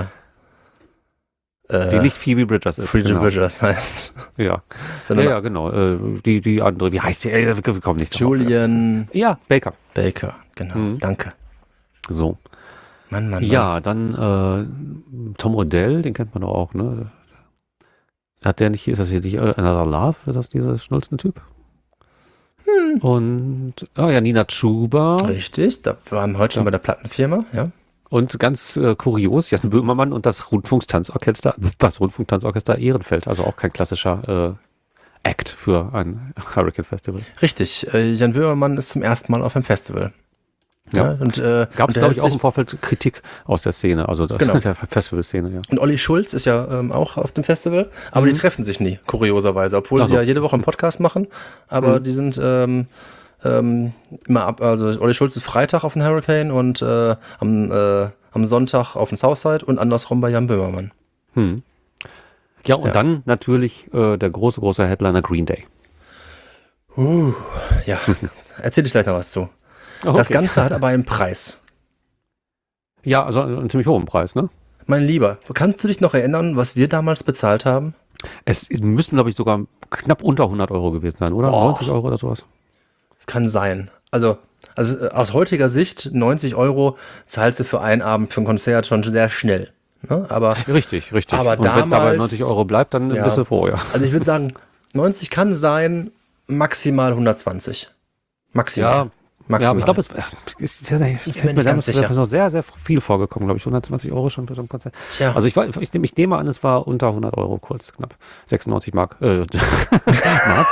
die nicht Phoebe Bridgers ist. Phoebe Bridgers heißt. Ja. Ja, genau. Die andere, wie heißt sie? Wir kommen nicht drauf. Julian. Ja, Baker, genau. Danke. So. Mann. Ja, dann Tom Odell, den kennt man doch auch, ne? Ist das hier nicht Another Love? Ist das dieser Schnulzen-Typ? Und, Nina Chuba. Richtig, da waren wir heute schon bei der Plattenfirma, ja. Und ganz kurios, Jan Böhmermann und das Rundfunktanzorchester Ehrenfeld, also auch kein klassischer Act für ein Hurricane Festival. Richtig, Jan Böhmermann ist zum ersten Mal auf einem Festival. Ja. Und gab es, glaube ich, auch im Vorfeld Kritik aus der Szene, also der Festivalszene, ja. Und Olli Schulz ist ja auch auf dem Festival, aber die treffen sich nie, kurioserweise, obwohl sie ja jede Woche einen Podcast machen, aber die sind immer also Olli Schulz ist Freitag auf dem Hurricane und am Sonntag auf dem Southside und andersrum bei Jan Böhmermann. Ja, und dann natürlich der große Headliner Green Day. Ja, erzähl ich gleich noch was zu. Okay. Das Ganze hat aber einen Preis. Ja, also einen ziemlich hohen Preis, ne? Mein Lieber, kannst du dich noch erinnern, was wir damals bezahlt haben? Es müssten, glaube ich, sogar knapp unter 100 Euro gewesen sein, oder? 90 Euro oder sowas. Das kann sein. Also, Also aus heutiger Sicht, 90 Euro zahlst du für einen Abend für ein Konzert schon sehr schnell. Ne? Aber, Richtig. aber Und wenn es damals, dabei 90 Euro bleibt, dann ja, bist du froh, ja. Also ich würde sagen, 90 kann sein, maximal 120. Maximal. Ja, aber ich glaube, es ist ja, Ich bin mir nicht ganz sicher. noch sehr, sehr viel vorgekommen, glaube ich. 120 Euro schon für so ein Konzert. Tja. Also ich nehme an, es war unter 100 Euro kurz, knapp 96 Mark. Mark.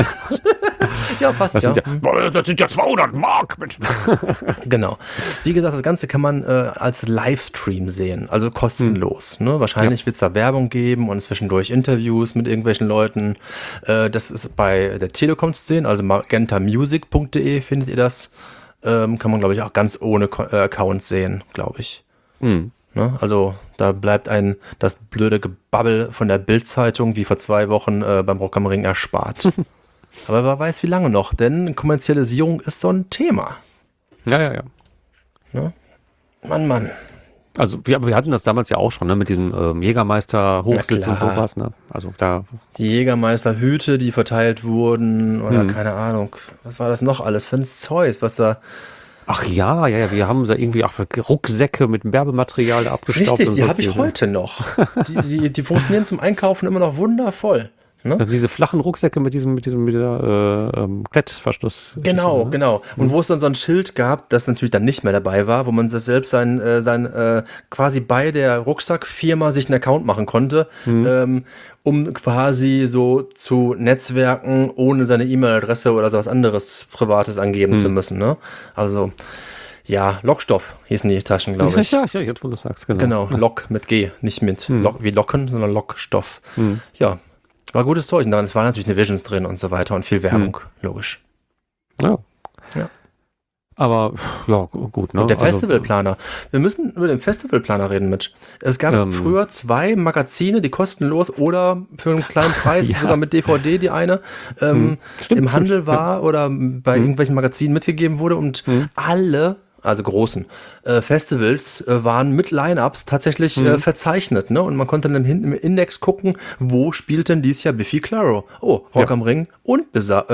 Ja, passt Das ja. sind ja 200 Mark. Mit. Genau. Wie gesagt, das Ganze kann man als Livestream sehen, also kostenlos. Ne? Wahrscheinlich wird es da Werbung geben und zwischendurch Interviews mit irgendwelchen Leuten. Das ist bei der Telekom zu sehen, also magentamusic.de findet ihr das. Kann man, glaube ich, auch ganz ohne Account sehen, glaube ich. Ne? Also da bleibt das blöde Gebabbel von der Bild-Zeitung wie vor 2 Wochen beim Rock am Ring erspart. Aber wer weiß, wie lange noch, denn Kommerzialisierung ist so ein Thema. Ja. Ne? Mann. Also wir hatten das damals ja auch schon, ne, mit diesem Jägermeister-Hochsitz und sowas. Ne? Also da. Die Jägermeister-Hüte, die verteilt wurden, oder keine Ahnung, was war das noch alles für ein Zeus, was da... Ach ja, wir haben da irgendwie auch Rucksäcke mit Werbematerial abgestaubt. Richtig, und die habe ich heute noch. Die funktionieren zum Einkaufen immer noch wundervoll. Ne? Also diese flachen Rucksäcke mit dieser Klettverschluss. Genau. Und wo es dann so ein Schild gab, das natürlich dann nicht mehr dabei war, wo man selbst sein quasi bei der Rucksackfirma sich einen Account machen konnte, um quasi so zu Netzwerken, ohne seine E-Mail-Adresse oder so was anderes Privates angeben zu müssen. Ne? Also, ja, Lockstoff hießen die Taschen, glaube ich. Ja, jetzt wo du sagst, genau. Genau, Lock mit G, nicht mit Lock, wie Locken, sondern Lockstoff. Ja. War gutes Zeug. Und es war natürlich eine Visions drin und so weiter und viel Werbung, logisch. Ja. Aber, ja, gut. Ne? Und der Festivalplaner. Wir müssen über den Festivalplaner reden, Mitch. Es gab früher 2 Magazine, die kostenlos oder für einen kleinen Preis, sogar mit DVD, die eine im Handel war oder bei irgendwelchen Magazinen mitgegeben wurde und alle, also großen Festivals, waren mit Line-Ups tatsächlich verzeichnet, ne? Und man konnte dann im Index gucken, wo spielt denn dieses Jahr Biffy Clyro? Oh, Rock am Ring und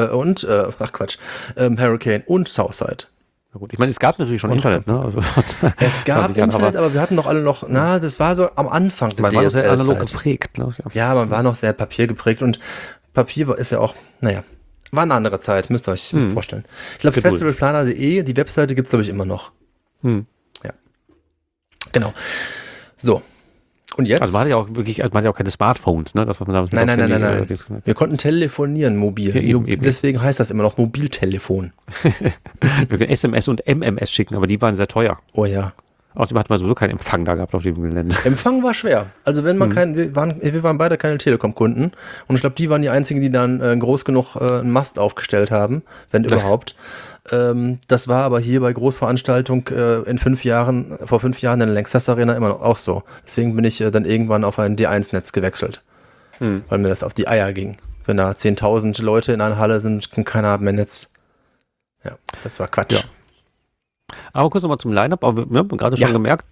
Hurricane und Southside. Na gut, ich meine, es gab natürlich schon Internet, ne? Also, es gab Internet, aber wir hatten noch alle noch, das war so am Anfang der man war sehr analog DSL-Zeit. geprägt, ne? Ja, man war noch sehr papiergeprägt und Papier ist ja auch, war eine andere Zeit, müsst ihr euch vorstellen. Ich glaube, festivalplaner.de, die Webseite gibt es, glaube ich, immer noch. Ja. Genau. So. Und jetzt? Also man hatte ja auch keine Smartphones, ne? Das, was man damals Nein. Wir konnten telefonieren mobil. Ja, eben. Deswegen heißt das immer noch Mobiltelefon. Wir können SMS und MMS schicken, aber die waren sehr teuer. Oh ja. Außerdem hat man sowieso keinen Empfang da gehabt auf dem Gelände. Empfang war schwer. Also wenn man wir waren beide keine Telekom-Kunden und ich glaube, die waren die einzigen, die dann groß genug einen Mast aufgestellt haben, wenn überhaupt. Das war aber hier bei Großveranstaltung vor 5 Jahren in der Lanxess Arena immer noch auch so. Deswegen bin ich dann irgendwann auf ein D1-Netz gewechselt, weil mir das auf die Eier ging. Wenn da 10.000 Leute in einer Halle sind und keiner hat mehr Netz. Ja, das war Quatsch. Ja. Aber kurz nochmal zum Line-Up, aber wir haben gerade schon gemerkt,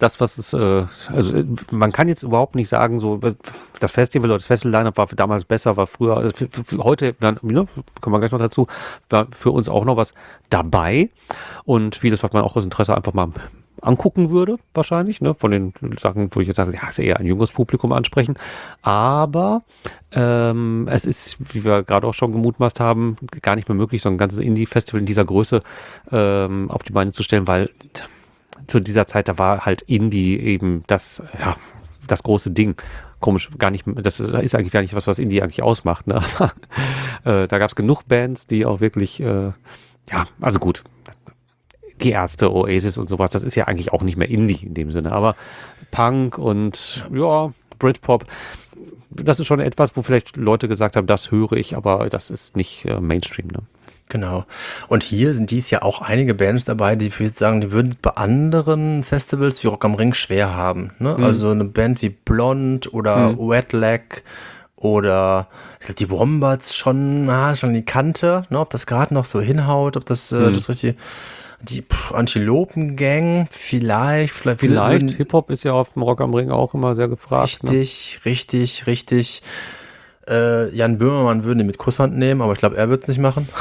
man kann jetzt überhaupt nicht sagen, so das Festival oder das Festival-Line-Up war damals besser, war früher, also für heute, kommen wir gleich noch dazu, war für uns auch noch was dabei und vieles, was man auch aus Interesse einfach mal angucken würde, wahrscheinlich, ne, von den Sachen, wo ich jetzt sage, ja, eher ein jüngeres Publikum ansprechen, aber es ist, wie wir gerade auch schon gemutmaßt haben, gar nicht mehr möglich, so ein ganzes Indie-Festival in dieser Größe auf die Beine zu stellen, weil zu dieser Zeit, da war halt Indie eben das große Ding. Komisch, gar nicht, das ist eigentlich gar nicht was Indie eigentlich ausmacht, ne, aber da gab es genug Bands, die auch wirklich, also gut, die Ärzte, Oasis und sowas, das ist ja eigentlich auch nicht mehr Indie in dem Sinne, aber Punk und Britpop, das ist schon etwas, wo vielleicht Leute gesagt haben, das höre ich, aber das ist nicht Mainstream, ne? Genau. Und hier sind dies ja auch einige Bands dabei, die ich würde sagen, die würden bei anderen Festivals wie Rock am Ring schwer haben, ne? Also eine Band wie Blond oder Wet Leg oder ich glaube die Wombats schon die Kante, ne? Ob das gerade noch so hinhaut, ob das das richtige, die Antilopen-Gang, vielleicht. Hip-Hop ist ja auf dem Rock am Ring auch immer sehr gefragt. Richtig. Jan Böhmermann würden ihn mit Kusshand nehmen, aber ich glaube, er wird es nicht machen.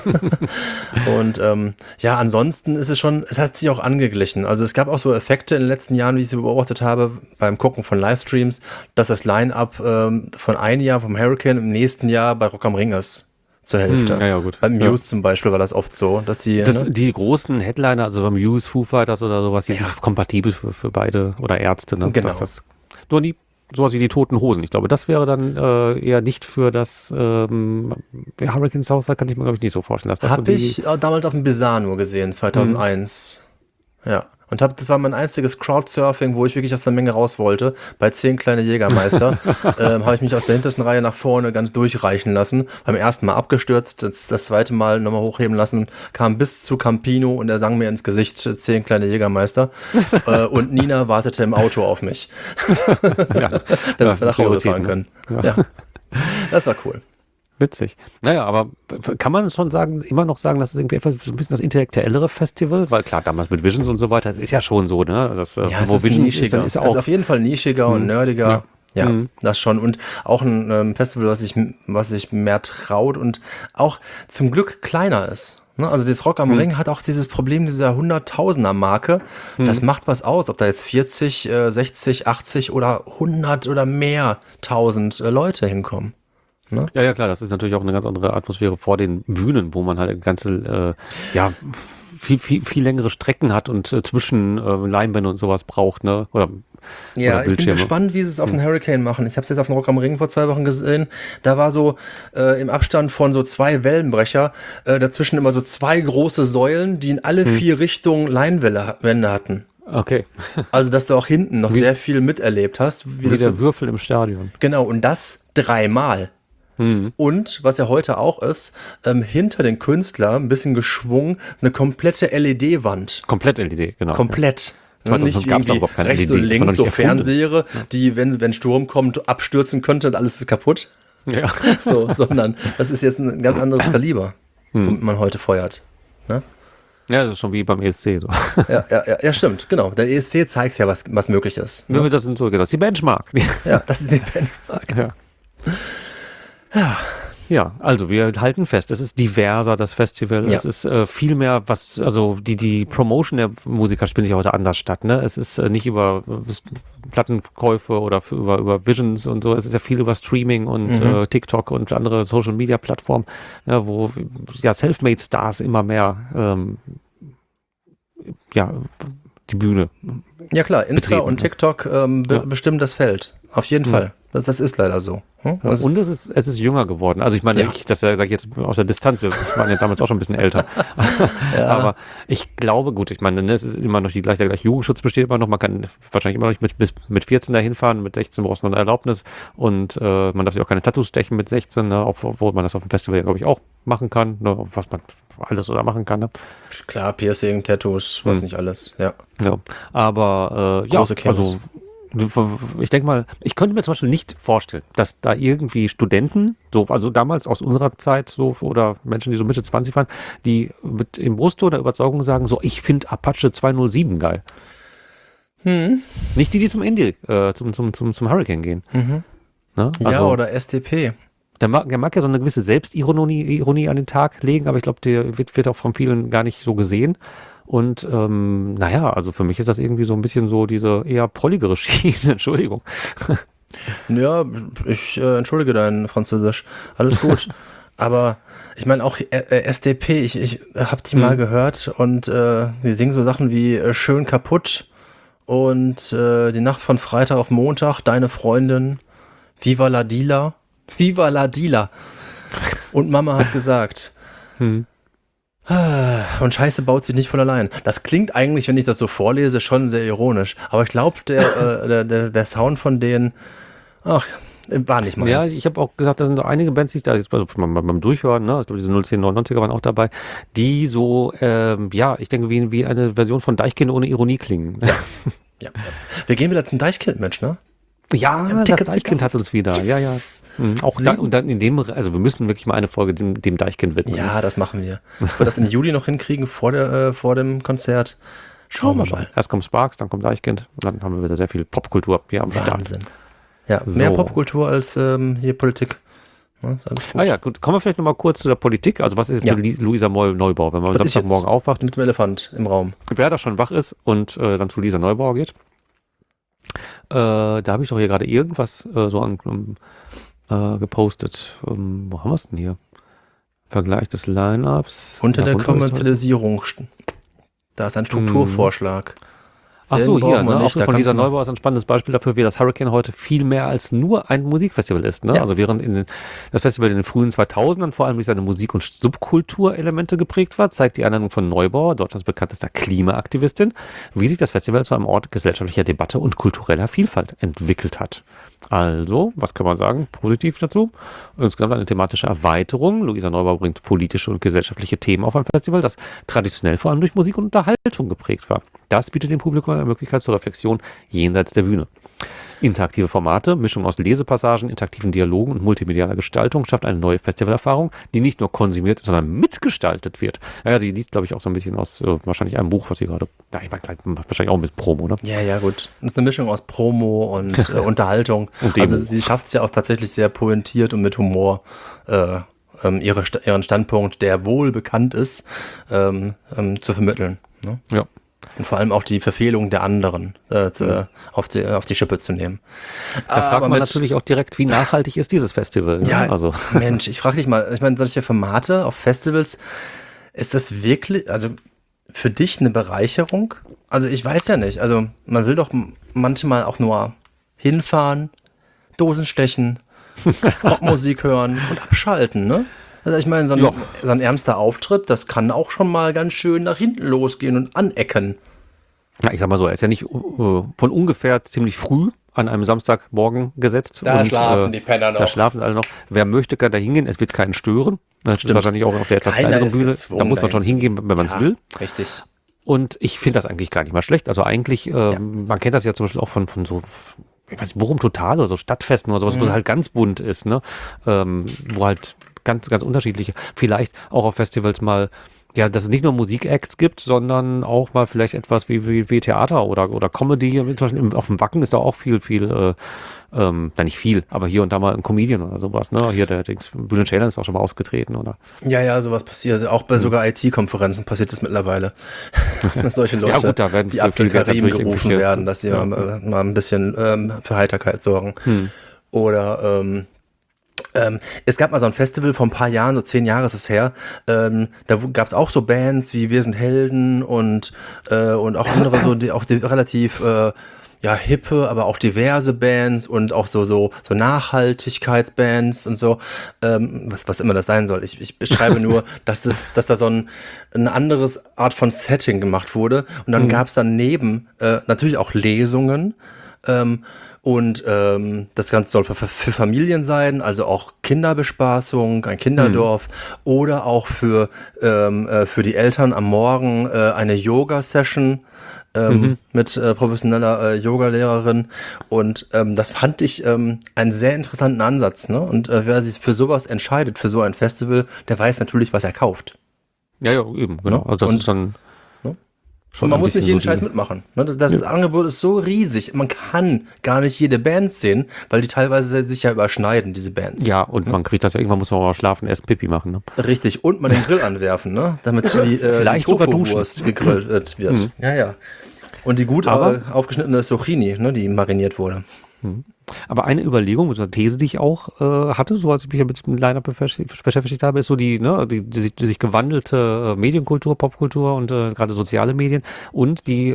Und ansonsten ist es hat sich auch angeglichen. Also es gab auch so Effekte in den letzten Jahren, wie ich sie beobachtet habe, beim Gucken von Livestreams, dass das Line-Up von einem Jahr vom Hurricane im nächsten Jahr bei Rock am Ring ist. Zur Hälfte. Ja, gut. Beim Muse zum Beispiel war das oft so, dass die großen Headliner, also beim Muse, Foo Fighters oder sowas, die sind kompatibel für beide oder Ärzte. Ne? Genau. Nur sowas wie die Toten Hosen. Ich glaube, das wäre dann eher nicht für das Hurricane Southside, kann ich mir, glaube ich, nicht so vorstellen. Habe ich damals auf dem Bizarre nur gesehen, 2001. Ja. Und das war mein einziges Crowdsurfing, wo ich wirklich aus der Menge raus wollte. Bei 10 kleine Jägermeister habe ich mich aus der hintersten Reihe nach vorne ganz durchreichen lassen. Beim ersten Mal abgestürzt, das zweite Mal nochmal hochheben lassen, kam bis zu Campino und er sang mir ins Gesicht 10 kleine Jägermeister. Und Nina wartete im Auto auf mich. Damit wir nach Hause fahren können. Ja. Das war cool. Witzig. Naja, aber kann man schon immer noch sagen, dass es irgendwie etwas so ein bisschen das intellektuellere Festival, weil klar, damals mit Visions und so weiter, es ist ja schon so, ne? Es ist nischiger. Es ist auf jeden Fall nischiger und nerdiger. Ja, das schon. Und auch ein Festival, was sich mehr traut und auch zum Glück kleiner ist. Also das Rock am Ring hat auch dieses Problem dieser 100.000er-Marke. Das macht was aus, ob da jetzt 40, 60, 80 oder 100 oder mehr 1000 Leute hinkommen. Ne? Ja, klar, das ist natürlich auch eine ganz andere Atmosphäre vor den Bühnen, wo man halt ganze, viel längere Strecken hat und zwischen Leinwände und sowas braucht, ne? Oder ich bin gespannt, wie sie es auf den Hurricane machen. Ich habe es jetzt auf dem Rock am Ring vor 2 Wochen gesehen. Da war so im Abstand von so 2 Wellenbrecher dazwischen immer so 2 große Säulen, die in alle 4 Richtungen Leinwände hatten. Okay. Also, dass du auch hinten noch sehr viel miterlebt hast. Wie der Würfel im Stadion. Genau, und das 3-mal. Und, was ja heute auch ist, hinter den Künstler ein bisschen geschwungen, eine komplette LED-Wand. Komplett LED, genau. Komplett. Nicht irgendwie rechts und links so Fernseher, die, wenn Sturm kommt, abstürzen könnte und alles ist kaputt. Ja. Sondern das ist jetzt ein ganz anderes Kaliber, womit man heute feuert. Ne? Ja, das ist schon wie beim ESC. So. Ja, stimmt, genau. Der ESC zeigt ja, was möglich ist. Ne? Das sind so, genau, das ist die Benchmark. Ja, das ist die Benchmark. Ja, also wir halten fest, es ist diverser, das Festival. Ja. Es ist viel mehr, die Promotion der Musiker findet ja heute anders statt. Ne? Es ist nicht über Plattenkäufe oder über Visions und so. Es ist ja viel über Streaming und TikTok und andere Social-Media-Plattformen, wo Selfmade-Stars immer mehr die Bühne. Ja klar, Insta und TikTok bestimmen das Feld. Auf jeden Fall. Das ist leider so. Und es ist jünger geworden. Also ich meine, das sage ich jetzt aus der Distanz, wir waren ja damals auch schon ein bisschen älter. Aber ich glaube, gut, ich meine, es ist immer noch der gleiche Jugendschutz besteht immer noch. Man kann wahrscheinlich immer noch nicht mit 14 dahin fahren, mit 16 brauchst du noch eine Erlaubnis und man darf sich auch keine Tattoos stechen mit 16, ne, obwohl man das auf dem Festival, glaube ich, auch machen kann, ne, was man alles oder machen kann. Ne? Klar, Piercing, Tattoos, was nicht alles, ja. Aber also ich denke mal, ich könnte mir zum Beispiel nicht vorstellen, dass da irgendwie Studenten, also damals aus unserer Zeit oder Menschen, die so Mitte 20 waren, die mit im Brustton der Überzeugung sagen, ich finde Apache 207 geil. Nicht die zum Indie, zum Hurricane gehen. Ne? Also, oder SDP. Der mag ja so eine gewisse Selbstironie an den Tag legen, aber ich glaube, der wird auch von vielen gar nicht so gesehen. Und also für mich ist das irgendwie so ein bisschen so diese eher prolligere Schiene, Entschuldigung. Ja, ich entschuldige dein Französisch, alles gut. Aber ich meine auch SDP, ich habe die mal gehört und die singen so Sachen wie Schön kaputt und die Nacht von Freitag auf Montag, Deine Freundin, Viva la Dila. Viva la Dila. Und Mama hat gesagt... Und Scheiße baut sich nicht von allein. Das klingt eigentlich, wenn ich das so vorlese, schon sehr ironisch. Aber ich glaube, der Sound von denen, war nicht meins. Ja, ich habe auch gesagt, da sind so einige Bands, die ich da jetzt beim Durchhören, ne, ich glaube, diese 01099er waren auch dabei, die so, ich denke, wie eine Version von Deichkind ohne Ironie klingen. Ja. Wir gehen wieder zum Deichkind-Mensch, ne? Ja, das Deichkind hat uns wieder. Yes. Ja. Auch dann, und dann wir müssen wirklich mal eine Folge dem Deichkind widmen. Ja, das machen wir. Ob wir das im Juli noch hinkriegen vor dem Konzert. Schauen wir mal. Erst kommt Sparks, dann kommt Deichkind und dann haben wir wieder sehr viel Popkultur hier am Start. Wahnsinn. Ja, mehr Popkultur als hier Politik. Ne? Ist alles gut. Ah ja, gut. Kommen wir vielleicht nochmal kurz zu der Politik. Also was ist jetzt mit Luisa Neubauer, wenn man am Was ist Samstagmorgen jetzt aufwacht, mit dem Elefant im Raum? wer da schon wach ist und dann zu Luisa Neubauer geht? Da habe ich doch hier gerade irgendwas gepostet. Wo haben wir es denn hier? Vergleich des Line-Ups. Unter der Kommerzialisierung. Da ist ein Strukturvorschlag. Ach so, Den hier, brauchen wir ne? nicht. Auftritt von Lisa Neubauer ist ein spannendes Beispiel dafür, wie das Hurricane heute viel mehr als nur ein Musikfestival ist. Ne? Ja. Also während das Festival in den frühen 2000ern vor allem durch seine Musik- und Subkulturelemente geprägt war, zeigt die Ernennung von Neubauer, Deutschlands bekanntester Klimaaktivistin, wie sich das Festival zu einem Ort gesellschaftlicher Debatte und kultureller Vielfalt entwickelt hat. Also, was kann man sagen? Positiv dazu. Insgesamt eine thematische Erweiterung. Luisa Neubauer bringt politische und gesellschaftliche Themen auf ein Festival, das traditionell vor allem durch Musik und Unterhaltung geprägt war. Das bietet dem Publikum eine Möglichkeit zur Reflexion jenseits der Bühne. Interaktive Formate, Mischung aus Lesepassagen, interaktiven Dialogen und multimedialer Gestaltung schafft eine neue Festivalerfahrung, die nicht nur konsumiert, sondern mitgestaltet wird. Ja, sie liest, glaube ich, auch so ein bisschen aus wahrscheinlich einem Buch, was sie gerade, ich meine, wahrscheinlich auch ein bisschen Promo, ne? Ja, gut. Das ist eine Mischung aus Promo und Unterhaltung. Und also sie schafft es ja auch tatsächlich sehr pointiert und mit Humor ihren Standpunkt, der wohl bekannt ist, zu vermitteln. Ne? Ja. Und vor allem auch die Verfehlung der anderen auf die Schippe zu nehmen. Da fragt man natürlich auch direkt, wie nachhaltig ist dieses Festival? Ja, ne? Also. Mensch, ich frage dich mal, ich meine, solche Formate auf Festivals, ist das wirklich, also für dich eine Bereicherung? Also ich weiß ja nicht, also man will doch manchmal auch nur hinfahren, Dosen stechen, Rockmusik hören und abschalten, ne? Also ich meine, so ein ernster Auftritt, das kann auch schon mal ganz schön nach hinten losgehen und anecken. Ja, ich sag mal so, er ist ja nicht von ungefähr ziemlich früh an einem Samstagmorgen gesetzt. Da schlafen die Penner noch. Da schlafen alle noch. Wer möchte, kann da hingehen. Es wird keinen stören. Das ist wahrscheinlich auch auf der etwas kleineren Bühne. Da muss man schon hingehen, wenn man es will. Richtig. Und ich finde das eigentlich gar nicht mal schlecht. Also eigentlich, man kennt das ja zum Beispiel auch von so, ich weiß nicht, Bochum Total oder so Stadtfesten oder sowas, wo es halt ganz bunt ist, ne? Wo halt ganz, ganz unterschiedliche, vielleicht auch auf Festivals mal, ja, dass es nicht nur Musikacts gibt, sondern auch mal vielleicht etwas wie Theater oder Comedy. Zum Beispiel auf dem Wacken ist da auch viel, nicht viel, aber hier und da mal ein Comedian oder sowas, ne? Hier der Bülent Ceylan ist auch schon mal aufgetreten, oder? Ja, sowas passiert. Auch bei sogar IT-Konferenzen passiert das mittlerweile. Dass solche Leute ja, gut, da werden wie Abdul Karim gerufen werden, dass sie mal ein bisschen für Heiterkeit sorgen. Oder es gab mal so ein Festival vor ein paar Jahren, so 10 Jahre ist es her, da gab es auch so Bands wie Wir sind Helden und auch andere, so die relativ hippe, aber auch diverse Bands und auch so Nachhaltigkeitsbands und so, was immer das sein soll. Ich beschreibe nur, dass da so ein anderes Art von Setting gemacht wurde und dann gab es daneben natürlich auch Lesungen, und das Ganze soll für Familien sein, also auch Kinderbespaßung, ein Kinderdorf oder auch für die Eltern am Morgen eine Yoga-Session mit professioneller Yoga-Lehrerin. Und das fand ich einen sehr interessanten Ansatz. Ne? Und wer sich für sowas entscheidet, für so ein Festival, der weiß natürlich, was er kauft. Ja, eben, genau. Ne? Also das ist dann... Und man muss nicht jeden Scheiß mitmachen. Das Angebot ist so riesig. Man kann gar nicht jede Band sehen, weil die teilweise sich ja überschneiden, diese Bands. Ja, und man kriegt das ja, irgendwann muss man mal schlafen, essen, Pipi machen. Ne? Richtig, und mal den Grill anwerfen, ne? Damit die Vielleicht sogar Tofu-Wurst gegrillt wird. Ja. Und die gut aufgeschnittene Zucchini, ne, die mariniert wurde. Aber eine Überlegung, eine These, die ich auch hatte, so als ich mich mit dem Line-Up beschäftigt habe, ist so die sich gewandelte Medienkultur, Popkultur und gerade soziale Medien und die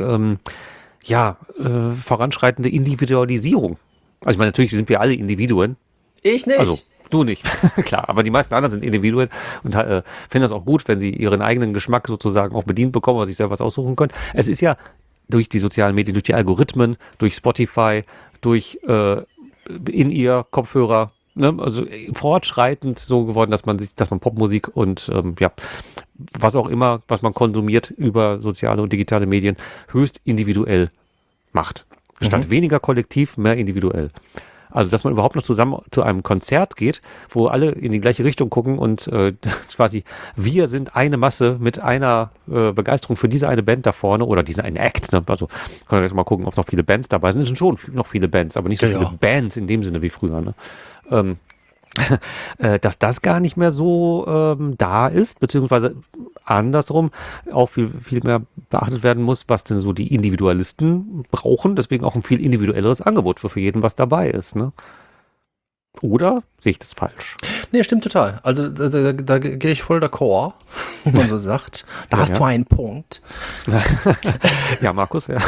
voranschreitende Individualisierung. Also ich meine, natürlich sind wir alle Individuen. Ich nicht. Also du nicht, klar, aber die meisten anderen sind Individuen und finden das auch gut, wenn sie ihren eigenen Geschmack sozusagen auch bedient bekommen oder sich selber was aussuchen können. Es ist ja durch die sozialen Medien, durch die Algorithmen, durch Spotify, durch in-ear Kopfhörer, ne? Also fortschreitend so geworden, dass man Popmusik und was auch immer, was man konsumiert über soziale und digitale Medien, höchst individuell macht. Statt weniger kollektiv, mehr individuell. Also, dass man überhaupt noch zusammen zu einem Konzert geht, wo alle in die gleiche Richtung gucken und quasi wir sind eine Masse mit einer Begeisterung für diese eine Band da vorne oder diesen einen Act. Ne? Also, können wir jetzt mal gucken, ob noch viele Bands dabei sind. Es sind schon noch viele Bands, aber nicht so viele Bands in dem Sinne wie früher. Ne? dass das gar nicht mehr so da ist, beziehungsweise andersrum auch viel mehr beachtet werden muss, was denn so die Individualisten brauchen. Deswegen auch ein viel individuelleres Angebot für jeden, was dabei ist. Ne? Oder sehe ich das falsch? Nee, stimmt total. Also da gehe ich voll d'accord, wie man so sagt. Da hast du einen Punkt. Ja, Markus, ja.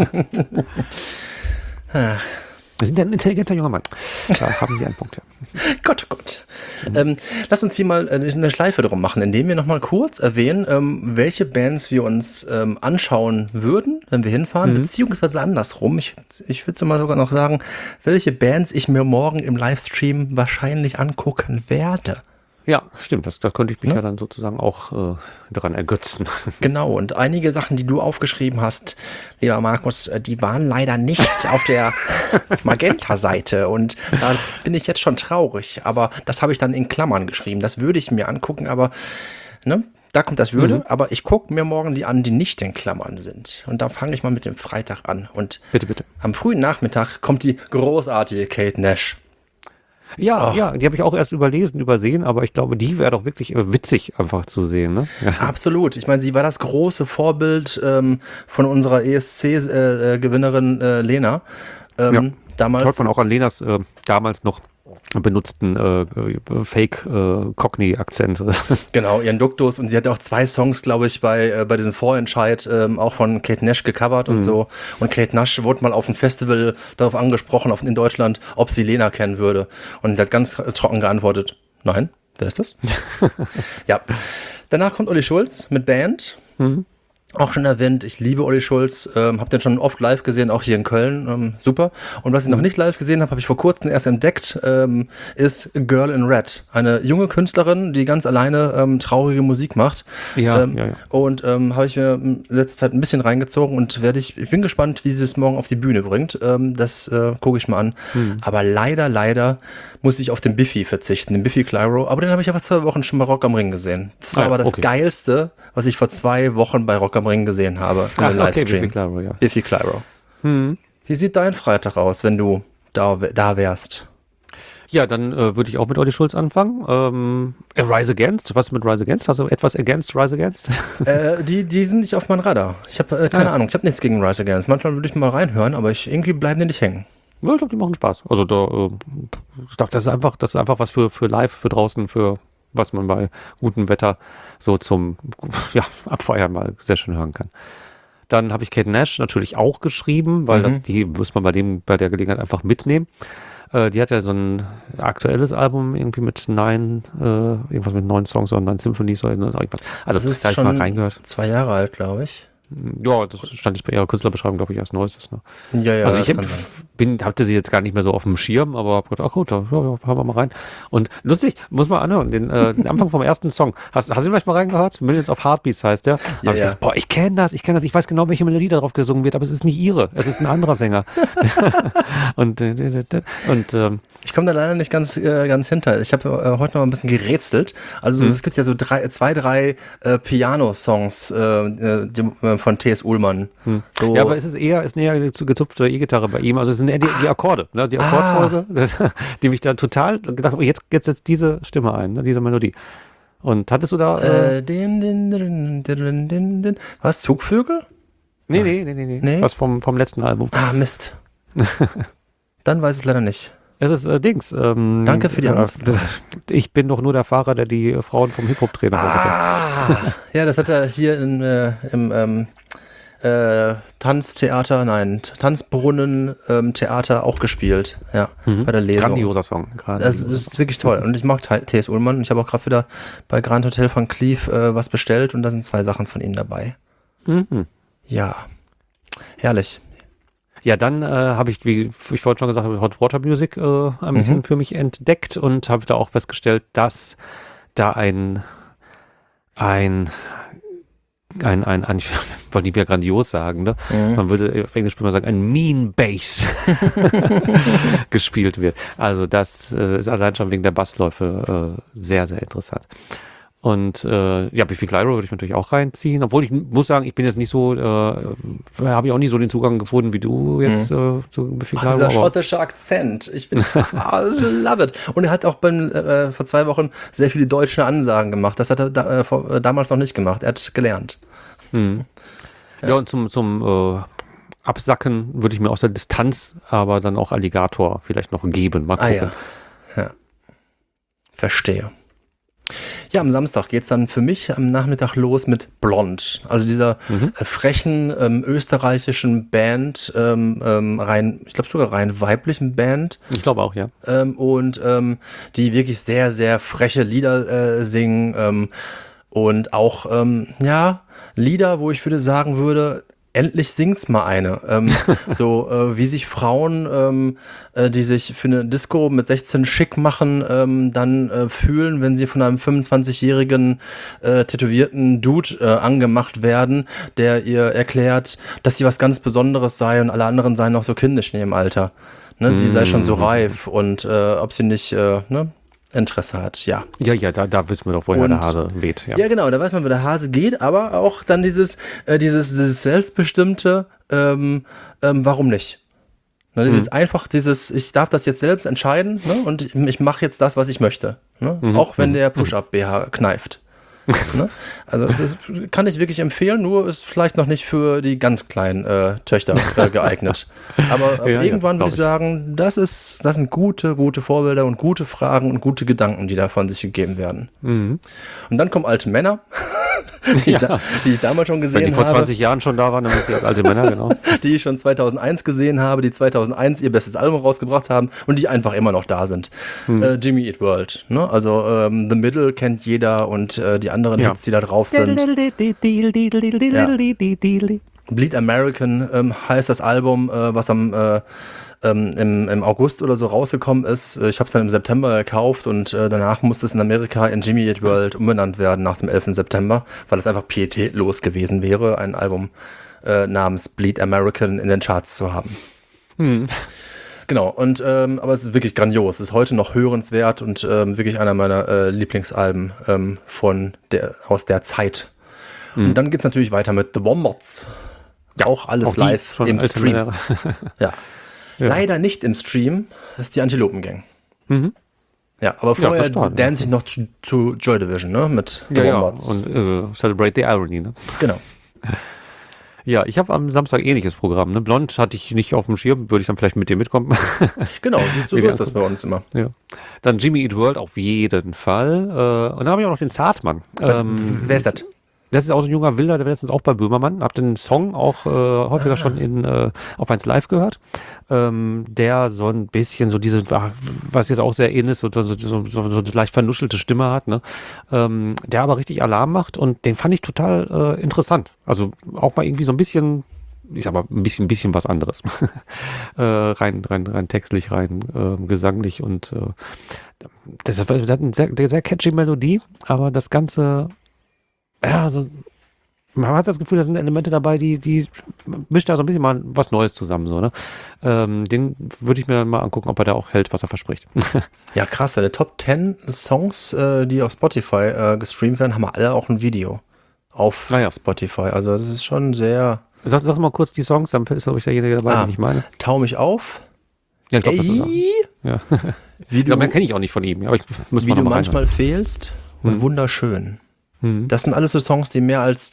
Wir sind ja ein intelligenter junger Mann. Da haben Sie einen Punkt. Ja. Gott, oh Gott. Lass uns hier mal eine Schleife drum machen, indem wir nochmal kurz erwähnen, welche Bands wir uns anschauen würden, wenn wir hinfahren, beziehungsweise andersrum. Ich würde mal sogar noch sagen, welche Bands ich mir morgen im Livestream wahrscheinlich angucken werde. Ja, stimmt. Da könnte ich mich ja dann sozusagen auch daran ergötzen. Genau, und einige Sachen, die du aufgeschrieben hast, lieber Markus, die waren leider nicht auf der Magenta-Seite. Und da bin ich jetzt schon traurig. Aber das habe ich dann in Klammern geschrieben. Das würde ich mir angucken, aber ne, da kommt das würde. Aber ich gucke mir morgen die an, die nicht in Klammern sind. Und da fange ich mal mit dem Freitag an. Und bitte. Am frühen Nachmittag kommt die großartige Kate Nash. Ja, die habe ich auch erst übersehen, aber ich glaube, die wäre doch wirklich witzig einfach zu sehen. Ne? Ja. Absolut. Ich meine, sie war das große Vorbild von unserer ESC-Gewinnerin Lena. Damals hört man auch an Lenas damals noch benutzten Fake-Cockney-Akzent. Genau, ihren Duktus. Und sie hat auch 2 Songs, glaube ich, bei diesem Vorentscheid auch von Kate Nash gecovert und so. Und Kate Nash wurde mal auf einem Festival darauf angesprochen, in Deutschland, ob sie Lena kennen würde. Und sie hat ganz trocken geantwortet, nein, wer ist das? Ja. Danach kommt Olli Schulz mit Band. Auch schon erwähnt, ich liebe Olli Schulz, habe den schon oft live gesehen, auch hier in Köln, super. Und was ich noch nicht live gesehen habe ich vor kurzem erst entdeckt, ist Girl in Red. Eine junge Künstlerin, die ganz alleine traurige Musik macht. Ja. Und habe ich mir in letzter Zeit ein bisschen reingezogen und ich bin gespannt, wie sie es morgen auf die Bühne bringt. Das gucke ich mal an. Aber leider muss ich auf den Biffy verzichten, den Biffy Clyro. Aber den habe ich ja vor 2 Wochen schon bei Rock am Ring gesehen. Das war aber das Geilste, was ich vor 2 Wochen bei Rock am Ring gesehen habe. Im Livestream. Biffy Clyro, ja. Biffy Clyro. Wie sieht dein Freitag aus, wenn du da wärst? Ja, dann würde ich auch mit Olli Schulz anfangen. Rise Against, was mit Rise Against? Hast du etwas against Rise Against? Die sind nicht auf meinem Radar. Ich habe keine Ahnung, ich habe nichts gegen Rise Against. Manchmal würde ich mal reinhören, aber irgendwie bleiben die nicht hängen. Ja, ich glaube, die machen Spaß. Also ich glaube, das ist einfach was für live, für draußen, für was man bei gutem Wetter so zum Abfeiern mal sehr schön hören kann. Dann habe ich Kate Nash natürlich auch geschrieben, weil die muss man bei der Gelegenheit einfach mitnehmen. Die hat ja so ein aktuelles Album irgendwie mit 9 Songs oder 9 Symphonies oder irgendwas. Also das ist da habe ich schon mal reingehört. 2 Jahre alt, glaube ich. Ja, das stand nicht bei ihrer Künstlerbeschreibung, glaube ich, als Neuestes. Ne? Ja, also ich hatte sie jetzt gar nicht mehr so auf dem Schirm, aber habe gedacht, ach gut, hören wir mal rein. Und lustig, muss man anhören, den Anfang vom ersten Song. Hast du vielleicht mal reingehört? Millions of Heartbeats heißt der. Ja. Ich gedacht, ich kenne das, ich weiß genau, welche Melodie darauf gesungen wird, aber es ist nicht ihre, es ist ein anderer Sänger. und ich komme da leider nicht ganz hinter. Ich habe heute noch ein bisschen gerätselt. Also es gibt ja so 3 Piano-Songs von T.S. Ullmann. So. Ja, aber es ist näher gezupfte E-Gitarre bei ihm. Also es sind eher die Akkorde, ne? Die Akkordfolge, die mich da total gedacht habe, jetzt diese Stimme ein, ne? Diese Melodie. Und hattest du da... Was, Zugvögel? Nee. Was vom letzten Album. Mist. Dann weiß ich es leider nicht. Es ist Dings. Danke für die Angst. Ich bin doch nur der Fahrer, der die Frauen vom Hip-Hop-Trainer rausgeht. Ja, das hat er hier im Tanzbrunnen-Theater auch gespielt. Ja, bei der Lesung. Grandioser Song. Das ist wirklich toll. Und ich mag T.S. Ullmann. Ich habe auch gerade wieder bei Grand Hotel von Cleef was bestellt und da sind 2 Sachen von ihm dabei. Ja, herrlich. Ja, dann habe ich, wie ich vorhin schon gesagt habe, Hot Water Music ein bisschen für mich entdeckt und habe da auch festgestellt, dass da ein ich wollte nicht mehr grandios sagen, ne? Man würde auf Englisch sagen, ein Mean Bass gespielt wird. Also das ist allein schon wegen der Bassläufe sehr, sehr interessant. Und Biffy Clyro würde ich natürlich auch reinziehen. Obwohl ich muss sagen, ich bin jetzt nicht so, habe ich auch nicht so den Zugang gefunden wie du jetzt zu Biffy Clyro. Dieser schottische Akzent. Ich bin, love it. Und er hat auch vor 2 Wochen sehr viele deutsche Ansagen gemacht. Das hat er damals noch nicht gemacht. Er hat gelernt. Ja, und zum Absacken würde ich mir aus der Distanz aber dann auch Alligator vielleicht noch geben. Mal gucken. Ja. Verstehe. Ja, am Samstag geht es dann für mich am Nachmittag los mit Blond. Also dieser frechen österreichischen Band, ich glaube sogar rein weiblichen Band. Ich glaube auch, ja. Und die wirklich sehr, sehr freche Lieder singen. Und auch, Lieder, wo ich sagen würde, endlich singt's mal eine. Wie sich Frauen, die sich für eine Disco mit 16 schick machen, dann fühlen, wenn sie von einem 25-jährigen tätowierten Dude angemacht werden, der ihr erklärt, dass sie was ganz Besonderes sei und alle anderen seien noch so kindisch in ihrem Alter. Ne? Sie sei schon so reif und ob sie nicht Interesse hat, ja. Ja, da wissen wir doch, woher der Hase weht. Ja, genau, da weiß man, wo der Hase geht, aber auch dann dieses selbstbestimmte, warum nicht? Ne, ich darf das jetzt selbst entscheiden, ne, und ich mache jetzt das, was ich möchte. Ne, auch wenn der Push-Up-BH kneift. Ne? Also das kann ich wirklich empfehlen, nur ist vielleicht noch nicht für die ganz kleinen Töchter geeignet. Aber irgendwann würde ich sagen, das sind gute Vorbilder und gute Fragen und gute Gedanken, die da von sich gegeben werden. Und dann kommen alte Männer, die ich damals schon gesehen habe. Wenn die vor 20 Jahren schon da waren, dann sind die als alte Männer, genau. Die ich schon 2001 gesehen habe, die 2001 ihr bestes Album rausgebracht haben und die einfach immer noch da sind. Jimmy Eat World, ne? Also The Middle kennt jeder und die anderen Hits, die da drauf sind. Bleed American heißt das Album, was im August oder so rausgekommen ist. Ich habe es dann im September gekauft und danach musste es in Amerika in Jimmy Eat World umbenannt werden nach dem 11. September, weil es einfach pietätlos gewesen wäre, ein Album namens Bleed American in den Charts zu haben. Genau, und aber es ist wirklich grandios. Es ist heute noch hörenswert und wirklich einer meiner Lieblingsalben aus der Zeit. Und dann geht es natürlich weiter mit The Wombats. Ja, auch alles live im Stream. Ja. Leider nicht im Stream, ist die Antilopen-Gang. Ja, aber vorher dance ich noch zu Joy Division, ne? Mit The Wombats. Und Celebrate the Irony, ne? Genau. Ja, ich habe am Samstag ähnliches Programm. Ne? Blond hatte ich nicht auf dem Schirm, würde ich dann vielleicht mit dir mitkommen. Genau, so ist das bei uns immer. Ja. Dann Jimmy Eat World auf jeden Fall. Und dann habe ich auch noch den Zartmann. Wer ist das? Das ist auch so ein junger Wilder, der war letztens auch bei Böhmermann. Hab den Song auch häufiger schon auf 1 Live gehört. Der so ein bisschen so diese, was jetzt auch sehr in ist, so eine leicht vernuschelte Stimme hat, ne? Der aber richtig Alarm macht und den fand ich total interessant. Also auch mal irgendwie so ein bisschen, ich sag mal, ein bisschen was anderes. rein textlich, rein gesanglich und das hat eine sehr catchy Melodie, aber das Ganze, ja, so, man hat das Gefühl, da sind Elemente dabei, die mischt da so ein bisschen mal was Neues zusammen. So, ne? Den würde ich mir dann mal angucken, ob er da auch hält, was er verspricht. Ja, krass. Die Top 10 Songs, die auf Spotify gestreamt werden, haben alle auch ein Video auf Spotify. Also das ist schon sehr... Sag mal kurz die Songs, dann ist, glaube ich, derjenige dabei, den ich meine. Tau mich auf. Ja, ich glaube, das ist er. Ja. Mehr kenne ich auch nicht von ihm. Aber wie du manchmal fehlst und wunderschön. Das sind alles so Songs, die mehr als,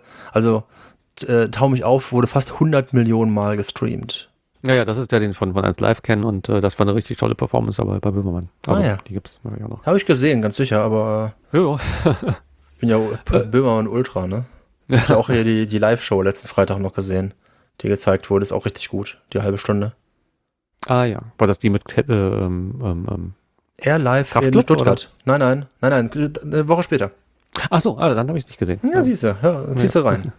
Tau mich auf wurde fast 100 Millionen Mal gestreamt. Ja, das ist der, den ich von 1 Live kenne und das war eine richtig tolle Performance aber bei Böhmermann. Also, die gibt's natürlich auch noch. Habe ich gesehen, ganz sicher, aber ich bin ja Böhmermann Ultra, ne? Ich habe auch hier die Live-Show letzten Freitag noch gesehen, die gezeigt wurde, ist auch richtig gut, die halbe Stunde. Ah ja, war das die mit Air Live Kraftklub, in Stuttgart? Oder? Nein, eine Woche später. Ach so, dann habe ich es nicht gesehen. Ja, siehst du, ziehst du rein.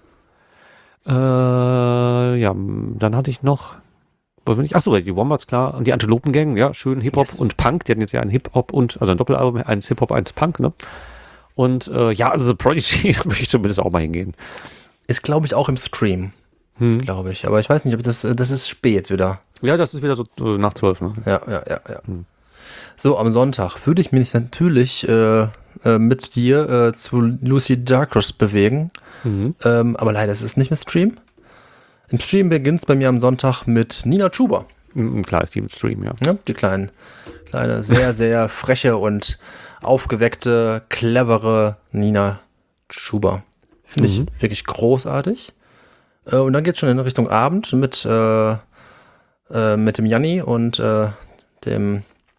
Dann hatte ich noch, achso, die Wombats, klar, und die Antilopen-Gang, ja, schön Hip-Hop und Punk, die hatten jetzt ja ein Hip-Hop und, also ein Doppelalbum, eins Hip-Hop, eins Punk, ne? Und also The Prodigy möchte ich zumindest auch mal hingehen. Ist, glaube ich, auch im Stream, glaube ich, aber ich weiß nicht, ob das ist spät wieder. Ja, das ist wieder so nach 12, ne? Ja. So, am Sonntag würde ich mich natürlich mit dir zu Lucy Dacus bewegen. Aber leider ist es nicht mehr Stream. Im Stream beginnt es bei mir am Sonntag mit Nina Chuba. Klar ist die im Stream, ja. Ja, die kleine, sehr, sehr freche und aufgeweckte, clevere Nina Chuba. Finde ich wirklich großartig. Und dann geht es schon in Richtung Abend mit dem Janni und dem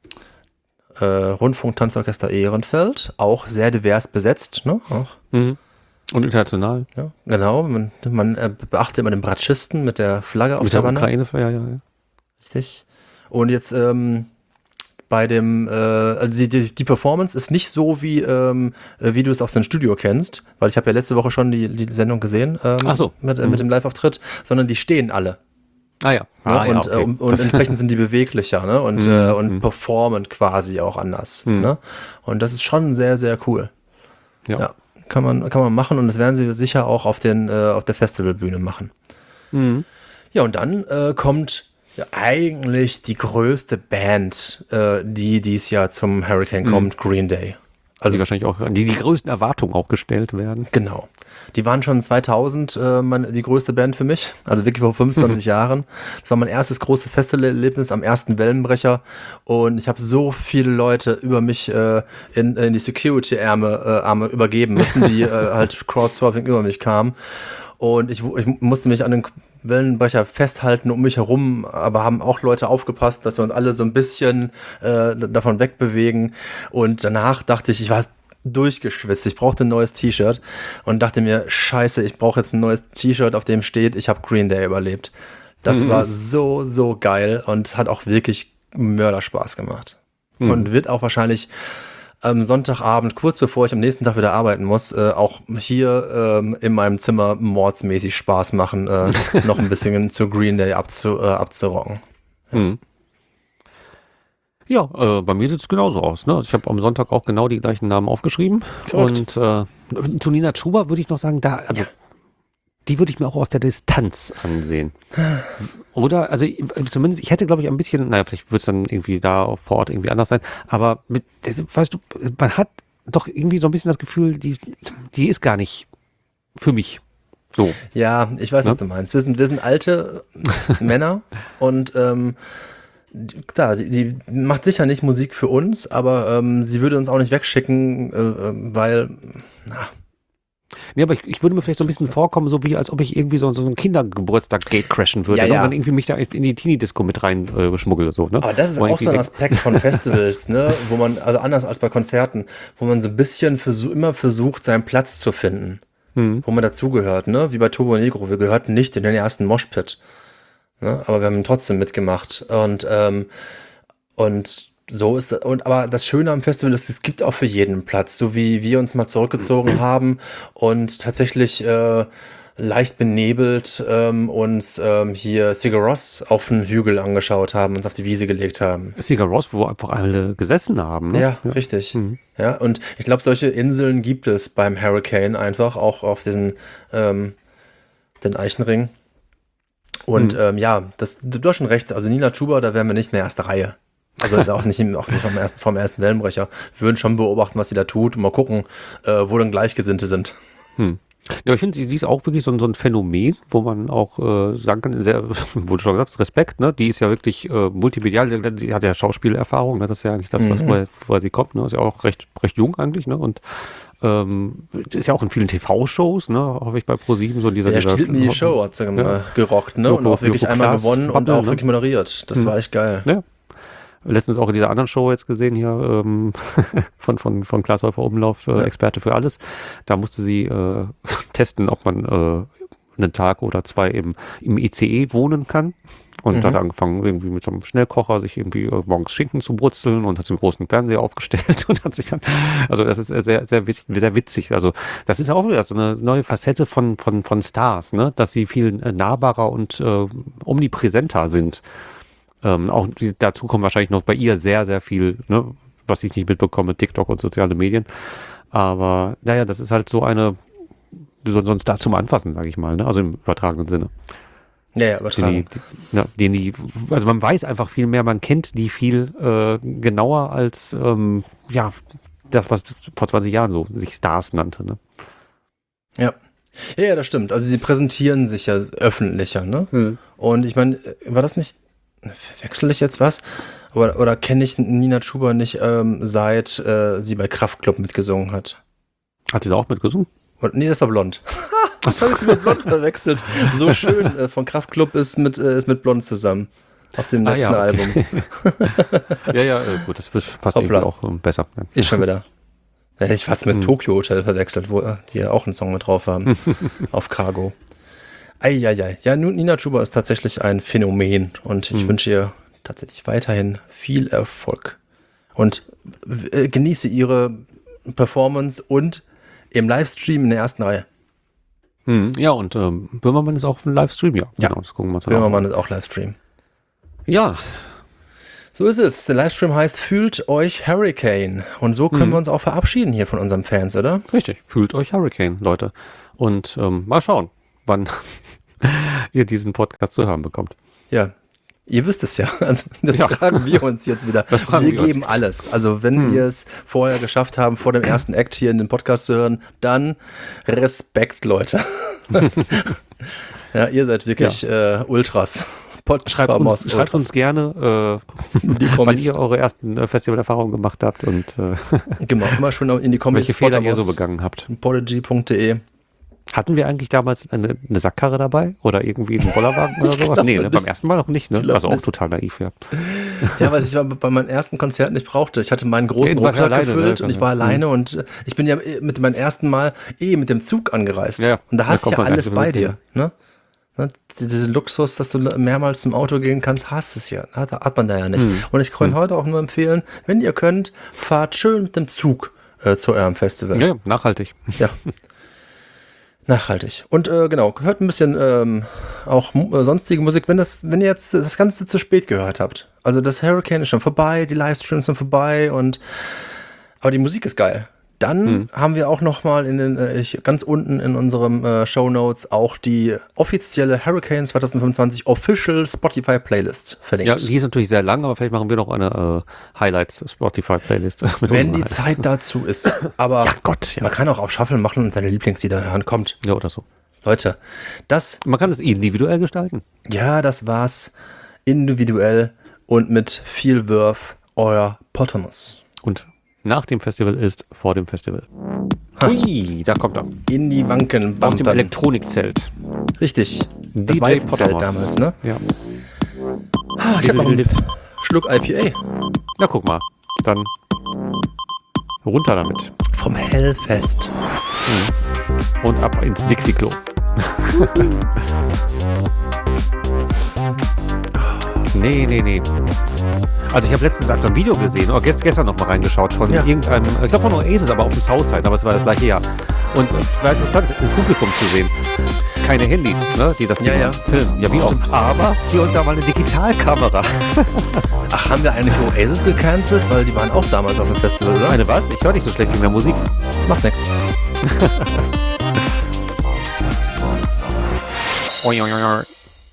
Rundfunk-Tanzorchester Ehrenfeld. Auch sehr divers besetzt, ne? Auch. Und international. Ja, genau. Man beachtet immer den Bratschisten mit der Flagge auf der Wanne. Ukraine, ja. Richtig. Und jetzt bei dem, also die Performance ist nicht so, wie du es aus dem Studio kennst, weil ich habe ja letzte Woche schon die Sendung gesehen mit dem Live-Auftritt, sondern die stehen alle. Und entsprechend sind die beweglicher, ne? Und performen quasi auch anders. Ne? Und das ist schon sehr, sehr cool. Ja. Kann man machen und das werden sie sicher auch auf der Festivalbühne machen. Ja, und dann kommt eigentlich die größte Band, die dieses Jahr zum Hurricane kommt, Green Day. Also die wahrscheinlich auch, die größten Erwartungen auch gestellt werden. Genau. Die waren schon 2000 die größte Band für mich, also wirklich vor 25 Jahren. Das war mein erstes großes Festivalerlebnis am ersten Wellenbrecher und ich habe so viele Leute über mich in die Security-Arme übergeben müssen, die halt Crowdsurfing über mich kamen. Und ich musste mich an den Wellenbrecher festhalten um mich herum, aber haben auch Leute aufgepasst, dass wir uns alle so ein bisschen davon wegbewegen. Und danach dachte ich war durchgeschwitzt. Ich brauchte ein neues T-Shirt und dachte mir, scheiße, ich brauche jetzt ein neues T-Shirt, auf dem steht, ich habe Green Day überlebt. Das war so, so geil und hat auch wirklich Mörderspaß gemacht. Und wird auch wahrscheinlich am Sonntagabend, kurz bevor ich am nächsten Tag wieder arbeiten muss, auch hier in meinem Zimmer mordsmäßig Spaß machen, noch ein bisschen zu Green Day abzurocken. Ja. Ja, bei mir sieht es genauso aus. Ne? Ich habe am Sonntag auch genau die gleichen Namen aufgeschrieben. Verrückt. Und zu Nina Chuba würde ich noch sagen, die würde ich mir auch aus der Distanz ansehen. Oder, also zumindest, ich hätte, glaube ich, ein bisschen, vielleicht wird es dann irgendwie da vor Ort irgendwie anders sein, aber weißt du, man hat doch irgendwie so ein bisschen das Gefühl, die ist gar nicht für mich. So. Ja, ich weiß, was du meinst. Wir sind alte Männer und klar, die macht sicher nicht Musik für uns, aber sie würde uns auch nicht wegschicken, weil, Ja, aber ich würde mir vielleicht so ein bisschen vorkommen, so wie als ob ich irgendwie so einen Kindergeburtstag crashen würde, ja. Und dann irgendwie mich da in die Teenie-Disco mit rein schmuggel. So, ne? Aber das ist auch so ein Aspekt von Festivals, ne? Wo man, also anders als bei Konzerten, wo man so ein bisschen immer versucht, seinen Platz zu finden, wo man dazugehört, ne? Wie bei Turbo Negro, wir gehörten nicht in den ersten Moshpit. Ne? Aber wir haben trotzdem mitgemacht und so ist das. Aber das Schöne am Festival ist, es gibt auch für jeden Platz, so wie wir uns mal zurückgezogen haben und tatsächlich leicht benebelt uns hier Sigur Rós auf den Hügel angeschaut haben, uns auf die Wiese gelegt haben. Sigur Rós, wo einfach alle gesessen haben. Ne? Ja, richtig. Ja, und ich glaube, solche Inseln gibt es beim Hurricane einfach, auch auf den Eichenring. Und du hast schon recht, also Nina Chuba, da wären wir nicht in der ersten Reihe. Also auch nicht vom ersten Wellenbrecher. Wir würden schon beobachten, was sie da tut und mal gucken, wo dann Gleichgesinnte sind. Ja, aber ich finde, sie ist auch wirklich so ein Phänomen, wo man auch sagen kann, wo du schon sagst, Respekt, ne? Die ist ja wirklich multimedial, die hat ja Schauspielerfahrung, ne? Das ist ja eigentlich das, woher sie kommt, ne? Ist ja auch recht jung eigentlich, ne? Und ist ja auch in vielen TV-Shows, ne? Hoffe ich bei ProSieben so dieser. Ja, stiehlt mir die Show, hat sie gerockt, ne? Und auch wirklich einmal gewonnen und auch wirklich moderiert. Das war echt geil. Ja. Letztens auch in dieser anderen Show jetzt gesehen hier von Klaas Häufer Umlauf, Experte für alles. Da musste sie testen, ob man einen Tag oder zwei im ICE wohnen kann. Und hat angefangen irgendwie mit so einem Schnellkocher sich irgendwie morgens Schinken zu brutzeln und hat so einen großen Fernseher aufgestellt und hat sich dann, also das ist sehr, sehr, sehr witzig. Also das ist auch wieder so eine neue Facette von Stars, ne? Dass sie viel nahbarer und omnipräsenter sind. Auch dazu kommt wahrscheinlich noch bei ihr sehr, sehr viel, ne, was ich nicht mitbekomme, TikTok und soziale Medien. Aber naja, das ist halt so ein Star zum Anfassen, sage ich mal, ne? Also im übertragenen Sinne. Ja, übertragen. Also man weiß einfach viel mehr, man kennt die viel genauer als das, was vor 20 Jahren so sich Stars nannte. Ne? Ja, das stimmt. Also sie präsentieren sich ja öffentlicher, ne? Und ich meine, war das nicht, verwechsel ich jetzt was? Oder kenne ich Nina Chuba nicht, seit sie bei Kraftklub mitgesungen hat? Hat sie da auch mitgesungen? Nee, das war Blond. Was habe ich sie mit Blond verwechselt? So schön von Kraftklub ist mit Blond zusammen. Auf dem letzten Album. Gut, das passt irgendwie auch besser. Ja. Ist schon wieder. Hätte ich fast mit Tokyo Hotel verwechselt, wo die ja auch einen Song mit drauf haben. Auf Cargo. Eieiei. Ja, Nina Chuba ist tatsächlich ein Phänomen und ich wünsche ihr tatsächlich weiterhin viel Erfolg. Und genieße ihre Performance und im Livestream in der ersten Reihe. Ja, und Böhmermann ist auch ein Livestream, ja. Ja, genau, das gucken wir uns Böhmermann ist auch Livestream. Ja. So ist es. Der Livestream heißt Fühlt euch Hurricane. Und so können wir uns auch verabschieden hier von unseren Fans, oder? Richtig. Fühlt euch Hurricane, Leute. Und mal schauen, wann ihr diesen Podcast zu hören bekommt. Ja. Ihr wisst es ja. Also das fragen wir uns jetzt wieder. Wir geben alles. Also wenn wir es vorher geschafft haben, vor dem ersten Act hier in den Podcast zu hören, dann Respekt, Leute. Ja, ihr seid wirklich Ultras. Schreibt uns gerne, wann ihr eure ersten Festivalerfahrungen gemacht habt und genau, immer schon in die Comments. Welche Fehler ihr so begangen habt. Podigy.de. Hatten wir eigentlich damals eine Sackkarre dabei? Oder irgendwie einen Bollerwagen oder sowas? Nee, ne? Beim ersten Mal noch nicht, ne? Also auch total naiv, ja. Ja, was ich bei meinem ersten Konzert nicht brauchte. Ich hatte meinen großen Rucksack gefüllt und ich war alleine und ich bin ja mit meinem ersten Mal mit dem Zug angereist. Ja, und da hast du ja alles bei dir, ne? Diesen Luxus, dass du mehrmals zum Auto gehen kannst, hast es ja. Hat man da ja nicht. Und ich kann heute auch nur empfehlen, wenn ihr könnt, fahrt schön mit dem Zug zu eurem Festival. Ja, nachhaltig. Ja. Nachhaltig. Und genau, hört ein bisschen auch sonstige Musik, wenn ihr jetzt das Ganze zu spät gehört habt. Also das Hurricane ist schon vorbei, die Livestreams sind vorbei aber die Musik ist geil. Dann haben wir auch nochmal ganz unten in unserem Shownotes auch die offizielle Hurricane 2025 Official Spotify Playlist verlinkt. Ja, die ist natürlich sehr lang, aber vielleicht machen wir noch eine Highlights Spotify Playlist. Wenn die Zeit dazu ist. Aber ja. Man kann auch auf Shuffle machen und seine Lieblingslieder hören. Kommt. Ja, oder so. Leute, man kann es individuell gestalten. Ja, das war's. Individuell und mit viel Wurf, euer Potamus. Und nach dem Festival ist vor dem Festival. Hui, da kommt er. In die Wanken. Aus dem Elektronikzelt. Richtig. Das weiße Zelt damals, ne? Ja. Ich hab noch einen Schluck IPA. Na, guck mal. Dann runter damit. Vom Hellfest. Und ab ins Dixie-Klo. Nee. Also ich habe letztens ein Video gesehen, oder gestern noch mal reingeschaut von irgendeinem, ich glaube von Oasis, aber auf dem Southside, aber es war das gleiche Jahr. Und war interessant, das Publikum zu sehen. Keine Handys, ne, die das filmen. Ja, wie auch. Aber hier und da mal eine Digitalkamera. Ach, haben wir eigentlich Oasis gecancelt? Weil die waren auch damals auf dem Festival, oder? Meine was? Ich höre nicht so schlecht wegen der Musik. Macht nix. Oi.